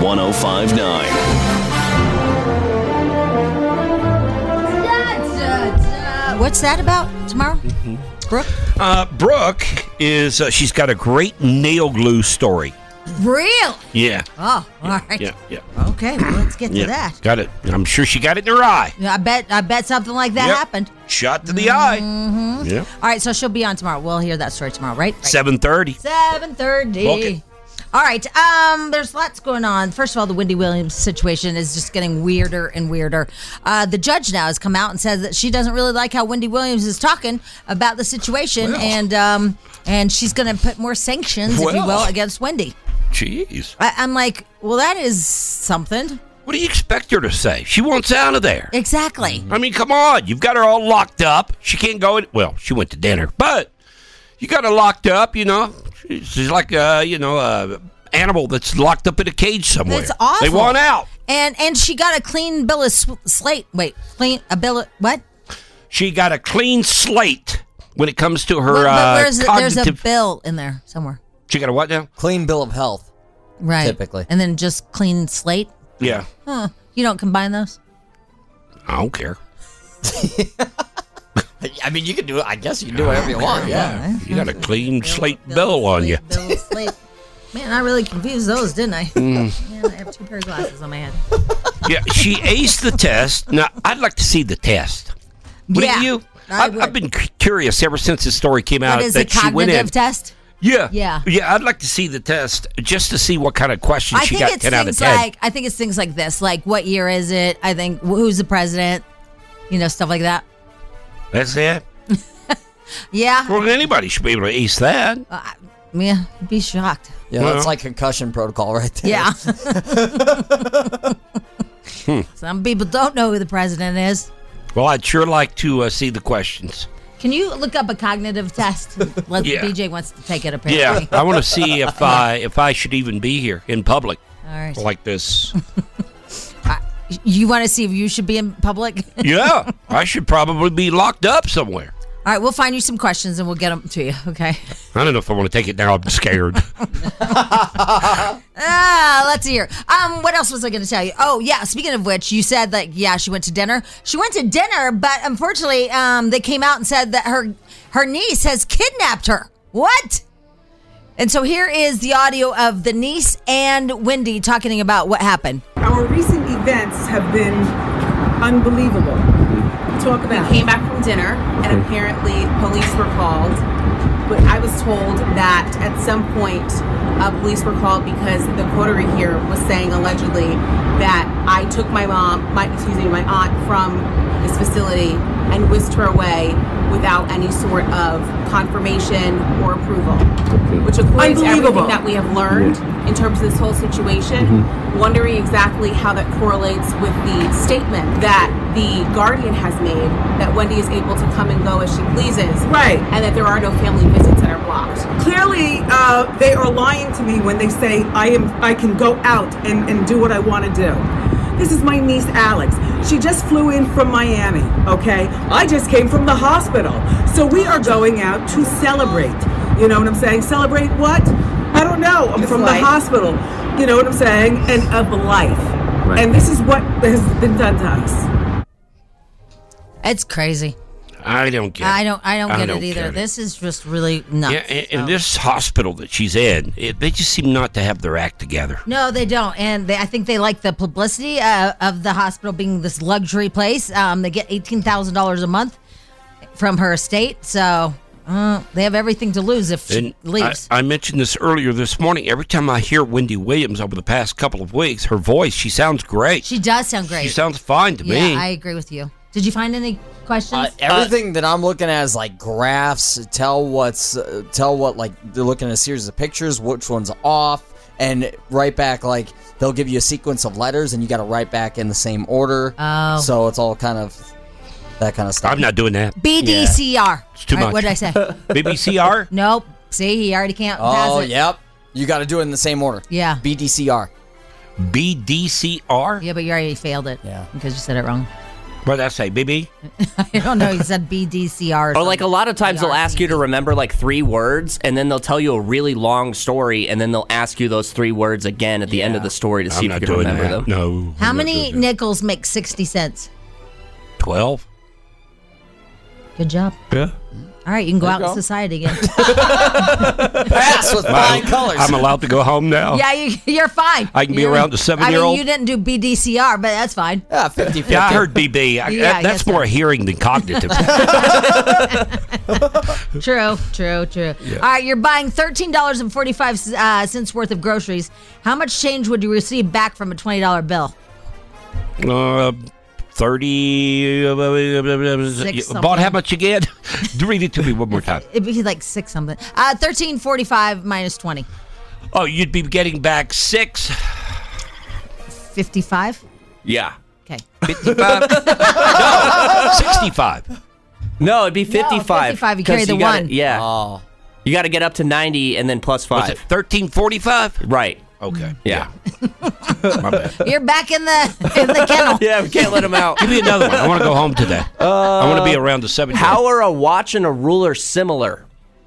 [SPEAKER 6] 105.9.
[SPEAKER 9] What's that about tomorrow? Brooke?
[SPEAKER 7] Brooke is, she's got a great nail glue story.
[SPEAKER 9] Really?
[SPEAKER 7] Yeah.
[SPEAKER 9] Oh, all right.
[SPEAKER 7] Yeah.
[SPEAKER 9] Okay, well, let's get to that.
[SPEAKER 7] Got it. I'm sure she got it in her eye.
[SPEAKER 9] I bet something like that happened.
[SPEAKER 7] Shot to the eye.
[SPEAKER 9] Mm-hmm.
[SPEAKER 7] Yeah.
[SPEAKER 9] All right, so she'll be on tomorrow. We'll hear that story tomorrow, right?
[SPEAKER 7] 7:30.
[SPEAKER 9] 7:30.
[SPEAKER 7] Okay.
[SPEAKER 9] All right. There's lots going on. First of all, the Wendy Williams situation is just getting weirder and weirder. The judge now has come out and said that she doesn't really like how Wendy Williams is talking about the situation, and she's going to put more sanctions, if you will, against Wendy.
[SPEAKER 7] Jeez.
[SPEAKER 9] I'm like, well, that is something.
[SPEAKER 7] What do you expect her to say? She wants out of there.
[SPEAKER 9] Exactly.
[SPEAKER 7] I mean, come on. You've got her all locked up. She can't go in. Well, she went to dinner, but you got her locked up, She's like, a animal that's locked up in a cage somewhere.
[SPEAKER 9] It's awful.
[SPEAKER 7] They want out.
[SPEAKER 9] And she got a clean bill of slate. Wait, what?
[SPEAKER 7] She got a clean slate when it comes to her
[SPEAKER 9] There's a
[SPEAKER 7] cognitive.
[SPEAKER 9] bill in there somewhere.
[SPEAKER 7] She got a what now?
[SPEAKER 8] Clean bill of health.
[SPEAKER 9] Right.
[SPEAKER 8] Typically.
[SPEAKER 9] And then just clean slate?
[SPEAKER 7] Yeah.
[SPEAKER 9] Huh. You don't combine those?
[SPEAKER 7] I don't care.
[SPEAKER 8] I mean, you can do it. I guess you can do whatever you want. Yeah.
[SPEAKER 7] You got a clean slate bill on you.
[SPEAKER 9] Bill of slate. Man, I really confused those, didn't I? Yeah, I have 2 pair of glasses on my head.
[SPEAKER 7] Yeah, she aced the test. Now, I'd like to see the test. Wouldn't you? I've been curious ever since this story came out.
[SPEAKER 9] What is
[SPEAKER 7] that
[SPEAKER 9] a
[SPEAKER 7] she went in.
[SPEAKER 9] cognitive test?
[SPEAKER 7] Yeah.
[SPEAKER 9] Yeah.
[SPEAKER 7] I'd like to see the test just to see what kind of questions she got 10 out of 10.
[SPEAKER 9] I think it's things like this, like what year is it? I think who's the president? Stuff like that.
[SPEAKER 7] That's it?
[SPEAKER 9] Yeah.
[SPEAKER 7] Well, anybody should be able to ace that.
[SPEAKER 9] Yeah, you'd be shocked.
[SPEAKER 8] Yeah, that's like concussion protocol right there.
[SPEAKER 9] Yeah. Some people don't know who the president is.
[SPEAKER 7] Well, I'd sure like to see the questions.
[SPEAKER 9] Can you look up a cognitive test? BJ wants to take it, apparently.
[SPEAKER 7] Yeah, I want to see if I should even be here in public
[SPEAKER 9] All right.
[SPEAKER 7] like this.
[SPEAKER 9] You want to see if you should be in public?
[SPEAKER 7] Yeah, I should probably be locked up somewhere.
[SPEAKER 9] All right, we'll find you some questions and we'll get them to you, okay?
[SPEAKER 7] I don't know if I want to take it now. I'm scared.
[SPEAKER 9] Let's hear. What else was I going to tell you? Oh, yeah, speaking of which, you said that, she went to dinner. She went to dinner, but unfortunately, they came out and said that her niece has kidnapped her. What? And so here is the audio of the niece and Wendy talking about what happened.
[SPEAKER 18] Our recent events have been unbelievable. Talk about.
[SPEAKER 19] We came back from dinner, and apparently police were called. But I was told that at some point, police were called because the coterie here was saying allegedly that I took my aunt from this facility and whisked her away without any sort of confirmation or approval. Which according to everything that we have learned in terms of this whole situation, wondering exactly how that correlates with the statement that the guardian has made that Wendy is able to come and go as she pleases.
[SPEAKER 18] Right.
[SPEAKER 19] And that there are no family visits that are blocked.
[SPEAKER 18] Clearly, they are lying to me when they say I can go out and do what I want to do. This is my niece, Alex. She just flew in from Miami, okay? I just came from the hospital. So we are going out to celebrate. You know what I'm saying? Celebrate what? I don't know. I'm from the hospital. You know what I'm saying? And of life. Right. And this is what has been done to us.
[SPEAKER 9] It's crazy.
[SPEAKER 7] I don't get it.
[SPEAKER 9] I don't get it either. This is just really nuts.
[SPEAKER 7] Yeah, and this hospital that she's in, they just seem not to have their act together.
[SPEAKER 9] No, they don't. And I think they like the publicity of the hospital being this luxury place. They get $18,000 a month from her estate. So they have everything to lose if she leaves.
[SPEAKER 7] I mentioned this earlier this morning. Every time I hear Wendy Williams over the past couple of weeks, her voice, she sounds great.
[SPEAKER 9] She does sound great.
[SPEAKER 7] She sounds fine to me.
[SPEAKER 9] Yeah, I agree with you. Did you find any questions?
[SPEAKER 8] Everything that I'm looking at is like graphs. Tell what like they're looking at a series of pictures, which one's off, and write back like they'll give you a sequence of letters, and you got to write back in the same order.
[SPEAKER 9] Oh,
[SPEAKER 8] so it's all kind of that kind of stuff.
[SPEAKER 7] I'm not doing that.
[SPEAKER 9] BDCR.
[SPEAKER 7] Yeah. It's too much.
[SPEAKER 9] What did I say?
[SPEAKER 7] BBCR?
[SPEAKER 9] Nope. See, he already can't pass it.
[SPEAKER 8] Oh, yep. You got to do it in the same order.
[SPEAKER 9] Yeah.
[SPEAKER 8] BDCR.
[SPEAKER 7] BDCR?
[SPEAKER 9] Yeah, but you already failed it.
[SPEAKER 8] Yeah.
[SPEAKER 9] Because you said it wrong.
[SPEAKER 7] What did I say, BB?
[SPEAKER 9] I don't know. You said BDCR.
[SPEAKER 10] Or like a lot of times they'll ask you to remember like 3 words, and then they'll tell you a really long story, and then they'll ask you those 3 words again at the end of the story to see if you can remember them.
[SPEAKER 7] No.
[SPEAKER 9] How many nickels make 60 cents?
[SPEAKER 7] 12.
[SPEAKER 9] Good job.
[SPEAKER 7] Yeah.
[SPEAKER 9] All right, you can go out in society again.
[SPEAKER 8] Pass with flying colors.
[SPEAKER 7] I'm allowed to go home now.
[SPEAKER 9] Yeah, you're fine.
[SPEAKER 7] I can be around the 7-year-old.
[SPEAKER 9] I mean, you didn't do BDCR, but that's fine.
[SPEAKER 8] Yeah, 50-50.
[SPEAKER 7] Yeah, I heard BB. That's more hearing than cognitive.
[SPEAKER 9] True. Yeah. All right, you're buying $13.45 worth of groceries. How much change would you receive back from a $20 bill?
[SPEAKER 7] 30. Bought how much again? Read it to me one more time.
[SPEAKER 9] It'd be like 6 something. 13.45 minus 20.
[SPEAKER 7] Oh, you'd be getting back 6.
[SPEAKER 9] 55.
[SPEAKER 10] Yeah.
[SPEAKER 9] Okay.
[SPEAKER 7] 55. No, 65.
[SPEAKER 10] No, it'd be 55.
[SPEAKER 9] No, 55. You carry the 1.
[SPEAKER 10] Yeah.
[SPEAKER 8] Oh.
[SPEAKER 10] You got to get up to 90 and then plus 5.
[SPEAKER 7] Was it 13.45?
[SPEAKER 10] Right.
[SPEAKER 7] Okay.
[SPEAKER 10] Yeah.
[SPEAKER 7] My bad.
[SPEAKER 9] You're back in the kennel.
[SPEAKER 10] Yeah, we can't let him out.
[SPEAKER 7] Give me another one. I want to go home today. I want to be around the 7.
[SPEAKER 10] How are a watch and a ruler similar?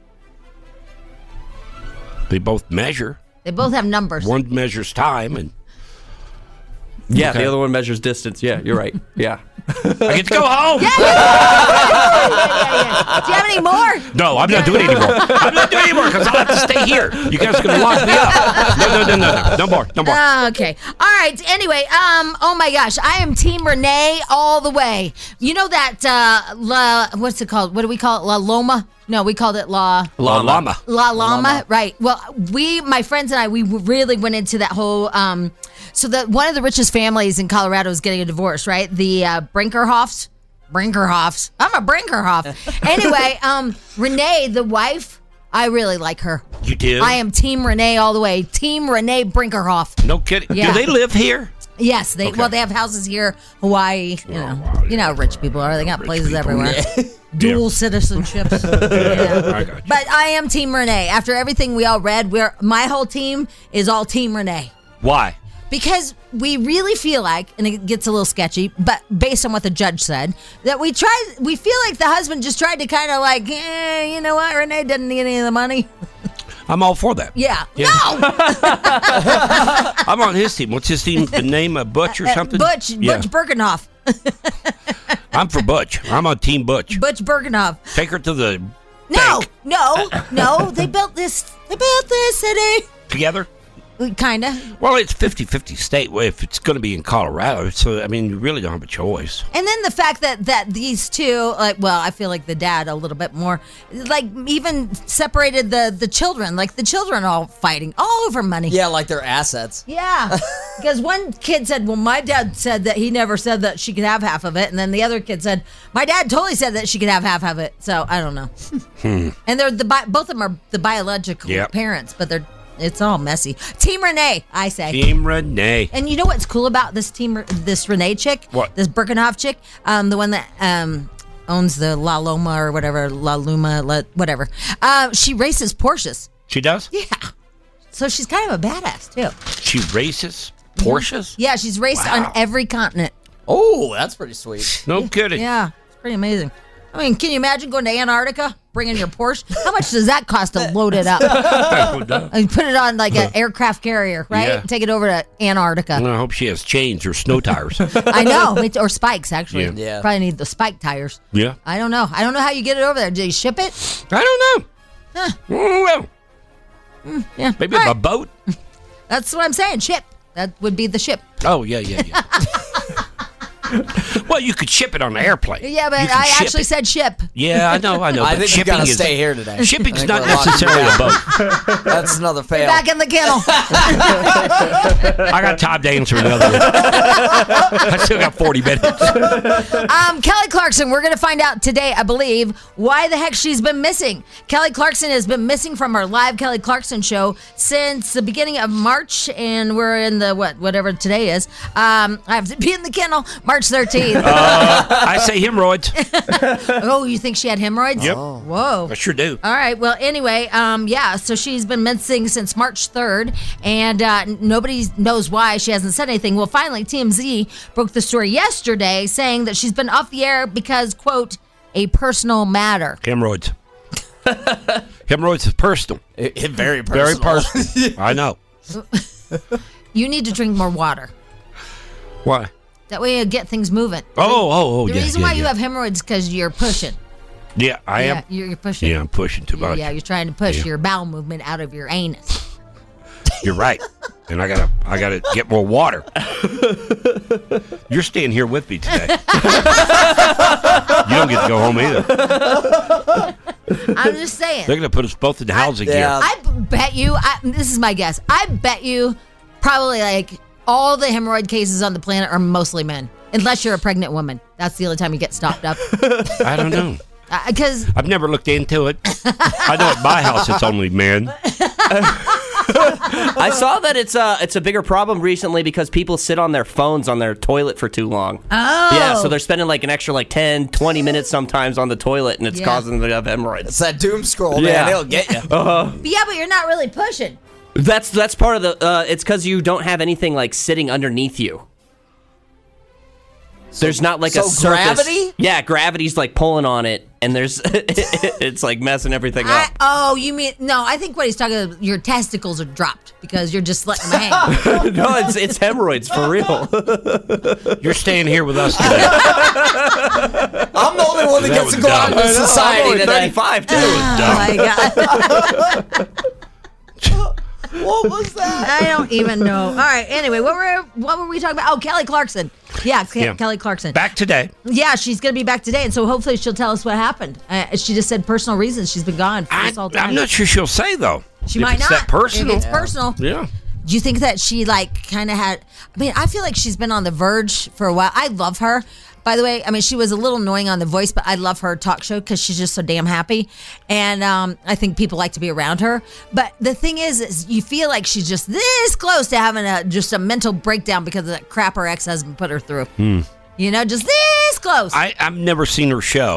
[SPEAKER 7] They both measure.
[SPEAKER 9] They both have numbers.
[SPEAKER 7] One measures time and.
[SPEAKER 10] Yeah, the other one measures distance. Yeah, you're right. Yeah.
[SPEAKER 7] I get to go home.
[SPEAKER 9] Yeah. Do you have any more?
[SPEAKER 7] No, I'm not doing it anymore. I'm not doing it anymore because I'll have to stay here. You guys are going to lock me up. No more.
[SPEAKER 9] Okay. All right. Anyway, oh my gosh, I am Team Renee all the way. You know that what's it called? What do we call it? La Loma? No, we called it La
[SPEAKER 7] Llama.
[SPEAKER 9] La Llama, right. Well, my friends and I, we really went into that whole, so that one of the richest families in Colorado is getting a divorce, right? The Brinkerhoffs. I'm a Brinkerhoff. Anyway, Renee, the wife, I really like her.
[SPEAKER 7] You do?
[SPEAKER 9] I am Team Renee all the way. Team Renee Brinkerhoff.
[SPEAKER 7] No kidding.
[SPEAKER 9] Yeah.
[SPEAKER 7] Do they live here?
[SPEAKER 9] Yes, they have houses here, Hawaii. You know how rich people are. They got places everywhere. dual citizenships.
[SPEAKER 7] I got you.
[SPEAKER 9] But I am Team Renee. After everything we all read, my whole team is all Team Renee.
[SPEAKER 7] Why?
[SPEAKER 9] Because we really feel like, and it gets a little sketchy, but based on what the judge said, that we feel like the husband just tried to kind of like, you know what, Renee doesn't need any of the money.
[SPEAKER 7] I'm all for that.
[SPEAKER 9] Yeah.
[SPEAKER 7] No! I'm on his team. What's his team? The name of Butch or something?
[SPEAKER 9] Butch Birkenhoff.
[SPEAKER 7] I'm for Butch. I'm on Team Butch.
[SPEAKER 9] Butch Birkenhoff.
[SPEAKER 7] Take her to the
[SPEAKER 9] No,
[SPEAKER 7] bank.
[SPEAKER 9] no. They built this city.
[SPEAKER 7] Together?
[SPEAKER 9] Kind of.
[SPEAKER 7] Well, it's 50-50 state if it's going to be in Colorado. So, I mean, you really don't have a choice.
[SPEAKER 9] And then the fact that these two, I feel like the dad a little bit more, even separated the children. Like, the children all fighting all over money.
[SPEAKER 8] Yeah, like their assets.
[SPEAKER 9] Yeah. Because one kid said, well, my dad said that he never said that she could have half of it. And then the other kid said, my dad totally said that she could have half of it. So, I don't know. And they're both of them are the biological parents, but it's all messy. Team Renee, I say.
[SPEAKER 7] Team Renee.
[SPEAKER 9] And you know what's cool about this Renee chick?
[SPEAKER 7] What?
[SPEAKER 9] This Birkenhoff chick? The one that owns the La Loma or whatever, La Luma, whatever. She races Porsches.
[SPEAKER 7] She does?
[SPEAKER 9] Yeah. So she's kind of a badass, too.
[SPEAKER 7] She races Porsches?
[SPEAKER 9] Yeah, she's raced on every continent.
[SPEAKER 8] Oh, that's pretty sweet.
[SPEAKER 7] No kidding.
[SPEAKER 9] Yeah, it's pretty amazing. I mean, can you imagine going to Antarctica, bringing your Porsche? How much does that cost to load it up? And put it on like an aircraft carrier, right?
[SPEAKER 7] Yeah.
[SPEAKER 9] Take it over to Antarctica.
[SPEAKER 7] I hope she has chains or snow tires.
[SPEAKER 9] I know, or spikes actually.
[SPEAKER 7] Yeah.
[SPEAKER 9] Probably need the spike tires.
[SPEAKER 7] Yeah.
[SPEAKER 9] I don't know how you get it over there. Do you ship it?
[SPEAKER 7] I don't know.
[SPEAKER 9] Huh.
[SPEAKER 7] Well,
[SPEAKER 9] yeah.
[SPEAKER 7] maybe by boat.
[SPEAKER 9] That's what I'm saying. Ship. That would be the ship.
[SPEAKER 7] Oh, yeah. Well, you could ship it on an airplane.
[SPEAKER 9] Yeah, but I actually said ship.
[SPEAKER 7] Yeah, I know.
[SPEAKER 8] I think you gotta stay here today.
[SPEAKER 7] Shipping's not necessarily a boat.
[SPEAKER 8] That's another fail.
[SPEAKER 9] Back in the kennel.
[SPEAKER 7] I got time to answer another one. I still got 40 minutes.
[SPEAKER 9] Kelly Clarkson, we're going to find out today, I believe, why the heck she's been missing. Kelly Clarkson has been missing from her live Kelly Clarkson show since the beginning of March, and we're in the, whatever today is. I have to be in the kennel, March 13th.
[SPEAKER 7] I say hemorrhoids.
[SPEAKER 9] Oh, you think she had hemorrhoids?
[SPEAKER 7] Yep.
[SPEAKER 9] Oh. Whoa.
[SPEAKER 7] I sure do.
[SPEAKER 9] All right. Well, anyway, so she's been missing since March 3rd, and nobody knows why. She hasn't said anything. Well, finally, TMZ broke the story yesterday, saying that she's been off the air because, quote, a personal matter.
[SPEAKER 7] Hemorrhoids. Hemorrhoids is personal.
[SPEAKER 8] Very personal.
[SPEAKER 7] Very personal. I know.
[SPEAKER 9] You need to drink more water.
[SPEAKER 7] Why?
[SPEAKER 9] That way you get things moving.
[SPEAKER 7] Oh,
[SPEAKER 9] The reason why you have hemorrhoids is because you're pushing.
[SPEAKER 7] Yeah, I am.
[SPEAKER 9] You're pushing.
[SPEAKER 7] Yeah, I'm pushing too much.
[SPEAKER 9] Yeah, you're trying to push your bowel movement out of your anus.
[SPEAKER 7] You're right. And I gotta get more water. You're staying here with me today. You don't get to go home either.
[SPEAKER 9] I'm just saying.
[SPEAKER 7] They're gonna put us both in housing here.
[SPEAKER 9] I bet you, this is my guess, I bet you probably like all the hemorrhoid cases on the planet are mostly men. Unless you're a pregnant woman. That's the only time you get stopped up.
[SPEAKER 7] I don't know.
[SPEAKER 9] Because
[SPEAKER 7] I've never looked into it. I know at my house it's only men.
[SPEAKER 10] I saw that it's a bigger problem recently because people sit on their phones on their toilet for too long.
[SPEAKER 9] Oh.
[SPEAKER 10] Yeah, so they're spending like an extra 10, 20 minutes sometimes on the toilet, and it's causing them to have hemorrhoids.
[SPEAKER 8] It's that doom scroll, man. It'll get you.
[SPEAKER 9] Yeah, but you're not really pushing.
[SPEAKER 10] That's part of the. It's because you don't have anything like sitting underneath you. There's not like a surface.
[SPEAKER 8] Gravity?
[SPEAKER 10] Yeah, gravity's like pulling on it, and there's it's like messing everything up.
[SPEAKER 9] You mean no? I think what he's talking about, your testicles are dropped because you're just letting them hang.
[SPEAKER 10] No, it's hemorrhoids for real.
[SPEAKER 7] You're staying here with us today.
[SPEAKER 8] I'm the only one that gets to go out in society
[SPEAKER 10] I'm
[SPEAKER 8] today.
[SPEAKER 10] 35 too.
[SPEAKER 9] Oh my god.
[SPEAKER 8] What was that?
[SPEAKER 9] I don't even know. All right. Anyway, what were we talking about? Oh, Kelly Clarkson. Yeah, Kelly Clarkson.
[SPEAKER 7] Back today.
[SPEAKER 9] Yeah, she's going to be back today, and so hopefully she'll tell us what happened. She just said personal reasons she's been gone for this all time.
[SPEAKER 7] I'm not sure she'll say though.
[SPEAKER 9] She
[SPEAKER 7] if
[SPEAKER 9] might
[SPEAKER 7] it's
[SPEAKER 9] not.
[SPEAKER 7] That personal.
[SPEAKER 9] If it's personal.
[SPEAKER 7] Yeah.
[SPEAKER 9] Do you think that she kind of had? I mean, I feel like she's been on the verge for a while. I love her. By the way, I mean, she was a little annoying on The Voice, but I love her talk show because she's just so damn happy. And I think people like to be around her. But the thing is you feel like she's just this close to having just a mental breakdown because of that crap her ex-husband put her through. You know, just this close.
[SPEAKER 7] I've never seen her show.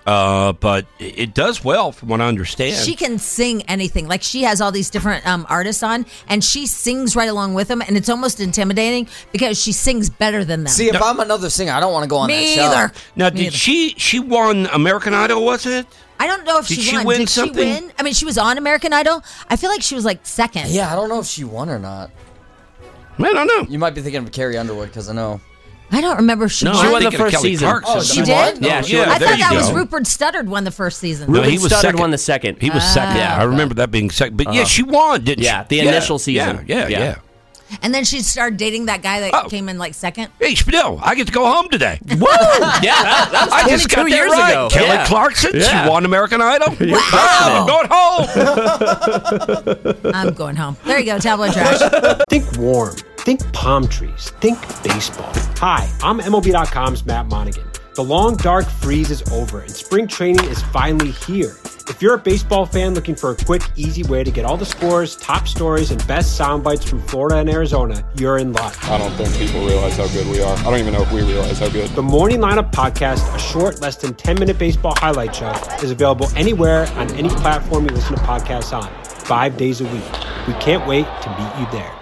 [SPEAKER 7] but it does well from what I understand.
[SPEAKER 9] She can sing anything. Like, she has all these different artists on, and she sings right along with them, and it's almost intimidating because she sings better than them.
[SPEAKER 8] See, if I'm another singer, I don't want to go on that show.
[SPEAKER 9] either.
[SPEAKER 7] Now, did she won American Idol, was it?
[SPEAKER 9] I don't know if
[SPEAKER 7] Did
[SPEAKER 9] she
[SPEAKER 7] she
[SPEAKER 9] won.
[SPEAKER 7] win
[SPEAKER 9] Did
[SPEAKER 7] something?
[SPEAKER 9] she win? I mean, she was on American Idol. I feel like she was like second.
[SPEAKER 8] Yeah, I don't know if she won or not.
[SPEAKER 7] Man, I don't know.
[SPEAKER 8] You might be thinking of Carrie Underwood because I know.
[SPEAKER 9] I don't remember if she
[SPEAKER 10] No,
[SPEAKER 9] won.
[SPEAKER 10] she won the first season.
[SPEAKER 8] Oh,
[SPEAKER 9] she did?
[SPEAKER 10] Yeah, she won.
[SPEAKER 9] I
[SPEAKER 7] there
[SPEAKER 9] thought
[SPEAKER 7] you
[SPEAKER 9] that
[SPEAKER 7] go.
[SPEAKER 9] was Rupert Studdard won the first season.
[SPEAKER 7] No,
[SPEAKER 10] Rupert
[SPEAKER 7] he was
[SPEAKER 10] Studdard
[SPEAKER 7] second.
[SPEAKER 10] won the second.
[SPEAKER 7] He was second.
[SPEAKER 9] Ah.
[SPEAKER 7] I remember that being second. But yeah, she won, didn't she?
[SPEAKER 10] Yeah, the initial season.
[SPEAKER 7] Yeah.
[SPEAKER 9] And then she started dating that guy that came in like second.
[SPEAKER 7] Hey, Spadell, I get to go home today.
[SPEAKER 10] Whoa! Yeah, that was
[SPEAKER 7] I just got
[SPEAKER 10] 22
[SPEAKER 7] that
[SPEAKER 10] years
[SPEAKER 7] right.
[SPEAKER 10] ago.
[SPEAKER 7] Kelly
[SPEAKER 10] Yeah.
[SPEAKER 7] Clarkson,
[SPEAKER 10] Yeah.
[SPEAKER 7] she won American Idol.
[SPEAKER 9] Wow.
[SPEAKER 7] I'm going home.
[SPEAKER 9] I'm going home. There you go, tabloid trash.
[SPEAKER 3] Think warm. Think palm trees. Think baseball. Hi, I'm MLB.com's Matt Monaghan. The long, dark freeze is over, and spring training is finally here. If you're a baseball fan looking for a quick, easy way to get all the scores, top stories, and best sound bites from Florida and Arizona, you're in luck.
[SPEAKER 20] I don't think people realize how good we are. I don't even know if we realize how good.
[SPEAKER 3] The Morning Lineup Podcast, a short, less than 10-minute baseball highlight show, is available anywhere on any platform you listen to podcasts on, 5 days a week. We can't wait to meet you there.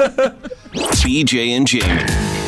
[SPEAKER 6] BJ and Jamie.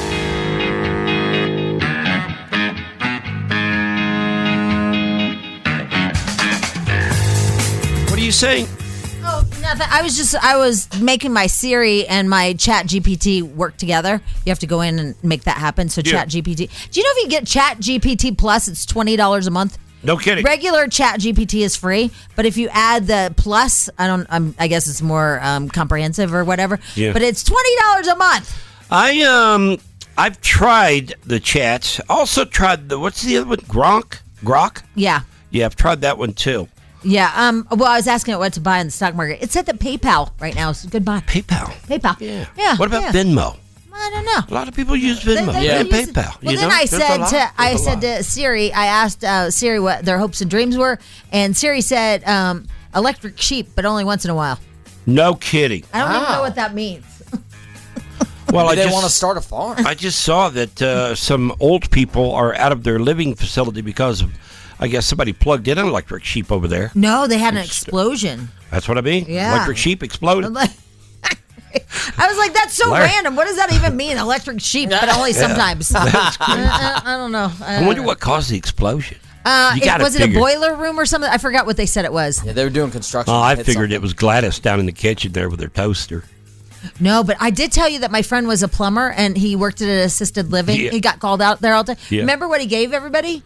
[SPEAKER 7] What are you saying?
[SPEAKER 9] Oh, nothing. I was making my Siri and my Chat GPT work together. You have to go in and make that happen. So
[SPEAKER 7] Yeah.
[SPEAKER 9] Chat GPT. Do you know if you get Chat GPT Plus, it's $20 a month?
[SPEAKER 7] No kidding.
[SPEAKER 9] Regular Chat GPT is free, but if you add the Plus, I guess it's more comprehensive or whatever.
[SPEAKER 7] Yeah.
[SPEAKER 9] But it's $20 a month.
[SPEAKER 7] I've tried the chats. Also tried what's the other one? Grok?
[SPEAKER 9] Yeah.
[SPEAKER 7] Yeah, I've tried that one too.
[SPEAKER 9] Yeah. Well, I was asking it what to buy in the stock market. It said that PayPal right now is a good buy.
[SPEAKER 7] PayPal.
[SPEAKER 9] Yeah. Yeah.
[SPEAKER 7] What about
[SPEAKER 9] yeah.
[SPEAKER 7] Venmo?
[SPEAKER 9] I don't know.
[SPEAKER 7] A lot of people use Venmo
[SPEAKER 9] They
[SPEAKER 7] and
[SPEAKER 9] use it.
[SPEAKER 7] PayPal.
[SPEAKER 9] Well,
[SPEAKER 7] you
[SPEAKER 9] then
[SPEAKER 7] know?
[SPEAKER 9] I
[SPEAKER 7] There's a
[SPEAKER 9] said
[SPEAKER 7] lot. There's a lot.
[SPEAKER 9] to Siri, I asked Siri what their hopes and dreams were, and Siri said electric sheep, but only once in a while.
[SPEAKER 7] No kidding.
[SPEAKER 9] I don't even know what that means.
[SPEAKER 7] Well,
[SPEAKER 8] Maybe
[SPEAKER 7] I
[SPEAKER 8] they
[SPEAKER 7] just
[SPEAKER 8] want to start a farm.
[SPEAKER 7] I just saw that some old people are out of their living facility because of, I guess, somebody plugged in an electric sheep over there.
[SPEAKER 9] No, they had an explosion.
[SPEAKER 7] That's what I mean.
[SPEAKER 9] Yeah.
[SPEAKER 7] Electric sheep exploded.
[SPEAKER 9] I'm like- I was like, that's so
[SPEAKER 7] Larry.
[SPEAKER 9] random. What does that even mean? Electric sheep, but only
[SPEAKER 7] Yeah.
[SPEAKER 9] sometimes.
[SPEAKER 7] That's crazy.
[SPEAKER 9] I don't know.
[SPEAKER 7] I wonder what caused the explosion. You gotta
[SPEAKER 9] Was it a
[SPEAKER 7] figure.
[SPEAKER 9] boiler room or something? I forgot what they said it was.
[SPEAKER 8] Yeah, they were doing construction.
[SPEAKER 7] Oh, I
[SPEAKER 8] Hit
[SPEAKER 7] figured
[SPEAKER 8] something.
[SPEAKER 7] it was Gladys down in the kitchen there with her toaster.
[SPEAKER 9] No, but I did tell you that my friend was a plumber and he worked at an assisted living.
[SPEAKER 7] Yeah.
[SPEAKER 9] He got called out there all the time.
[SPEAKER 7] Yeah.
[SPEAKER 9] Remember what he gave everybody?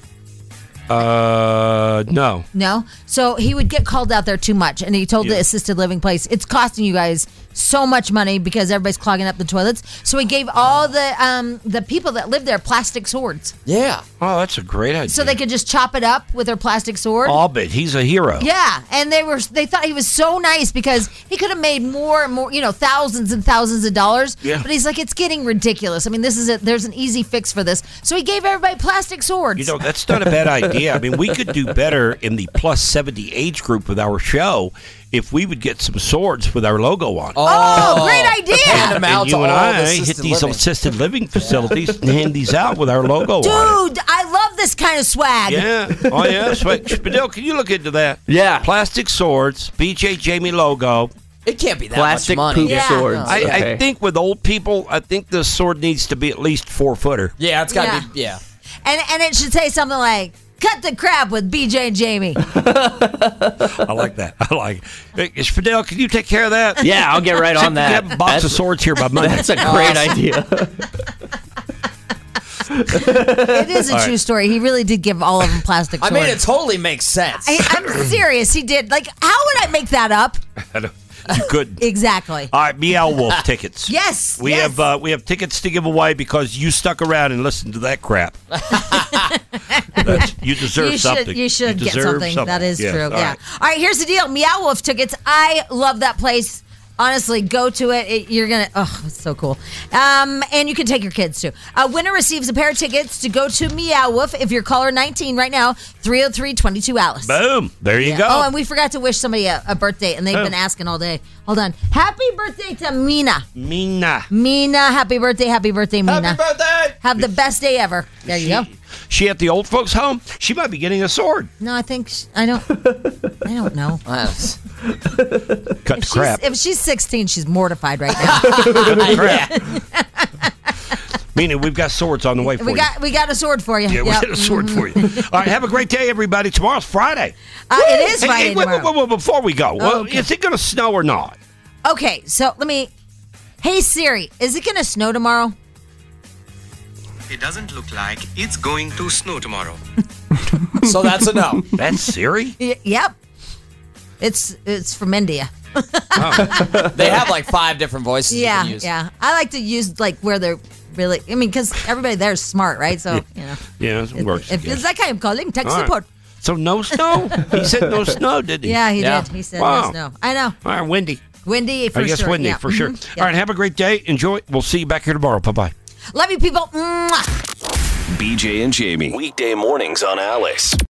[SPEAKER 7] No.
[SPEAKER 9] No. So he would get called out there too much, and he told the assisted living place, it's costing you guys so much money because everybody's clogging up the toilets. So he gave all the people that live there plastic swords.
[SPEAKER 8] Yeah.
[SPEAKER 7] Oh, that's a great idea.
[SPEAKER 9] So they could just chop it up with their plastic sword.
[SPEAKER 7] I'll bet he's a hero.
[SPEAKER 9] Yeah, and they thought he was so nice because he could have made more and more, thousands and thousands of dollars.
[SPEAKER 7] Yeah.
[SPEAKER 9] But he's like, it's getting ridiculous. I mean, there's an easy fix for this. So he gave everybody plastic swords.
[SPEAKER 7] That's not a bad idea. I mean, we could do better in the plus 70 age group with our show if we would get some swords with our logo on.
[SPEAKER 9] Oh, great idea.
[SPEAKER 8] Hand them out
[SPEAKER 7] And
[SPEAKER 8] to
[SPEAKER 7] you and
[SPEAKER 8] all the
[SPEAKER 7] I hit
[SPEAKER 8] assisted
[SPEAKER 7] these
[SPEAKER 8] living.
[SPEAKER 7] assisted living facilities and hand these out with our logo on
[SPEAKER 9] Dude, I love this kind of swag.
[SPEAKER 7] it. Yeah. Oh, yeah. That's right. Spadell, can you look into that?
[SPEAKER 10] Yeah.
[SPEAKER 7] Plastic swords, BJ Jamie logo.
[SPEAKER 8] It can't be that
[SPEAKER 10] Plastic
[SPEAKER 8] much money.
[SPEAKER 10] poop swords.
[SPEAKER 7] I
[SPEAKER 10] Okay.
[SPEAKER 7] think with old people, I think the sword needs to be at least 4-footer.
[SPEAKER 8] Yeah, it's got to
[SPEAKER 9] Yeah.
[SPEAKER 8] be. Yeah.
[SPEAKER 9] And it should say something like, cut the crap with BJ and Jamie.
[SPEAKER 7] I like that. I like it. Hey, Spadell, can you take care of that?
[SPEAKER 10] Yeah, I'll get right on
[SPEAKER 7] You
[SPEAKER 10] that.
[SPEAKER 7] have a box of swords here by Monday.
[SPEAKER 10] That's a great idea.
[SPEAKER 9] It is a
[SPEAKER 7] All
[SPEAKER 9] true
[SPEAKER 7] right.
[SPEAKER 9] story. He really did give all of them plastic
[SPEAKER 8] I
[SPEAKER 9] swords.
[SPEAKER 8] mean, it totally makes sense.
[SPEAKER 9] I'm serious. He did. Like, how would I make that up?
[SPEAKER 7] You couldn't.
[SPEAKER 9] Exactly.
[SPEAKER 7] All right, Meow Wolf tickets.
[SPEAKER 9] Yes.
[SPEAKER 7] We
[SPEAKER 9] yes.
[SPEAKER 7] have tickets to give away because you stuck around and listened to that crap. You deserve something.
[SPEAKER 9] You should get
[SPEAKER 7] deserve
[SPEAKER 9] something. That is
[SPEAKER 7] Yeah,
[SPEAKER 9] true.
[SPEAKER 7] all
[SPEAKER 9] Yeah.
[SPEAKER 7] right.
[SPEAKER 9] All right. Here's the deal. Meow Wolf tickets. I love that place. Honestly, go to it. You're gonna. Oh, it's so cool. And you can take your kids too. A winner receives a pair of tickets to go to Meow Wolf. If you're caller 19 right now, 303-22 Alice.
[SPEAKER 7] Boom. There you go.
[SPEAKER 9] Oh, and we forgot to wish somebody a birthday, and they've
[SPEAKER 7] Who?
[SPEAKER 9] been asking all day. Hold on. Happy birthday to Mina.
[SPEAKER 7] Mina.
[SPEAKER 9] Mina, happy birthday, Mina.
[SPEAKER 8] Happy birthday!
[SPEAKER 9] Have the best day ever. There you go.
[SPEAKER 7] She at the old folks' home? She might be getting a sword.
[SPEAKER 9] No, I think I don't know.
[SPEAKER 7] Cut the crap.
[SPEAKER 9] If she's 16, she's mortified right now.
[SPEAKER 7] Meaning we've got swords on the way for you.
[SPEAKER 9] We got a sword for you.
[SPEAKER 7] Yeah, we got a sword for you. All right, have a great day, everybody. Tomorrow's Friday.
[SPEAKER 9] It is Friday tomorrow.
[SPEAKER 7] Wait, before we go, is it going to snow or not?
[SPEAKER 9] Okay, so Hey Siri, is it going to snow tomorrow?
[SPEAKER 11] It doesn't look like it's going to snow tomorrow.
[SPEAKER 8] So that's a no.
[SPEAKER 7] That's Siri?
[SPEAKER 9] Yep. It's from India.
[SPEAKER 8] They have like 5 different voices you can use.
[SPEAKER 9] Yeah. I like to use like where they're really, because everybody there is smart, right? So,
[SPEAKER 7] Yeah, it works.
[SPEAKER 9] If it's like I'm calling tech
[SPEAKER 7] All right.
[SPEAKER 9] support.
[SPEAKER 7] So no snow? He said no snow, didn't he?
[SPEAKER 9] Yeah, he did. He said no snow. I know.
[SPEAKER 7] All right, windy.
[SPEAKER 9] Windy for sure.
[SPEAKER 7] I guess windy for sure.
[SPEAKER 9] Mhm.
[SPEAKER 7] All right, have a great day. Enjoy. We'll see you back here tomorrow. Bye-bye.
[SPEAKER 9] Love you, people. Mwah.
[SPEAKER 6] BJ and Jamie. Weekday mornings on Alice.